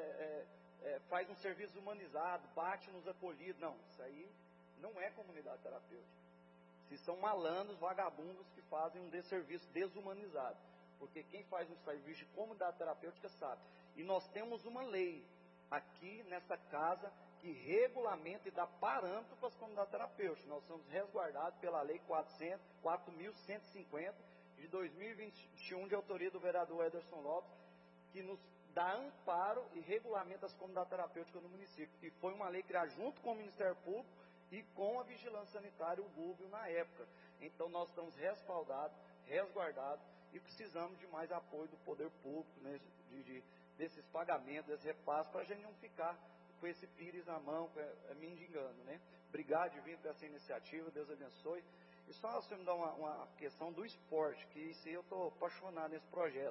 é, é, é, faz um serviço humanizado, bate nos acolhidos. Não, isso aí não é comunidade terapêutica. Se são malandros, vagabundos que fazem um desserviço desumanizado. Porque quem faz um serviço de comunidade terapêutica sabe. E nós temos uma lei aqui nessa casa que regulamenta e dá parâmetro para as comunidades terapêuticas. Nós somos resguardados pela Lei quatro mil cento e cinquenta, de dois mil e vinte e um, de autoria do vereador Ederson Lopes, que nos dá amparo e regulamenta as comunidades terapêuticas no município. E foi uma lei criada junto com o Ministério Público e com a Vigilância Sanitária, o Google, na época. Então, nós estamos respaldados, resguardados, e precisamos de mais apoio do poder público, né, de, de, desses pagamentos, desses repassos, para a gente não ficar com esse pires na mão, é, é, mendigando, né? Obrigado, Divino, por essa iniciativa, Deus abençoe. E só você me dá uma, uma questão do esporte, que isso aí eu estou apaixonado nesse projeto.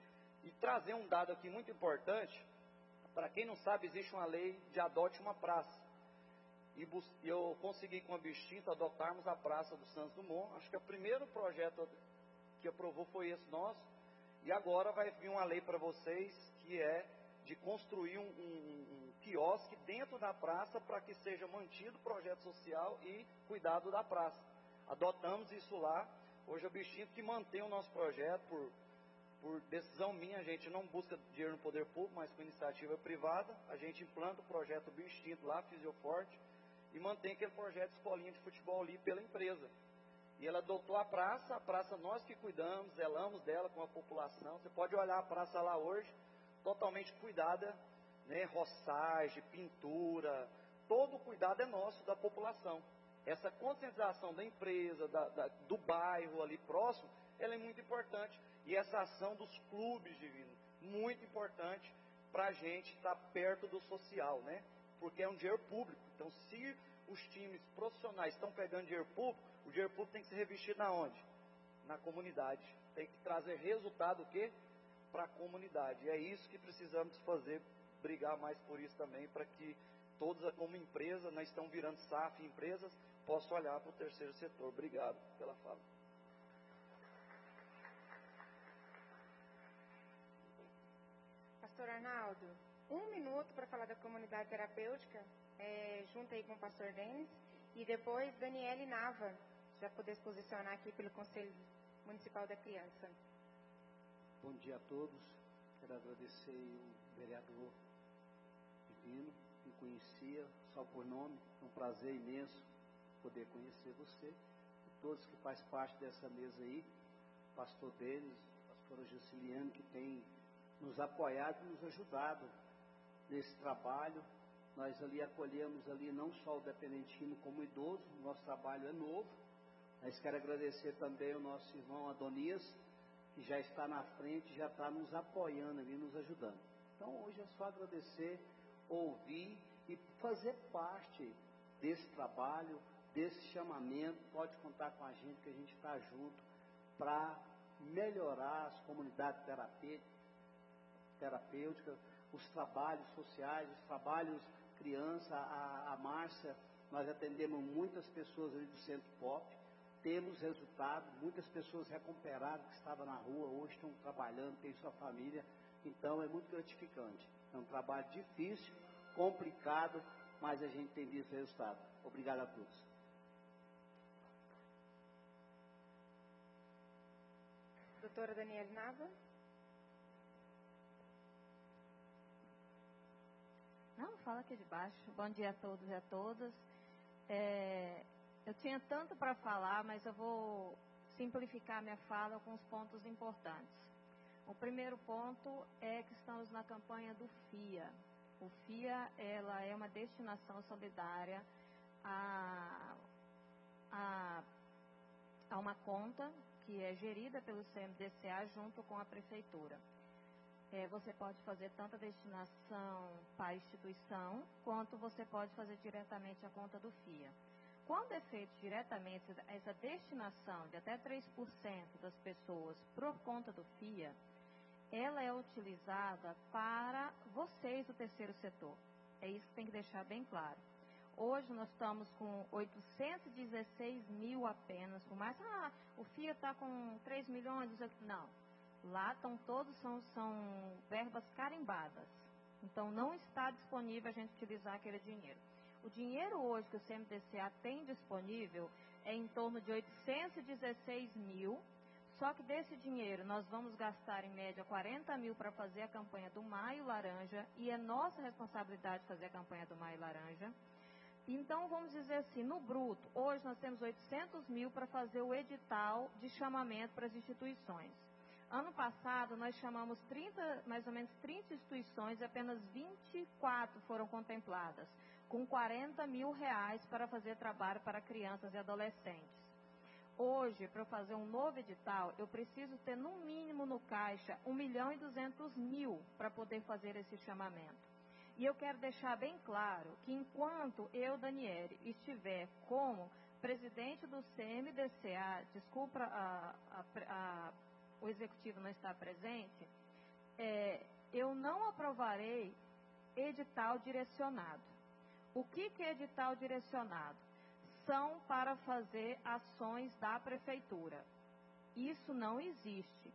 E trazer um dado aqui muito importante, para quem não sabe, existe uma lei de adote uma praça. E eu consegui com a Bistinto adotarmos a Praça do Santos Dumont. Acho que o primeiro projeto que aprovou foi esse nosso. E agora vai vir uma lei para vocês, que é de construir um, um, um quiosque dentro da praça para que seja mantido o projeto social e cuidado da praça. Adotamos isso lá. Hoje é o Bistinto que mantém o nosso projeto por, por decisão minha. A gente não busca dinheiro no poder público, mas com iniciativa privada. A gente implanta o projeto Bistinto lá, Fisioforte, e mantém aquele projeto de escolinha de futebol ali pela empresa. E ela adotou a praça, a praça nós que cuidamos, zelamos dela com a população. Você pode olhar a praça lá hoje, totalmente cuidada, né, roçagem, pintura, todo o cuidado é nosso, da população. essa conscientização da empresa, da, da, do bairro ali próximo, ela é muito importante. E essa ação dos clubes, Divino, muito importante para a gente estar perto do social, né? Porque é um dinheiro público. Então, se os times profissionais estão pegando dinheiro público, o dinheiro público tem que ser revestido na onde? Na comunidade. Tem que trazer resultado o quê? Para a comunidade. E é isso que precisamos fazer, brigar mais por isso também, para que todos, como empresa, nós estamos virando S A F empresas, possam olhar para o terceiro setor. Obrigado pela fala. Pastor Arnaldo, um minuto para falar da comunidade terapêutica, é, junto aí com o pastor Denis, e depois Daniele Nava, já poder se posicionar aqui pelo Conselho Municipal da Criança. Bom dia a todos. Quero agradecer o vereador Divino, me conhecia só por nome, é um prazer imenso poder conhecer você e todos que fazem parte dessa mesa aí, pastor Denis, pastora Jusciliane, que tem nos apoiado e nos ajudado nesse trabalho. Nós ali acolhemos ali não só o dependentino como o idoso, o nosso trabalho é novo. Mas quero agradecer também o nosso irmão Adonias, que já está na frente, já está nos apoiando ali, nos ajudando. Então hoje é só agradecer, ouvir e fazer parte desse trabalho, desse chamamento. Pode contar com a gente, que a gente está junto para melhorar as comunidades terapêuticas, os trabalhos sociais, os trabalhos criança. A, a Márcia, nós atendemos muitas pessoas ali do Centro Pop, temos resultado, muitas pessoas recuperadas que estavam na rua, hoje estão trabalhando, têm sua família, então é muito gratificante. É um trabalho difícil, complicado, mas a gente tem visto resultado. Obrigado a todos. Doutora Daniele Nava. Não, fala aqui de baixo. Bom dia a todos e a todas. É, eu tinha tanto para falar, mas eu vou simplificar minha fala com os pontos importantes. O primeiro ponto é que estamos na campanha do F I A. O F I A, ela é uma destinação solidária a, a, a uma conta que é gerida pelo C M D C A junto com a Prefeitura. É, você pode fazer tanto a destinação para a instituição, quanto você pode fazer diretamente a conta do F I A. Quando é feito diretamente essa destinação de até três por cento das pessoas por conta do F I A, ela é utilizada para vocês do terceiro setor. É isso que tem que deixar bem claro. Hoje nós estamos com oitocentos e dezesseis mil apenas, por mais, ah, o F I A está com três milhões, não. Lá estão todos, são, são verbas carimbadas. Então, não está disponível a gente utilizar aquele dinheiro. O dinheiro hoje que o C M D C A tem disponível é em torno de oitocentos e dezesseis mil, só que desse dinheiro nós vamos gastar em média quarenta mil para fazer a campanha do Maio Laranja, e é nossa responsabilidade fazer a campanha do Maio Laranja. Então, vamos dizer assim, no bruto, hoje nós temos oitocentos mil para fazer o edital de chamamento para as instituições. Ano passado, nós chamamos trinta, mais ou menos trinta instituições e apenas vinte e quatro foram contempladas, com quarenta mil reais para fazer trabalho para crianças e adolescentes. Hoje, para fazer um novo edital, eu preciso ter no mínimo no caixa um milhão e duzentos mil para poder fazer esse chamamento. E eu quero deixar bem claro que enquanto eu, Daniele, estiver como presidente do C M D C A, desculpa a, a, a o executivo não está presente, é, eu não aprovarei edital direcionado. O que, que é edital direcionado? São para fazer ações da prefeitura. Isso não existe.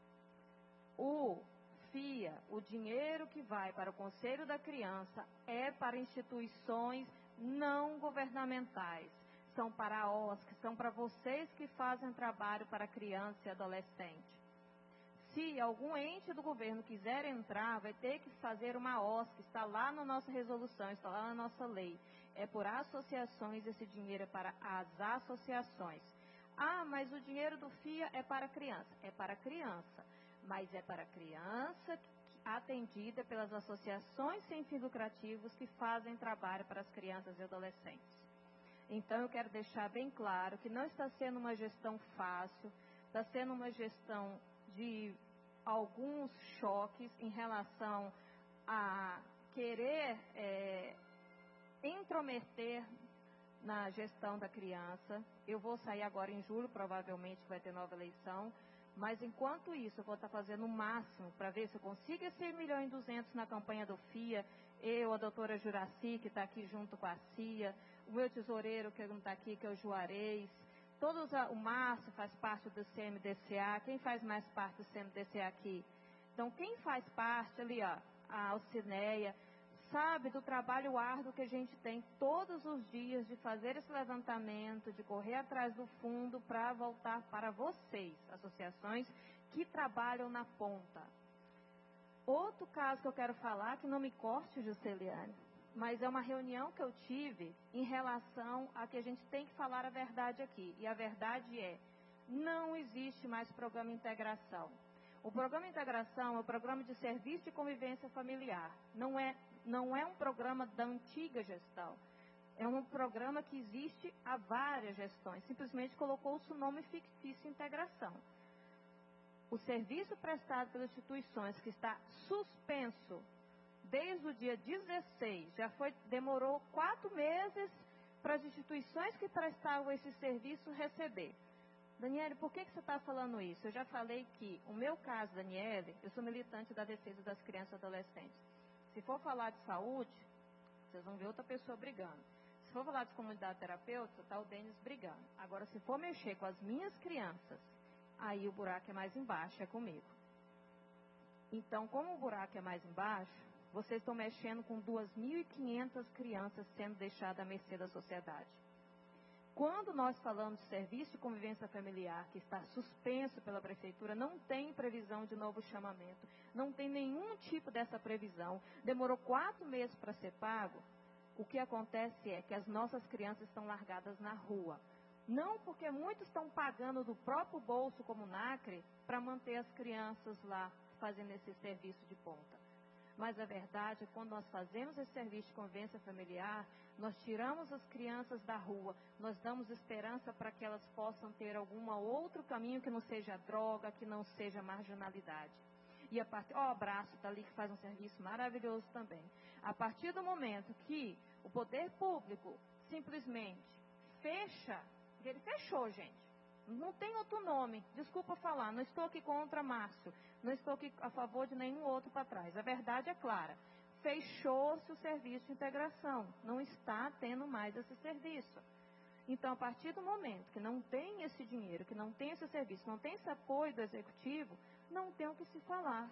O F I A, o dinheiro que vai para o Conselho da Criança, é para instituições não governamentais. São para a O S C, são para vocês que fazem trabalho para criança e adolescente. Se algum ente do governo quiser entrar, vai ter que fazer uma O S C, está lá na nossa resolução, está lá na nossa lei. É por associações, esse dinheiro é para as associações. Ah, mas o dinheiro do F I A é para criança. É para criança, mas é para criança atendida pelas associações sem fins lucrativos que fazem trabalho para as crianças e adolescentes. Então, eu quero deixar bem claro que não está sendo uma gestão fácil, está sendo uma gestão de alguns choques em relação a querer é, intrometer na gestão da criança. Eu vou sair agora em julho, provavelmente vai ter nova eleição, mas enquanto isso eu vou estar fazendo o máximo para ver se eu consigo esse um milhão e duzentos na campanha do F I A, eu, a doutora Juraci, que está aqui junto com a C I A, o meu tesoureiro, que não está aqui, que é o Juarez, todos, a, o Márcio faz parte do C M D C A, quem faz mais parte do C M D C A aqui? Então, quem faz parte ali, ó, a Alcineia, sabe do trabalho árduo que a gente tem todos os dias de fazer esse levantamento, de correr atrás do fundo para voltar para vocês, associações que trabalham na ponta. Outro caso que eu quero falar, que não me corte, Jusceliane, mas é uma reunião que eu tive em relação a que a gente tem que falar a verdade aqui. E a verdade é, não existe mais programa integração. O programa integração é o programa de serviço de convivência familiar. Não é, não é um programa da antiga gestão. É um programa que existe há várias gestões. Simplesmente colocou-se o nome fictício integração. O serviço prestado pelas instituições que está suspenso desde o dia dezesseis, já foi, demorou quatro meses para as instituições que prestavam esse serviço receber. Daniele, por que, que você está falando isso? Eu já falei que, o meu caso, Daniele, eu sou militante da defesa das crianças e adolescentes. Se for falar de saúde, vocês vão ver outra pessoa brigando. Se for falar de comunidade terapêutica, está o Denis brigando. Agora, se for mexer com as minhas crianças, aí o buraco é mais embaixo, é comigo. Então, como o buraco é mais embaixo, vocês estão mexendo com duas mil e quinhentas crianças sendo deixadas à mercê da sociedade. Quando nós falamos de serviço de convivência familiar, que está suspenso pela prefeitura, não tem previsão de novo chamamento, não tem nenhum tipo dessa previsão, demorou quatro meses para ser pago, o que acontece é que as nossas crianças estão largadas na rua. Não porque muitos estão pagando do próprio bolso, como o NACRE, para manter as crianças lá fazendo esse serviço de ponta. Mas a verdade é que quando nós fazemos esse serviço de convivência familiar, nós tiramos as crianças da rua, nós damos esperança para que elas possam ter algum outro caminho que não seja droga, que não seja marginalidade. E a partir, ó, o Abraço está ali que faz um serviço maravilhoso também. A partir do momento que o poder público simplesmente fecha, ele fechou, gente. Não tem outro nome, desculpa falar, não estou aqui contra Márcio, não estou aqui a favor de nenhum outro para trás. A verdade é clara, fechou-se o serviço de integração, não está tendo mais esse serviço. Então, a partir do momento que não tem esse dinheiro, que não tem esse serviço, não tem esse apoio do executivo, não tem o que se falar.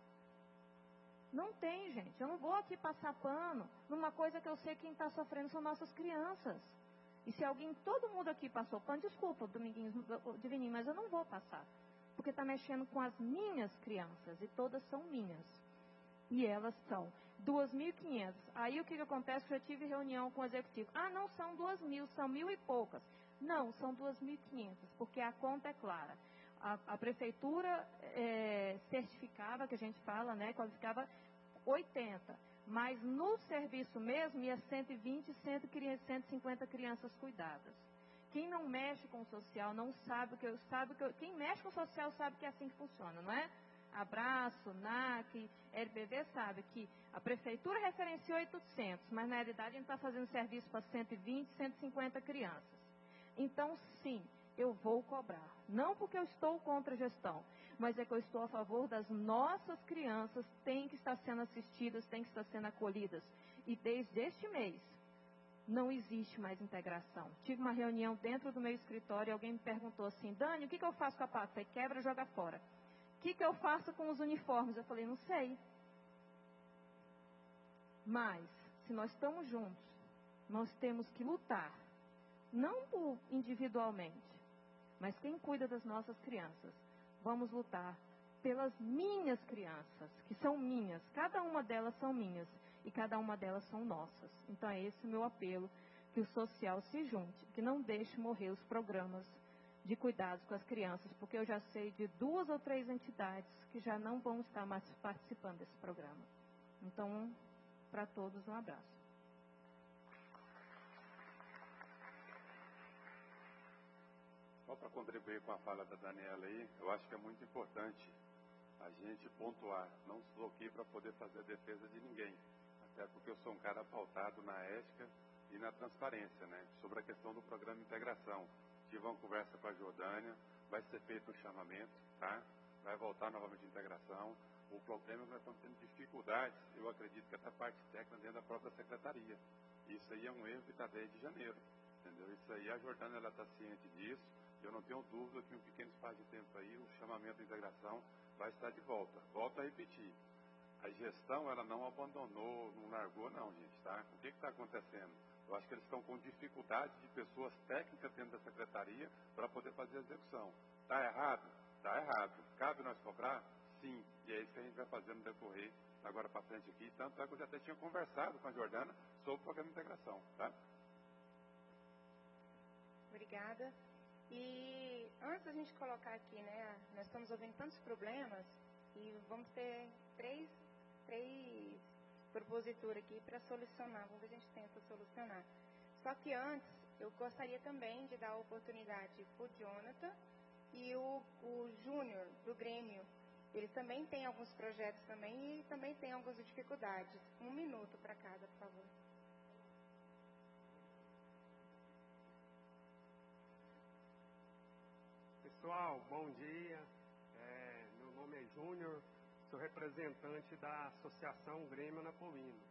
Não tem, gente, eu não vou aqui passar pano numa coisa que eu sei que quem está sofrendo são nossas crianças. E se alguém, todo mundo aqui passou pano, desculpa, Dominguinhos, Divininho, mas eu não vou passar. Porque está mexendo com as minhas crianças, e todas são minhas. E elas são duas mil e quinhentas. Aí o que, que acontece? Eu já tive reunião com o executivo. Ah, não são duas mil, são mil e poucas. Não, são duas mil e quinhentas, porque a conta é clara. A, a prefeitura é, certificava, que a gente fala, né, qualificava oitenta. Mas no serviço mesmo ia cento e vinte, cento e cinquenta crianças cuidadas. Quem não mexe com o social não sabe o que eu sabe que eu, quem mexe com o social sabe que é assim que funciona, não é? Abraço, NAC, L B V sabe que a prefeitura referenciou oitocentos, mas na realidade a gente está fazendo serviço para cento e vinte, cento e cinquenta crianças. Então, sim, eu vou cobrar. Não porque eu estou contra a gestão, mas é que eu estou a favor das nossas crianças, têm que estar sendo assistidas, têm que estar sendo acolhidas. E desde este mês, não existe mais integração. Tive uma reunião dentro do meu escritório e alguém me perguntou assim, Dani, o que, que eu faço com a pata? Eu falei, quebra, joga fora. O que, que eu faço com os uniformes? Eu falei, não sei. Mas, se nós estamos juntos, nós temos que lutar. Não por individualmente, mas quem cuida das nossas crianças. Vamos lutar pelas minhas crianças, que são minhas. Cada uma delas são minhas e cada uma delas são nossas. Então é esse o meu apelo, que o social se junte, que não deixe morrer os programas de cuidados com as crianças, porque eu já sei de duas ou três entidades que já não vão estar mais participando desse programa. Então, para todos, um abraço. Só para contribuir com a fala da Daniela aí, eu acho que é muito importante a gente pontuar. Não estou aqui para poder fazer a defesa de ninguém, até porque eu sou um cara pautado na ética e na transparência, né? Sobre a questão do programa de integração. Tive uma conversa com a Jordânia, vai ser feito um chamamento, tá? Vai voltar novamente a integração. O problema é que nós estamos tendo dificuldades, eu acredito que até a parte técnica dentro da própria secretaria. Isso aí é um erro que está desde janeiro, entendeu? Isso aí a Jordânia ela está ciente disso. Eu não tenho dúvida que em um pequeno espaço de tempo aí o chamamento de integração vai estar de volta. Volto a repetir. A gestão ela não abandonou, não largou não, gente, tá? O que está acontecendo? Eu acho que eles estão com dificuldade de pessoas técnicas dentro da secretaria para poder fazer a execução. Está errado? Está errado. Cabe nós cobrar? Sim. E é isso que a gente vai fazer no decorrer agora para frente aqui. Tanto é que eu já até tinha conversado com a Jordana sobre o programa de integração, tá? Obrigada. E antes da gente colocar aqui, né, nós estamos ouvindo tantos problemas e vamos ter três, três proposituras aqui para solucionar. Vamos ver se a gente tenta solucionar. Só que antes, eu gostaria também de dar a oportunidade para o Jonathan e o, o Júnior, do Grêmio. Eles também têm alguns projetos também e também têm algumas dificuldades. Um minuto para cada, por favor. Pessoal, bom dia. É, meu nome é Júnior, sou representante da Associação Grêmio Anapolino.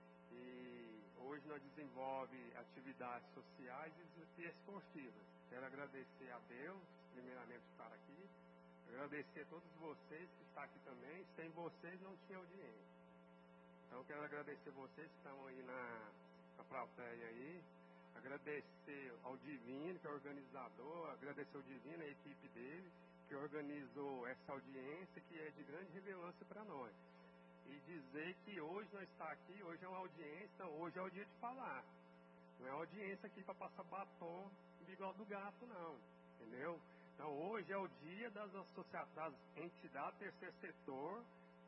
E hoje nós desenvolvemos atividades sociais e esportivas. Quero agradecer a Deus, primeiramente, por estar aqui. Agradecer a todos vocês que estão aqui também. Sem vocês não tinha audiência. Então quero agradecer vocês que estão aí na, na plateia aí. Agradecer ao Divino, que é o organizador, agradecer ao Divino, a equipe dele, que organizou essa audiência, que é de grande relevância para nós. E dizer que hoje nós estamos aqui, hoje é uma audiência, hoje é o dia de falar. Não é audiência aqui para passar batom e bigode do gato, não. Entendeu? Então hoje é o dia das associações, das entidades, terceiro setor,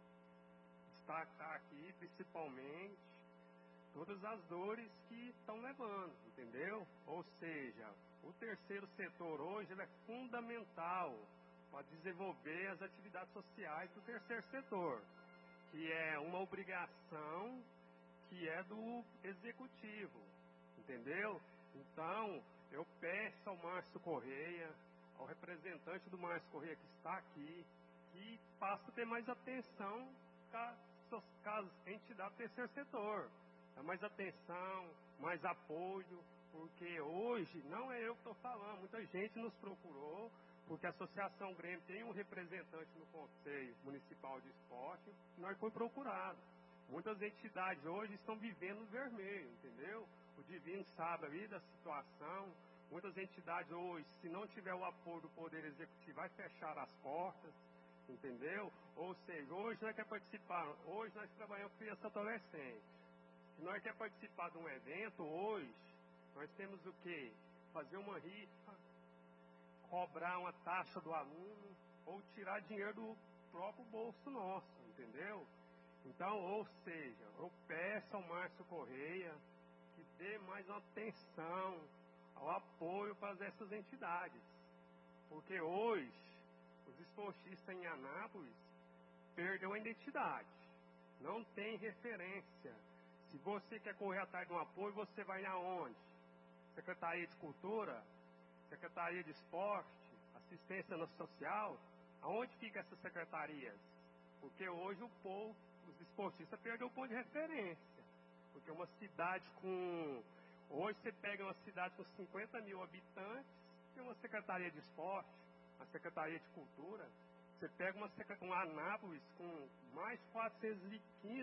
destacar aqui principalmente todas as dores que estão levando, entendeu? Ou seja, o terceiro setor hoje ele é fundamental para desenvolver as atividades sociais do terceiro setor, que é uma obrigação que é do executivo, entendeu? Então, eu peço ao Márcio Correia, ao representante do Márcio Correia que está aqui, que passe a ter mais atenção com as entidades do terceiro setor. Mais atenção, mais apoio, porque hoje não é eu que estou falando, muita gente nos procurou, porque a Associação Grêmio tem um representante no Conselho Municipal de Esporte, e nós foi procurado. Muitas entidades hoje estão vivendo no vermelho, entendeu? O Divino sabe ali da situação. Muitas entidades hoje, se não tiver o apoio do Poder Executivo, vai fechar as portas, entendeu? Ou seja, hoje nós queremos participar, hoje nós trabalhamos com criança e adolescente. Se nós queremos participar de um evento hoje, nós temos o quê? Fazer uma rifa, cobrar uma taxa do aluno, ou tirar dinheiro do próprio bolso nosso, entendeu? Então, ou seja, eu peço ao Márcio Correia que dê mais uma atenção ao apoio para essas entidades. Porque hoje, os esportistas em Anápolis perderam a identidade. Não tem referência. Se você quer correr atrás de um apoio, você vai aonde? Secretaria de Cultura? Secretaria de Esporte? Assistência social? Aonde ficam essas secretarias? Porque hoje o povo, os esportistas, perderam o ponto de referência. Porque uma cidade com... Hoje você pega uma cidade com cinquenta mil habitantes, tem uma Secretaria de Esporte, uma Secretaria de Cultura. Você pega uma, um Anápolis com mais quatrocentos e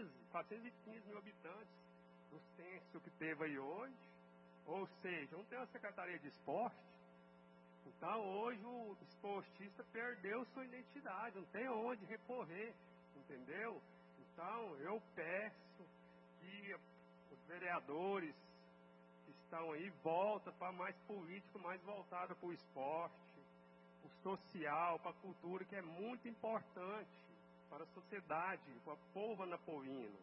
quinze mil habitantes do censo que teve aí hoje. Ou seja, não tem uma Secretaria de Esporte. Então hoje o esportista perdeu sua identidade, não tem onde recorrer, entendeu? Então eu peço que os vereadores que estão aí voltem para mais político, mais voltado para o esporte, o social, para a cultura, que é muito importante para a sociedade, para o povo anapolino,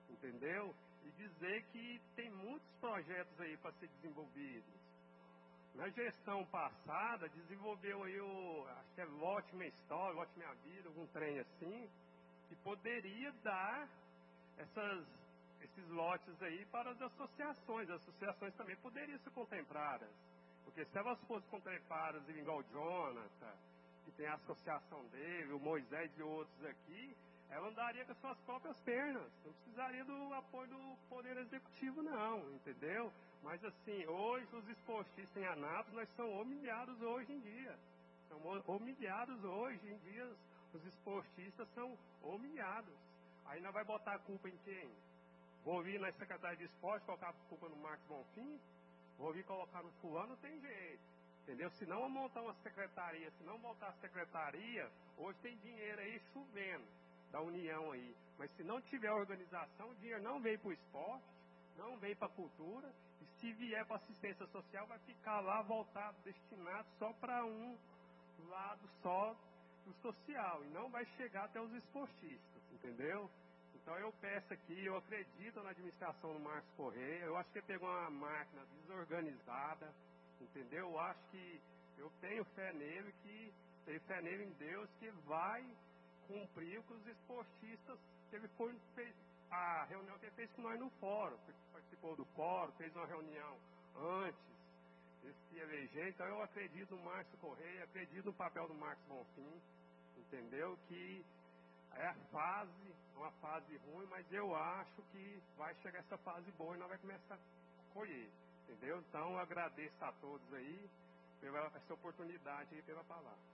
entendeu? E dizer que tem muitos projetos aí para ser desenvolvidos. na gestão passada, desenvolveu aí o, acho que é Lote Minha História, Lote Minha Vida, algum trem assim, que poderia dar essas, esses lotes aí para as associações. As associações também poderiam ser contempladas, porque se elas fossem contempladas igual o Jonathan, que tem a associação dele, o Moisés e outros aqui, ela andaria com as suas próprias pernas, não precisaria do apoio do Poder Executivo não, entendeu? Mas assim, hoje os esportistas em Anápolis, nós somos humilhados hoje em dia, somos humilhados hoje em dia, os esportistas são humilhados. Aí nós vai botar a culpa em quem? Vou vir na Secretaria de Esporte, colocar a culpa no Marcos Bonfim? Vou vir colocar no fulano, não tem jeito, entendeu? Se não montar uma secretaria, se não montar a secretaria, hoje tem dinheiro aí chovendo da União aí, mas se não tiver organização, o dinheiro não veio para o esporte, não veio para a cultura, e se vier para assistência social, vai ficar lá voltado, destinado só para um lado só do social, e não vai chegar até os esportistas, entendeu? Então eu peço aqui, eu acredito na administração do Marcos Correia, eu acho que ele pegou uma máquina desorganizada, entendeu? Eu acho que, eu tenho fé nele, que tenho fé nele em Deus, que vai cumprir o que os esportistas, que ele foi, fez, a reunião que ele fez com nós no fórum, participou do fórum, fez uma reunião antes de se eleger. Então eu acredito no Márcio Correia, acredito no papel do Marcos Bonfim, entendeu? Que é a fase, uma fase ruim, mas eu acho que vai chegar essa fase boa e nós vamos começar a colher, entendeu? Então eu agradeço a todos aí pela essa oportunidade e pela palavra.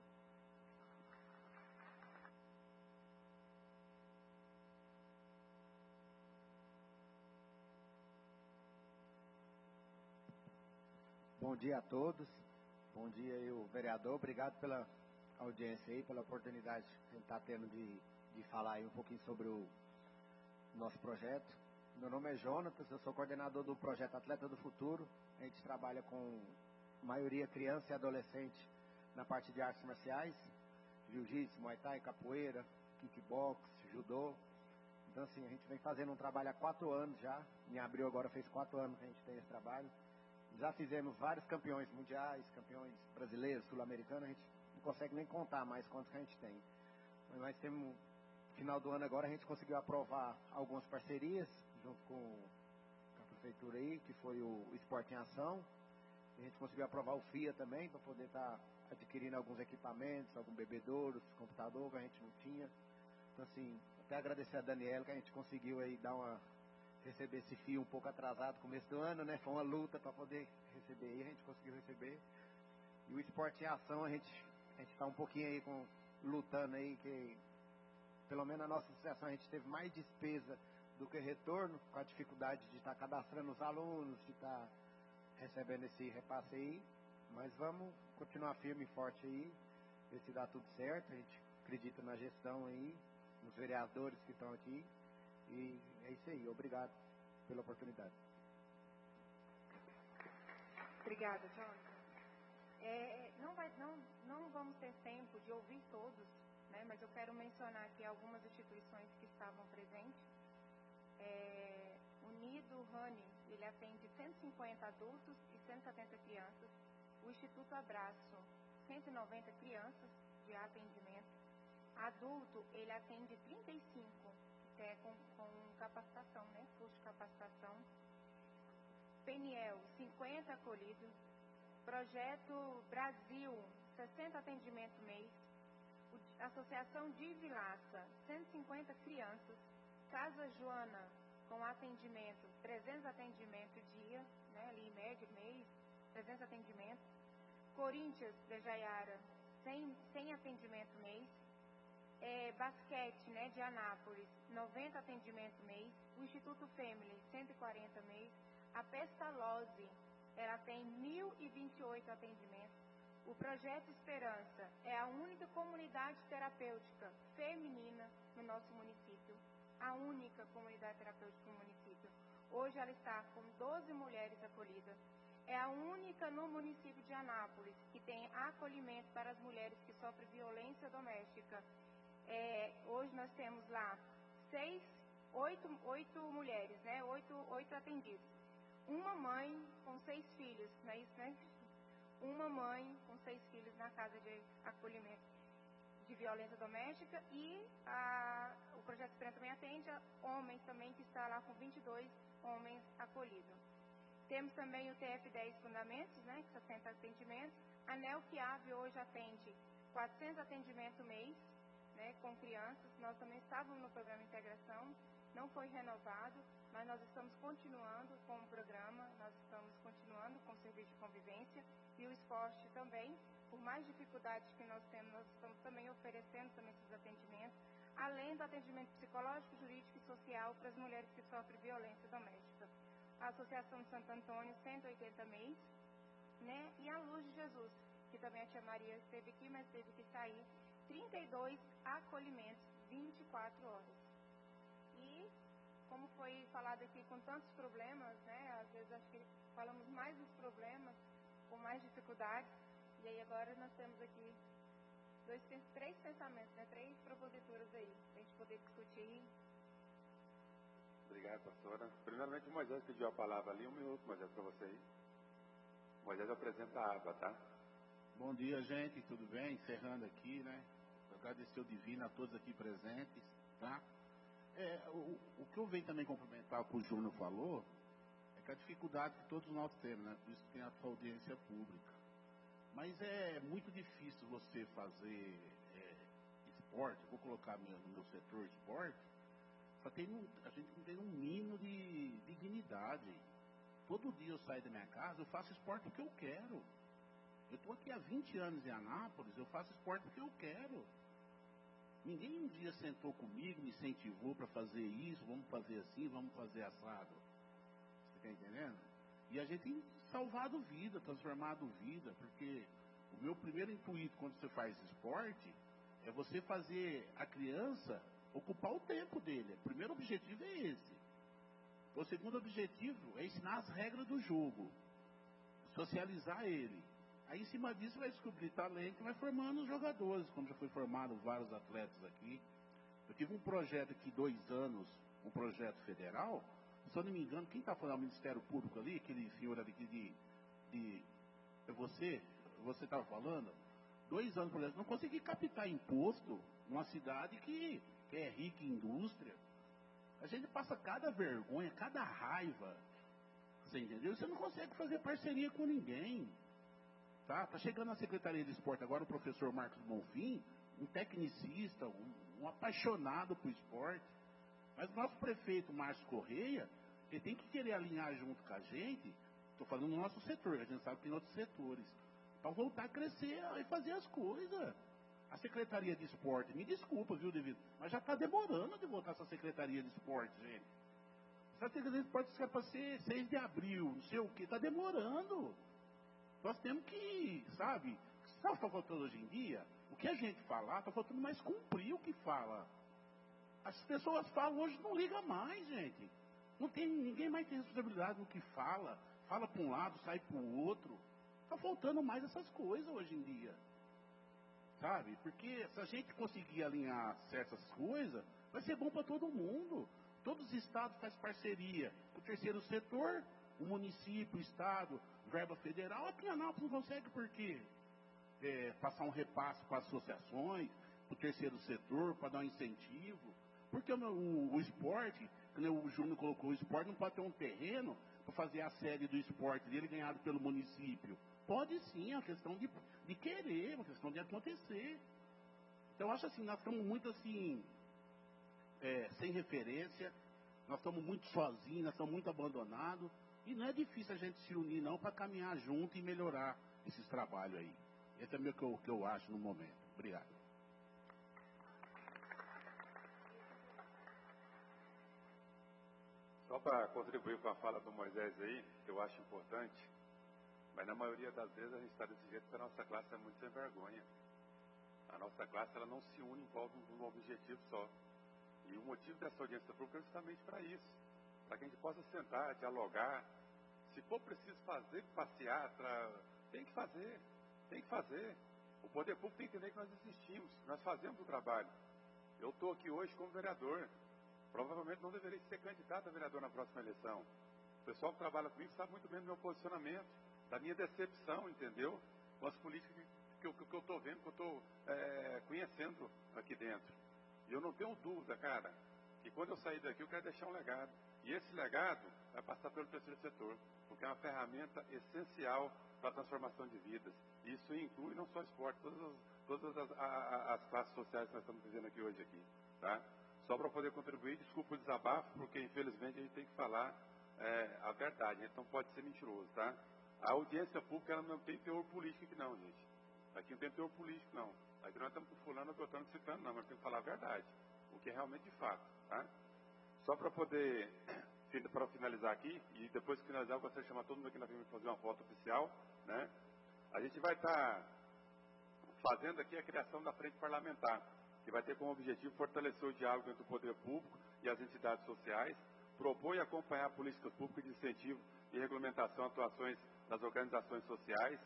Bom dia a todos, bom dia aí o vereador, obrigado pela audiência aí, pela oportunidade que a gente está tendo de, de falar aí um pouquinho sobre o nosso projeto. Meu nome é Jonatas, eu sou coordenador do projeto Atleta do Futuro. A gente trabalha com maioria criança e adolescente na parte de artes marciais, jiu-jitsu, muay thai, capoeira, kickbox, judô. Então assim, a gente vem fazendo um trabalho há quatro anos já, em abril agora fez quatro anos que a gente tem esse trabalho. Já fizemos vários campeões mundiais, campeões brasileiros, sul-americanos, a gente não consegue nem contar mais quantos que a gente tem. Mas nós temos, no final do ano agora, a gente conseguiu aprovar algumas parcerias, junto com a prefeitura aí, que foi o Esporte em Ação. A gente conseguiu aprovar o F I A também, para poder estar adquirindo alguns equipamentos, alguns bebedouros, computador que a gente não tinha. Então assim, até agradecer a Daniela, que a gente conseguiu aí dar uma... receber esse fio um pouco atrasado no começo do ano, né? Foi uma luta para poder receber aí, a gente conseguiu receber. E o Esporte em Ação, a gente a gente está um pouquinho aí com, lutando aí, que pelo menos na nossa associação a gente teve mais despesa do que retorno, com a dificuldade de estar tá cadastrando os alunos, de estar tá recebendo esse repasse aí. Mas vamos continuar firme e forte aí, ver se dá tudo certo. A gente acredita na gestão aí, nos vereadores que estão aqui. E é isso aí, obrigado pela oportunidade. Obrigada, Jonathan. É, não, vai, não, não vamos ter tempo de ouvir todos, né, mas eu quero mencionar aqui algumas instituições que estavam presentes. É, Unido Rani, ele atende cento e cinquenta adultos e cento e setenta crianças. O Instituto Abraço, cento e noventa crianças de atendimento. Adulto, ele atende trinta e cinco. Que é com, com capacitação, né? Curso de capacitação. Peniel, cinquenta acolhidos. Projeto Brasil, sessenta atendimentos mês. O, Associação de Vilaça, cento e cinquenta crianças. Casa Joana, com atendimento, trezentos atendimentos dia, né? Ali em média, mês, trezentos atendimentos. Corinthians de Jaiara, cem, cem atendimento mês. É, basquete, né, de Anápolis, noventa atendimentos mês. O Instituto Family, cento e quarenta mês. A Pestalozzi, ela tem mil e vinte e oito atendimentos. O Projeto Esperança é a única comunidade terapêutica feminina no nosso município. A única comunidade terapêutica no município. Hoje ela está com doze mulheres acolhidas. É a única no município de Anápolis que tem acolhimento para as mulheres que sofrem violência doméstica. É, hoje nós temos lá seis, oito, oito mulheres, né? Oito, oito atendidos. Uma mãe com seis filhos, não é isso, né? uma mãe com seis filhos na casa de acolhimento de violência doméstica, e a, o Projeto Esperança também atende a homens também, que está lá com vinte e dois homens acolhidos. Temos também o T F dez Fundamentos, né, que sessenta atendimentos. A NELQUIAV hoje atende quatrocentos atendimentos mês, né, com crianças. Nós também estávamos no programa Integração, não foi renovado, mas nós estamos continuando com o programa, nós estamos continuando com o serviço de convivência e o esporte também. Por mais dificuldades que nós temos, nós estamos também oferecendo também esses atendimentos, além do atendimento psicológico, jurídico e social para as mulheres que sofrem violência doméstica. A Associação de Santo Antônio, cento e oitenta mês, né? E a Luz de Jesus, que também a tia Maria esteve aqui, mas teve que sair, trinta e dois acolhimentos, vinte e quatro horas. E, como foi falado aqui, com tantos problemas, né? Às vezes acho que falamos mais dos problemas, com mais dificuldades, e aí agora nós temos aqui dois, três pensamentos, né? Três proposituras aí, para a gente poder discutir. Obrigado, pastora. Primeiramente, o Moisés pediu a palavra ali. Um minuto, Moisés, para você aí. Moisés apresenta a aba, tá? Bom dia, gente. Tudo bem? Encerrando aqui, né? Agradecer o Divino a todos aqui presentes, tá? É, o, o que eu venho também complementar o que o Júnior falou é que a dificuldade que todos nós temos, né? Por isso que tem a sua audiência pública. Mas é muito difícil você fazer é, esporte, vou colocar meu, no meu setor esporte, só tem um, a gente não tem um mínimo de dignidade. Todo dia eu saio da minha casa, eu faço esporte porque eu quero. Eu estou aqui há vinte anos em Anápolis, eu faço esporte porque eu quero. Ninguém um dia sentou comigo, me incentivou para fazer isso, vamos fazer assim, vamos fazer assado. Você está entendendo? E a gente tem salvado vida, transformado vida, porque o meu primeiro intuito quando você faz esporte é você fazer a criança ocupar o tempo dele. O primeiro objetivo é esse. O segundo objetivo é ensinar as regras do jogo, socializar ele. Aí em cima disso vai descobrir talento e vai formando os jogadores, como já foi formado vários atletas aqui. Eu tive um projeto aqui, dois anos, um projeto federal, se eu não me engano, quem está falando do Ministério Público ali, aquele senhor ali de, de é você, você estava falando, dois anos, por exemplo, não consegui captar imposto numa cidade que, que é rica em indústria. A gente passa cada vergonha, cada raiva, você entendeu? Você não consegue fazer parceria com ninguém. Tá, tá chegando na Secretaria de Esporte agora o professor Marcos Bonfim, um tecnicista, um, um apaixonado por esporte. Mas o nosso prefeito Márcio Correia, ele tem que querer alinhar junto com a gente, estou falando no nosso setor, a gente sabe que tem outros setores, para voltar a crescer e fazer as coisas. A Secretaria de Esporte, me desculpa, viu, David, mas já está demorando de voltar essa Secretaria de Esporte, gente. Essa Secretaria de Esporte é para ser seis de abril, não sei o que, está demorando. Nós temos que, sabe, sabe o que está faltando hoje em dia? O que a gente falar, está faltando mais cumprir o que fala. As pessoas falam hoje, não liga mais, gente. Não tem, ninguém mais tem responsabilidade no que fala. Fala para um lado, sai para o outro. Está faltando mais essas coisas hoje em dia. Sabe? Porque se a gente conseguir alinhar certas coisas, vai ser bom para todo mundo. Todos os estados fazem parceria com o terceiro setor, o município, o estado, verba federal. Aqui em Anápolis não consegue por quê? É, passar um repasse para associações, para o terceiro setor, para dar um incentivo. Porque o, o, o esporte, como o Júnior colocou, o esporte não pode ter um terreno para fazer a sede do esporte dele ganhado pelo município. Pode sim, é uma questão de, de querer, é uma questão de acontecer. Então eu acho assim, nós estamos muito assim, é, sem referência, nós estamos muito sozinhos, nós estamos muito abandonados. E não é difícil a gente se unir não para caminhar junto e melhorar esses trabalhos aí. Esse é o que eu, que eu acho no momento. Obrigado. Só para contribuir com a fala do Moisés aí, que eu acho importante, mas na maioria das vezes a gente está desse jeito porque a nossa classe é muito sem vergonha. A nossa classe ela não se une em volta de um objetivo só. E o motivo dessa audiência pública é justamente para isso. Para que a gente possa sentar, dialogar. Se for preciso fazer passeata, tem que fazer, tem que fazer. O poder público tem que entender que nós existimos, nós fazemos o trabalho. Eu estou aqui hoje como vereador, provavelmente não deveria ser candidato a vereador na próxima eleição. O pessoal que trabalha comigo sabe muito bem do meu posicionamento. da minha decepção, entendeu? Com as políticas que eu estou que eu tô vendo, que eu estou é, conhecendo aqui dentro. E eu não tenho dúvida, cara, que quando eu sair daqui eu quero deixar um legado. E esse legado vai passar pelo terceiro setor, porque é uma ferramenta essencial para a transformação de vidas. Isso inclui não só esporte, todas as, todas as, a, as classes sociais que nós estamos vivendo aqui hoje aqui, tá? Só para poder contribuir, desculpa o desabafo, porque infelizmente a gente tem que falar é, a verdade, a gente não pode ser mentiroso, tá? A audiência pública ela não tem teor político aqui não, gente. Aqui não tem teor político não. Aqui nós estamos com fulano, botando, citando, não, mas tem que falar a verdade, o que é realmente de fato, tá? Só para poder, para finalizar aqui, e depois que finalizar eu gostaria de chamar todo mundo aqui na firma para fazer uma foto oficial, né? A gente vai estar tá fazendo aqui a criação da frente parlamentar, que vai ter como objetivo fortalecer o diálogo entre o poder público e as entidades sociais, propor e acompanhar políticas públicas de incentivo e regulamentação de atuações das organizações sociais,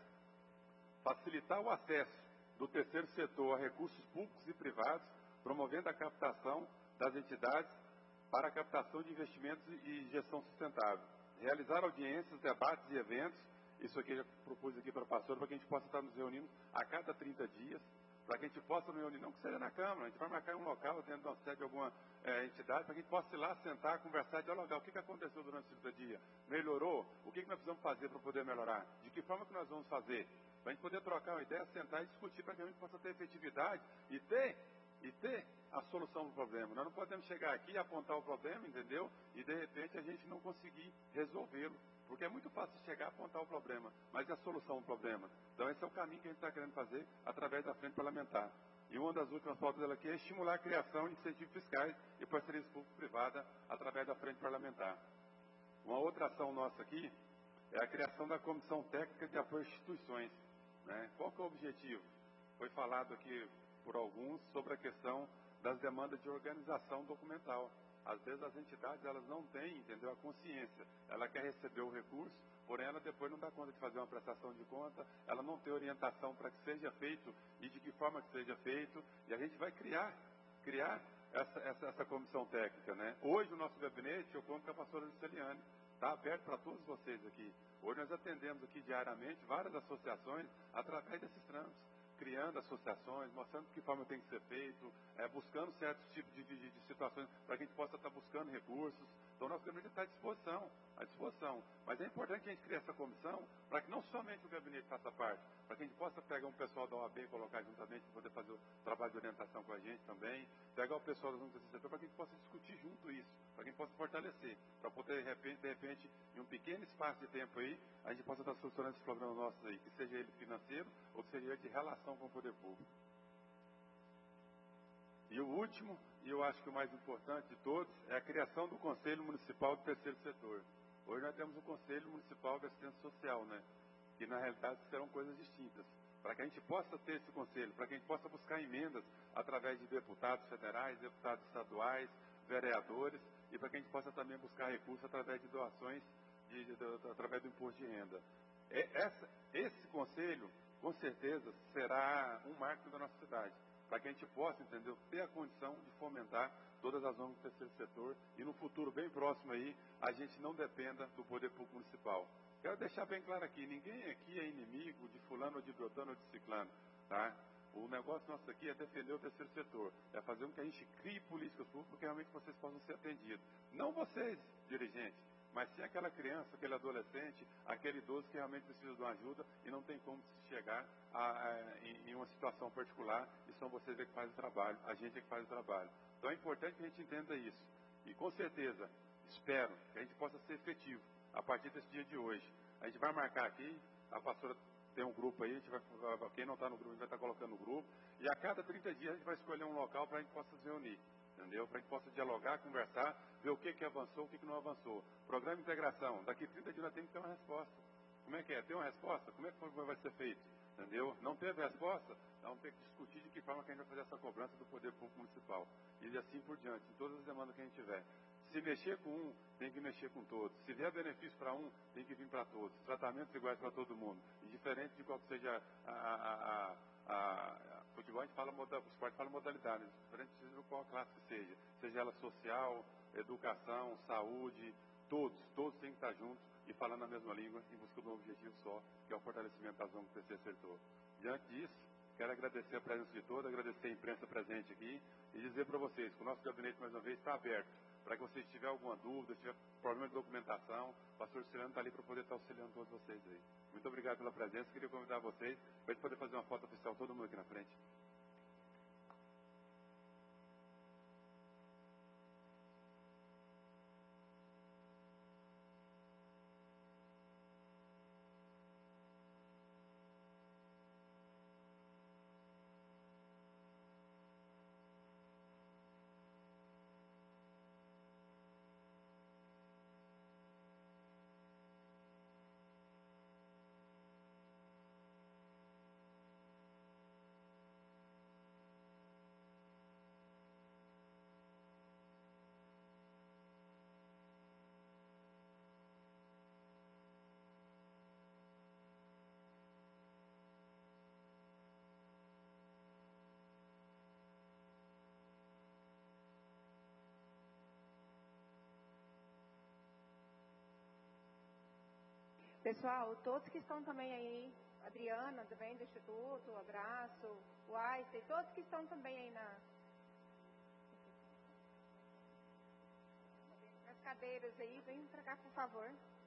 facilitar o acesso do terceiro setor a recursos públicos e privados, promovendo a captação das entidades para a captação de investimentos e gestão sustentável, realizar audiências, debates e eventos, isso aqui eu já propus aqui para a pastora, para que a gente possa estar nos reunindo a cada trinta dias, para que a gente possa nos reunir, não que seja na Câmara, a gente vai marcar um local dentro da sede de alguma é, entidade, para que a gente possa ir lá, sentar, conversar, dialogar. O que, que aconteceu durante os trinta dias? Melhorou? O que, que nós precisamos fazer para poder melhorar? De que forma que nós vamos fazer? Para a gente poder trocar uma ideia, sentar e discutir, para que a gente possa ter efetividade e ter, e ter a solução do problema. Nós não podemos chegar aqui e apontar o problema, entendeu? E de repente a gente não conseguir resolvê-lo. Porque é muito fácil chegar a apontar o problema, mas é a solução do problema. Então esse é o caminho que a gente está querendo fazer através da frente parlamentar. E uma das últimas pautas dela aqui é estimular a criação de incentivos fiscais e parcerias público-privada através da frente parlamentar. Uma outra ação nossa aqui é a criação da Comissão Técnica de Apoio às Instituições. Né? Qual que é o objetivo? Foi falado aqui por alguns sobre a questão das demandas de organização documental. Às vezes as entidades elas não têm, entendeu, a consciência. Ela quer receber o recurso, porém ela depois não dá conta de fazer uma prestação de conta, ela não tem orientação para que seja feito e de que forma que seja feito. E a gente vai criar, criar essa, essa, essa comissão técnica, né? Hoje o nosso gabinete, eu conto com a pastora Luceliane, está aberto para todos vocês aqui. Hoje nós atendemos aqui diariamente várias associações através desses trâmites, criando associações, mostrando de que forma tem que ser feito, é, buscando certos tipos de, de, de situações para que a gente possa estar buscando recursos. Então, o nosso gabinete está à disposição, à disposição. Mas é importante que a gente crie essa comissão para que não somente o gabinete faça parte, para que a gente possa pegar um pessoal da O A B e colocar juntamente para poder fazer o trabalho de orientação com a gente também, pegar o pessoal do terceiro setor para que a gente possa discutir junto isso, para que a gente possa fortalecer, para poder, de repente, de repente, em um pequeno espaço de tempo aí, a gente possa estar solucionando esses problemas nossos aí, que seja ele financeiro ou que seja ele de relação com o poder público. E o último, e eu acho que o mais importante de todos, é a criação do Conselho Municipal do Terceiro Setor. Hoje nós temos o Conselho Municipal de Assistência Social, né? Que na realidade serão coisas distintas. Para que a gente possa ter esse conselho, para que a gente possa buscar emendas através de deputados federais, deputados estaduais, vereadores, e para que a gente possa também buscar recursos através de doações, de, de, de, através do imposto de renda. E essa, esse conselho, com certeza, será um marco da nossa cidade, para que a gente possa, entendeu, ter a condição de fomentar todas as normas do terceiro setor e no futuro bem próximo aí, a gente não dependa do poder público municipal. Quero deixar bem claro aqui, ninguém aqui é inimigo de fulano ou de brotano ou de ciclano, tá? O negócio nosso aqui é defender o terceiro setor, é fazer com que a gente crie políticas públicas para que realmente vocês possam ser atendidos. Não vocês, dirigentes, mas sim aquela criança, aquele adolescente, aquele idoso que realmente precisa de uma ajuda e não tem como chegar a, a, em, em uma situação particular, e são vocês que fazem o trabalho, a gente é que faz o trabalho. Então é importante que a gente entenda isso. E com certeza, espero que a gente possa ser efetivo a partir desse dia de hoje. A gente vai marcar aqui, a pastora tem um grupo aí, a gente vai, quem não está no grupo, a gente vai estar colocando no grupo, e a cada trinta dias a gente vai escolher um local para a gente possa se reunir. Entendeu? Para que a gente possa dialogar, conversar, ver o que, que avançou, o que, que não avançou. Programa de integração, daqui trinta dias nós temos que ter uma resposta. Como é que é? Tem uma resposta? Como é que vai ser feito? Entendeu? Não teve resposta? Então vamos ter que discutir de que forma que a gente vai fazer essa cobrança do poder público municipal. E assim por diante, em todas as demandas que a gente tiver. Se mexer com um, tem que mexer com todos. Se vier benefício para um, tem que vir para todos. Tratamentos iguais para todo mundo. Indiferente de qual que seja a... a, a, a, a futebol, a gente fala, o esporte fala modalidade, diferente de qual classe que seja, seja ela social, educação, saúde, todos, todos têm que estar juntos e falando a mesma língua em busca de um objetivo só, que é o fortalecimento das ONGs que você acertou. Diante disso, quero agradecer a presença de todos, agradecer a imprensa presente aqui e dizer para vocês que o nosso gabinete, mais uma vez, está aberto para que vocês tiverem alguma dúvida, se tiver problema de documentação, o pastor Ciliano está ali para poder estar auxiliando todos vocês aí. Muito obrigado pela presença, queria convidar vocês para a gente poder fazer uma foto oficial, todo mundo aqui na frente. Pessoal, todos que estão também aí, Adriana também do Instituto, um abraço, o Einstein, todos que estão também aí na, nas cadeiras aí, vem pra cá, por favor.